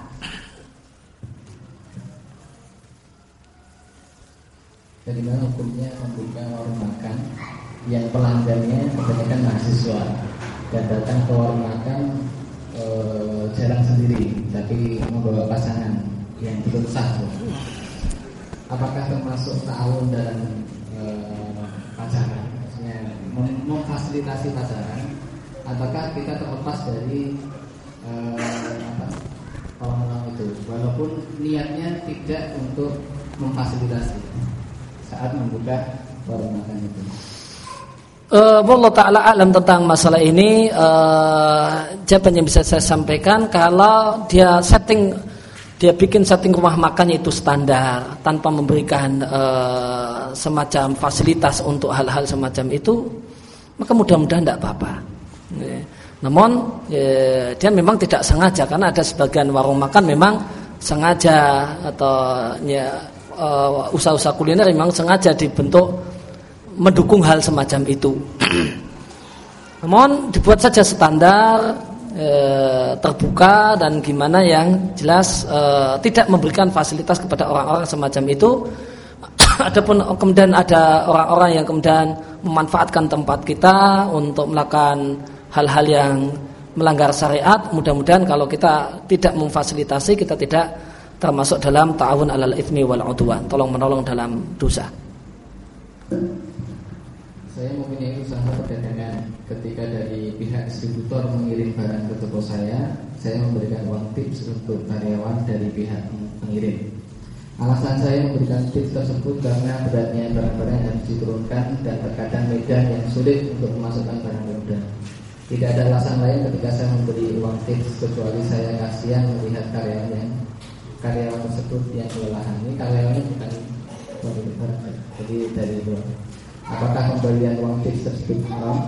Dari mana hukumnya membuka warung makan yang pelanggannya kebanyakan mahasiswa dan datang ke warung makan jarang sendiri, tapi membawa pasangan yang belum sah? Apakah termasuk ta'awun dalam pacaran? Memfasilitasi pacaran, apakah kita terlepas dari kolam itu, walaupun niatnya tidak untuk memfasilitasi saat membuka warung makan itu? Wallahu ta'ala alam tentang masalah ini. Jawaban yang bisa saya sampaikan, kalau dia bikin setting rumah makannya itu standar tanpa memberikan semacam fasilitas untuk hal-hal semacam itu, maka mudah-mudahan tidak apa-apa. Namun dia memang tidak sengaja, karena ada sebagian warung makan memang sengaja, atau usaha-usaha kuliner memang sengaja dibentuk mendukung hal semacam itu. Namun dibuat saja standar, terbuka, dan gimana yang jelas tidak memberikan fasilitas kepada orang-orang semacam itu. Adapun kemudian ada orang-orang yang kemudian memanfaatkan tempat kita untuk melakukan hal-hal yang melanggar syariat, mudah-mudahan kalau kita tidak memfasilitasi, kita tidak termasuk dalam ta'awun 'alal itsmi wal 'udwan, tolong-menolong dalam dosa. Saya mempunyai usaha perdagangan. Ketika dari pihak distributor mengirim barang ke toko saya memberikan uang tips untuk karyawan dari pihak pengirim. Alasan saya memberikan tips tersebut karena beratnya barang-barang yang harus diturunkan dan terkadang medan yang sulit untuk memasukkan barang mudah. Tidak ada alasan lain ketika saya memberi uang tips kecuali saya kasihan melihat karyawan tersebut yang kelelahan. Ini karyawannya bukan barang. Jadi dari itu, apakah pemberian uang tips tersebut haram?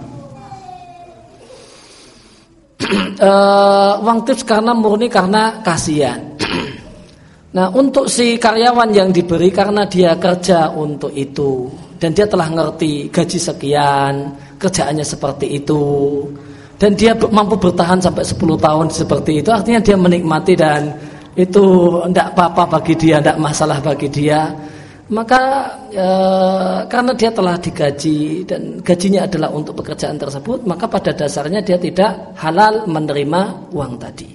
Uang tips karena murni karena kasihan. Nah, untuk si karyawan yang diberi karena dia kerja untuk itu dan dia telah ngerti gaji sekian, kerjaannya seperti itu, dan dia mampu bertahan sampai 10 tahun seperti itu, artinya dia menikmati dan itu tidak apa-apa bagi dia, tidak masalah bagi dia. Maka karena dia telah digaji dan gajinya adalah untuk pekerjaan tersebut, maka pada dasarnya dia tidak halal menerima uang tadi.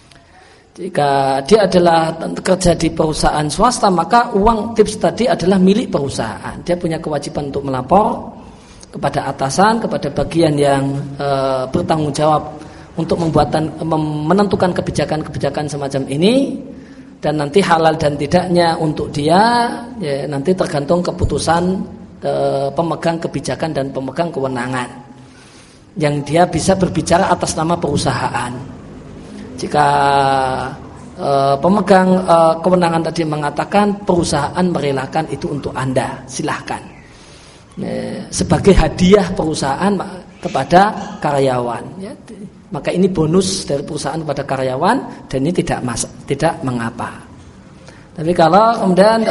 Jika dia adalah kerja di perusahaan swasta, maka uang tips tadi adalah milik perusahaan. Dia punya kewajiban untuk melapor kepada atasan, kepada bagian yang bertanggung jawab untuk menentukan kebijakan-kebijakan semacam ini. Dan nanti halal dan tidaknya untuk dia ya, nanti tergantung keputusan pemegang kebijakan dan pemegang kewenangan yang dia bisa berbicara atas nama perusahaan. Jika pemegang kewenangan tadi mengatakan perusahaan merelakan itu untuk Anda, silahkan sebagai hadiah perusahaan kepada karyawan ya. Maka ini bonus dari perusahaan kepada karyawan dan ini tidak mengapa. Tapi kalau kemudian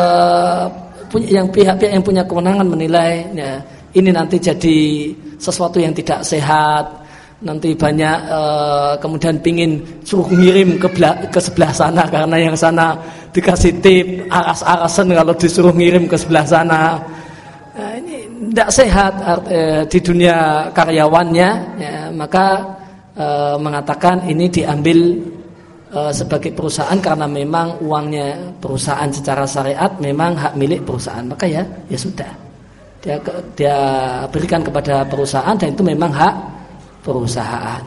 pihak-pihak yang punya kewenangan menilai ya, ini nanti jadi sesuatu yang tidak sehat, nanti banyak kemudian pingin suruh ngirim ke sebelah sana karena yang sana dikasih tip aras-arasan kalau disuruh ngirim ke sebelah sana. Nah, ini tidak sehat di dunia karyawannya ya, maka mengatakan ini diambil sebagai perusahaan karena memang uangnya perusahaan secara syariat memang hak milik perusahaan, maka ya sudah dia berikan kepada perusahaan dan itu memang hak perusahaan.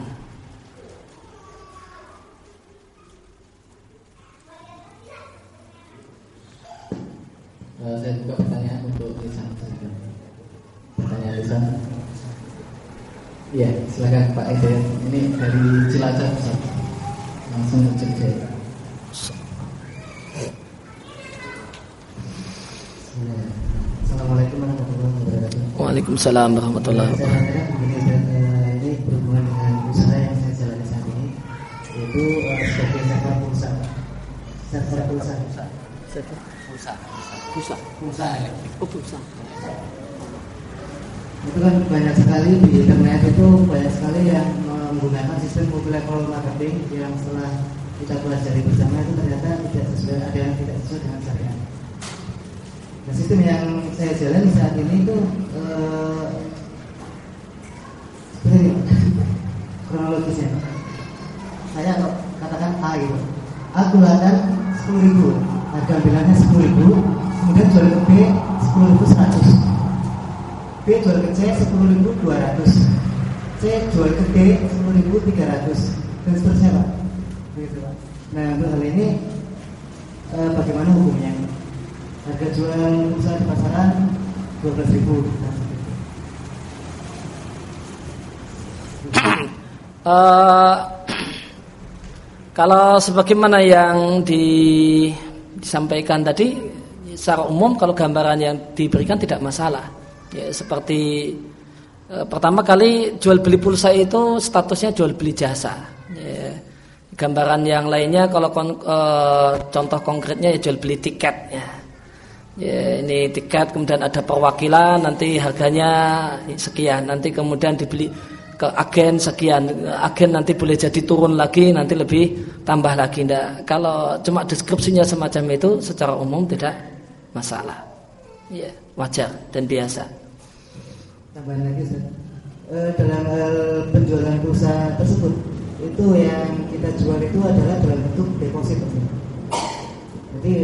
Saya buka pertanyaan untuk lisan. Pertanyaan lisan. Iya, silakan Pak Ede. Ini dari Cilacap, langsung ke Jogja. Assalamualaikum warahmatullahi wabarakatuh. Waalaikumsalam warahmatullahi wabarakatuh. Ini berhubungan dengan usaha yang saya jalani saat ini, yaitu sebagai sektor pulsa. Itu kan banyak sekali di internet itu banyak sekali yang menggunakan sistem multi-level marketing yang setelah kita pelajari bersama itu ternyata tidak sesuai, ada yang tidak sesuai dengan syariat. Nah, sistem yang saya jalani saat ini itu seperti kronologisnya. Saya katakan A gitu, A keluarkan 10.000, harga bilangnya 10.000, kemudian jual ke B 10.100. B jual ke C 10.200, C jual ke D 10.300 dan seterusnya Pak. Begitu Pak. Nah untuk hal ini bagaimana hukumnya? Harga jual usaha di pasaran 12.000. Kalau sebagaimana yang disampaikan tadi, secara umum kalau gambaran yang diberikan tidak masalah. Ya, seperti pertama kali jual beli pulsa itu statusnya jual beli jasa. Ya, gambaran yang lainnya kalau contoh konkretnya ya jual beli tiket. Ya. Ya, ini tiket kemudian ada perwakilan nanti harganya sekian, nanti kemudian dibeli ke agen sekian, agen nanti boleh jadi turun lagi, nanti lebih tambah lagi. Nggak. Kalau cuma deskripsinya semacam itu secara umum tidak masalah. Ya, wajar dan biasa. Tambahan lagi Ustaz. Dalam hal penjualan pulsa tersebut itu yang kita jual itu adalah dalam bentuk deposit. Jadi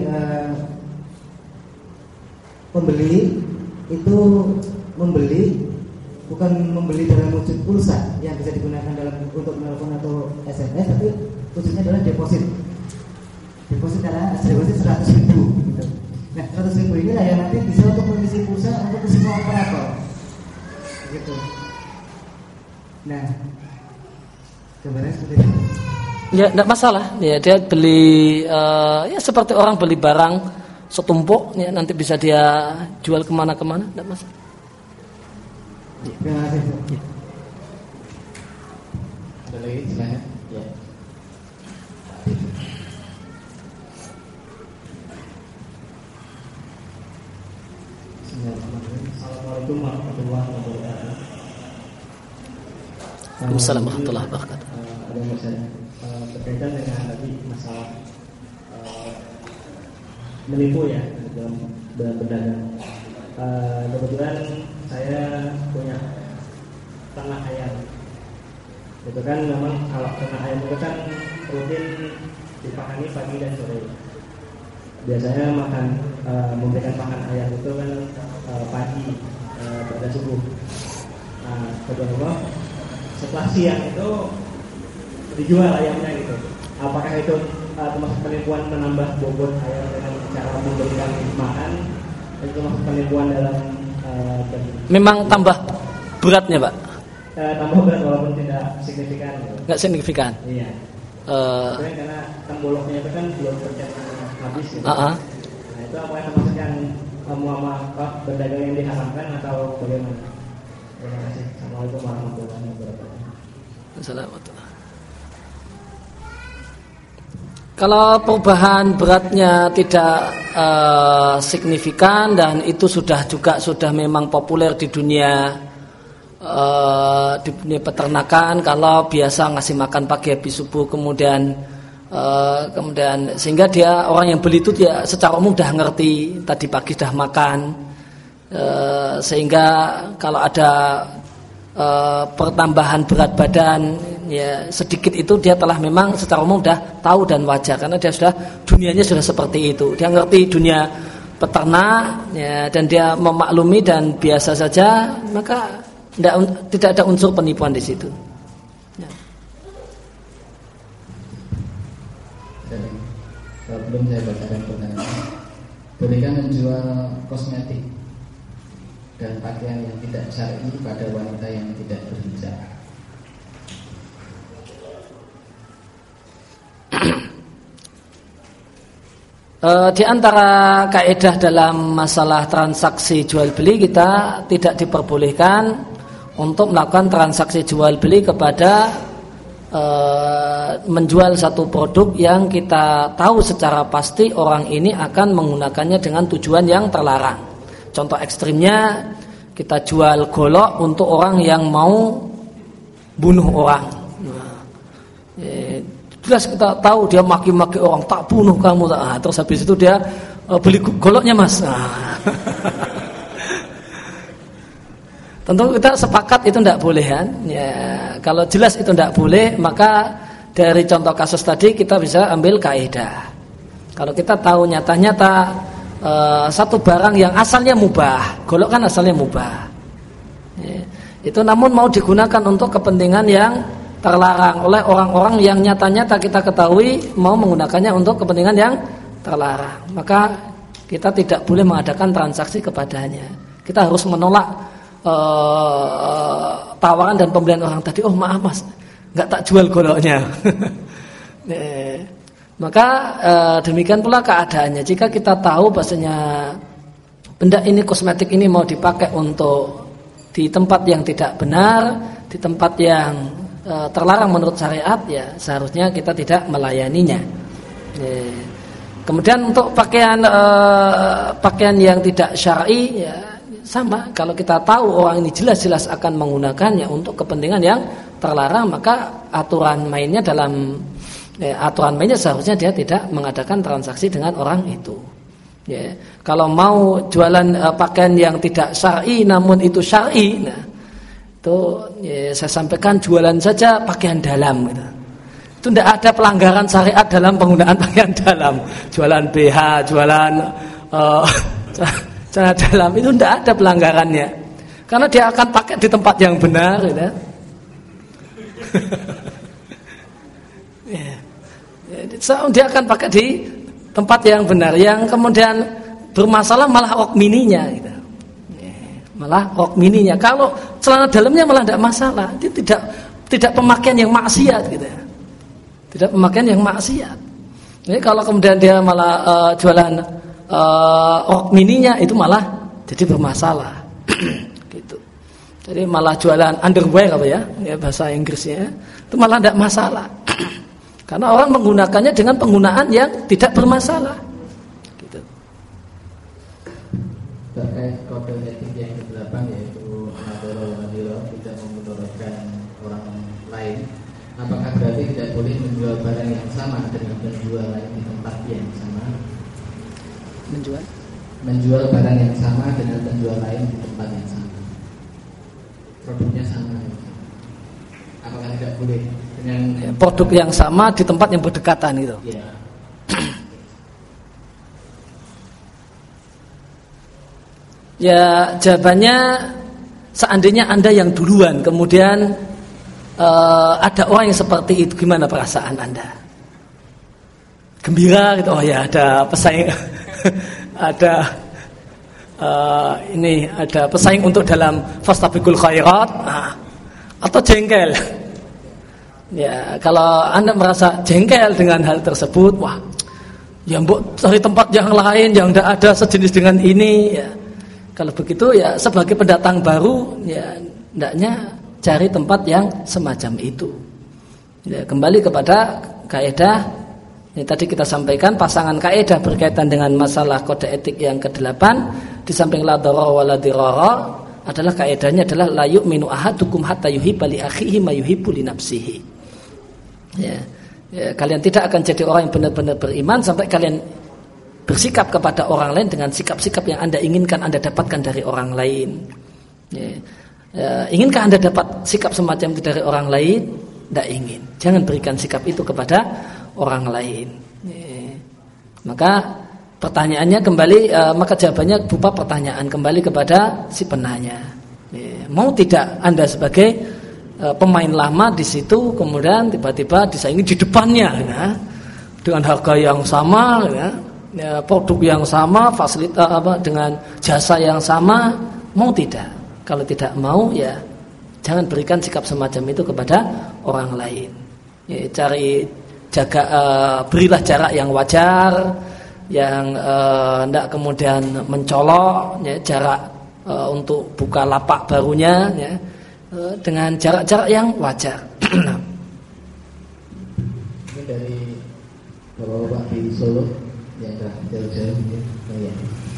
pembeli itu membeli bukan membeli dalam wujud pulsa yang bisa digunakan dalam untuk menelpon atau SMS, tapi wujudnya adalah deposit. Deposit karena deposit 100.000 gitu. Nah 100.000 ini lah yang nanti bisa untuk mengisi pulsa untuk semua operator gitu. Nah gambarnya seperti itu. Ya tidak masalah ya, dia beli ya seperti orang beli barang setumpuk, ya, nanti bisa dia jual kemana-kemana, tidak masalah. Terima kasih. Ya. Ada lagi silakan. Ya. Assalamualaikum warahmatullahi wabarakatuh. Waalaikumsalam warahmatullahi wabarakatuh. Ada masalah berkaitan dengan tadi masalah menipu ya dalam berdagang. Kebetulan saya punya ternak ayam. Itu kan memang kalau ternak ayam itu kan rutin dipakani pagi dan sore. Biasanya memberikan pakan ayam itu kan pagi pada subuh. Nah, kedua setelah siang itu dijual ayamnya gitu. Apakah itu termasuk penipuan menambah bobot ayam dengan cara memberikan makan? Itu termasuk penipuan dalam memang tambah beratnya, Pak? Tambah berat walaupun tidak signifikan. Gitu. Nggak signifikan. Iya. Karena temboloknya itu kan belum tercapai habis gitu. Nah, itu apa yang termasuk yang muamalah berdagang yang diharamkan atau bagaimana? Terima kasih. Assalamualaikum warahmatullahi wabarakatuh. Assalamualaikum. Kalau perubahan beratnya tidak signifikan dan itu sudah memang populer di dunia peternakan, kalau biasa ngasih makan pagi habis subuh kemudian sehingga dia orang yang beli itu dia secara umum udah ngerti tadi pagi sudah makan, sehingga kalau ada pertambahan berat badan ya sedikit itu dia telah memang secara umum sudah tahu dan wajar karena dia sudah dunianya sudah seperti itu, dia ngerti dunia peternak ya, dan dia memaklumi dan biasa saja, maka tidak ada unsur penipuan di situ. Ya. Belum saya bacakan pertanyaan. Bolehkah menjual kosmetik dan pakaian yang tidak syar'i pada wanita yang tidak berhijab? Di antara kaidah dalam masalah transaksi jual beli, kita tidak diperbolehkan untuk melakukan transaksi jual beli kepada menjual satu produk yang kita tahu secara pasti orang ini akan menggunakannya dengan tujuan yang terlarang. Contoh ekstrimnya, kita jual golok untuk orang yang mau bunuh orang. Jelas kita tahu dia maki-maki orang, tak bunuh kamu. Terus habis itu dia beli goloknya, Mas. Tentu kita sepakat itu tidak boleh kan. Ya, kalau jelas itu tidak boleh, maka dari contoh kasus tadi kita bisa ambil kaidah. Kalau kita tahu nyata-nyata satu barang yang asalnya mubah, golok kan asalnya mubah, ya, itu namun mau digunakan untuk kepentingan yang terlarang oleh orang-orang yang nyata-nyata kita ketahui mau menggunakannya untuk kepentingan yang terlarang, maka kita tidak boleh mengadakan transaksi kepadanya. Kita harus menolak tawaran dan pembelian orang tadi. Oh maaf Mas, nggak tak jual goloknya. Maka demikian pula keadaannya. Jika kita tahu bahasanya benda ini, kosmetik ini mau dipakai untuk di tempat yang tidak benar, di tempat yang terlarang menurut syariat, ya seharusnya kita tidak melayaninya. Kemudian untuk pakaian yang tidak syar'i, ya sama. Kalau kita tahu orang ini jelas-jelas akan menggunakannya untuk kepentingan yang terlarang, maka aturan mainnya seharusnya dia tidak mengadakan transaksi dengan orang itu. Ya. Kalau mau jualan pakaian yang tidak syar'i namun itu syar'i, nah itu ya, saya sampaikan jualan saja pakaian dalam gitu. Itu tidak ada pelanggaran syariat dalam penggunaan pakaian dalam. Jualan BH, jualan celana dalam, itu tidak ada pelanggarannya. Karena dia akan pakai di tempat yang benar gitu. Dia akan pakai di tempat yang benar. Yang kemudian bermasalah malah rok mininya gitu. Malah rok mininya. Kalau celana dalamnya malah tidak masalah. Dia tidak pemakaian yang maksiat gitu. Tidak pemakaian yang maksiat. Jadi kalau kemudian dia malah jualan rok mininya itu malah jadi bermasalah. Gitu. Jadi malah jualan underwear apa ya bahasa Inggrisnya itu malah tidak masalah. Karena orang menggunakannya dengan penggunaan yang tidak bermasalah. Gitu. Terkait kode etik yang ke-8 yaitu nadoro tidak memudaratkan orang lain. Apakah berarti tidak boleh menjual barang yang sama dengan penjual lain di tempat yang sama? Menjual barang yang sama dengan penjual lain di tempat yang sama. Produknya sama. Apakah tidak boleh dengan produk yang sama di tempat yang berdekatan gitu? Ya. Ya jawabannya seandainya Anda yang duluan kemudian ada orang yang seperti itu, gimana perasaan Anda? Gembira gitu, oh ya ada pesaing ada ada pesaing untuk dalam fastabiqul khairat, atau jengkel? Ya kalau Anda merasa jengkel dengan hal tersebut, wah ya mbok cari tempat yang lain yang tidak ada sejenis dengan ini ya. Kalau begitu ya sebagai pendatang baru ya hendaknya cari tempat yang semacam itu. Ya, kembali kepada kaidah yang tadi kita sampaikan, pasangan kaidah berkaitan dengan masalah kode etik yang ke-8 di samping la darara wa la dirara adalah kaidahnya adalah la yu'minu ahadukum hatta yuhibba li akhihi ma yuhibbu li nafsihi. Ya, kalian tidak akan jadi orang yang benar-benar beriman sampai kalian bersikap kepada orang lain dengan sikap-sikap yang Anda inginkan Anda dapatkan dari orang lain. Inginkah Anda dapat sikap semacam itu dari orang lain? Tidak ingin. Jangan berikan sikap itu kepada orang lain. Maka pertanyaannya kembali, maka jawabannya berupa pertanyaan kembali kepada si penanya. Mau tidak Anda sebagai pemain lama di situ kemudian tiba-tiba disaingi di depannya ya, dengan harga yang sama ya, produk yang sama, fasilitas dengan jasa yang sama, mau tidak? Kalau tidak mau ya jangan berikan sikap semacam itu kepada orang lain. Ya, berilah jarak yang wajar, yang tidak kemudian mencolok, ya, jarak untuk buka lapak barunya, ya, dengan jarak-jarak yang wajar. Ini dari Bapak-bapak di Solo yang sudah jauh-jauh mungkin ya.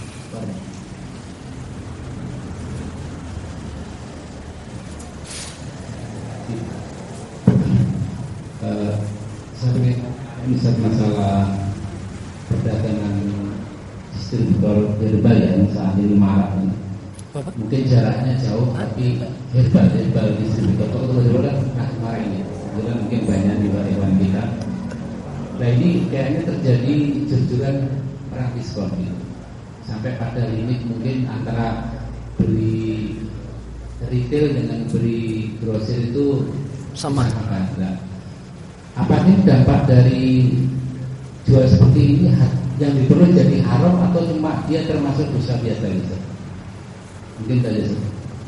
Satu masalah perdagangan distributor herbal yang saat ini marak. Mungkin jaraknya jauh tapi herbal distributor atau herbal kan marak ini. Mungkin banyak di hewan kita. Nah ini kayaknya terjadi jurjuran perang diskon gitu. Sampai pada limit mungkin antara beli retail dengan beli grosir itu sama harga. Apa ini dampak dari jual seperti ini yang diperlukan jadi haram atau cuma dia termasuk dosa biasa gitu? Mungkin saja sih.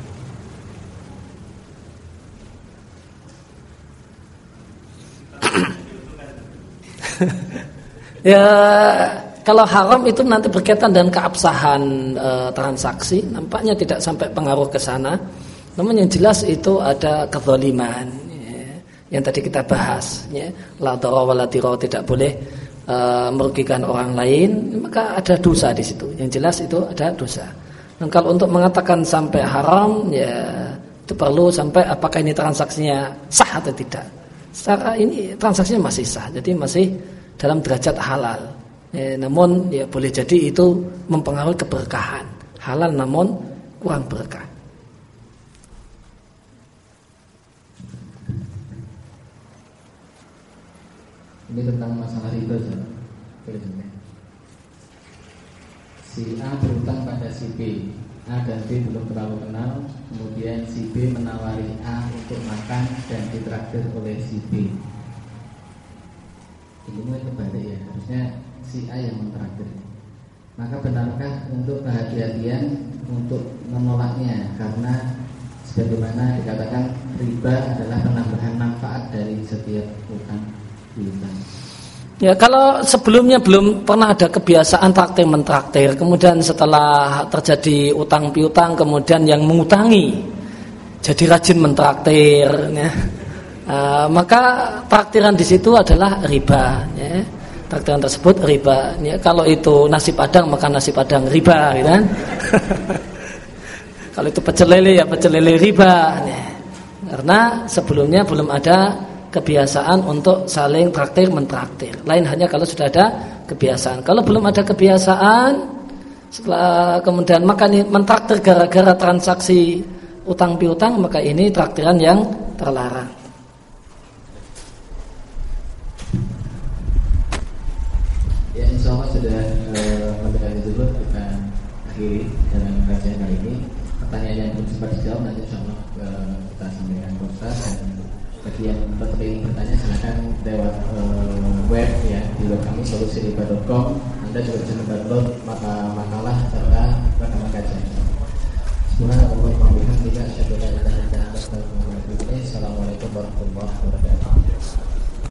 Ya kalau haram itu nanti berkaitan dengan keabsahan transaksi, nampaknya tidak sampai pengaruh ke sana. Namun yang jelas itu ada kezaliman ya, yang tadi kita bahas ya, la darara wa la dirara, tidak boleh merugikan orang lain, maka ada dosa di situ. Yang jelas itu ada dosa. Dan kalau untuk mengatakan sampai haram ya itu perlu sampai apakah ini transaksinya sah atau tidak. Secara ini transaksinya masih sah, jadi masih dalam derajat halal. Namun ya boleh jadi itu mempengaruhi keberkahan. Halal namun kurang berkah. Ini tentang masalah riba saja. Si A berutang pada si B. A dan B belum terlalu kenal. Kemudian si B menawari A untuk makan dan ditraktir oleh si B. Ini mulai kebalik ya. Harusnya si A yang mentraktir. Maka benarkah untuk kehati-hatian untuk menolaknya? Karena sebagaimana dikatakan riba adalah penambahan manfaat dari setiap utang piutang. Ya, kalau sebelumnya belum pernah ada kebiasaan traktir mentraktir, kemudian setelah terjadi utang piutang, kemudian yang mengutangi jadi rajin mentraktir, ya, maka traktiran di situ adalah riba. Ya. Traktiran tersebut riba. Ya, kalau itu nasi padang maka nasi padang riba, gitu kan? Kalau itu pecel lele ya pecel lele riba. Ya. Karena sebelumnya belum ada kebiasaan untuk saling traktir mentraktir. Lain hanya kalau sudah ada kebiasaan. Kalau belum ada kebiasaan, setelah kemudian maka mentraktir gara-gara transaksi utang piutang, maka ini traktiran yang terlarang. Ya, insya Allah sudah mendekati dulu, kita akhiri dalam kajian kali ini. Pertanyaan yang belum sempat dijawab nanti insya Allah kita sampaikan ke Ustaz. Dan bagi yang ingin bertanya silakan lewat web ya, di web kami solusiriba.com. Anda juga bisa mendownload makalah serta rekaman kajian. Assalamualaikum warahmatullahi wabarakatuh.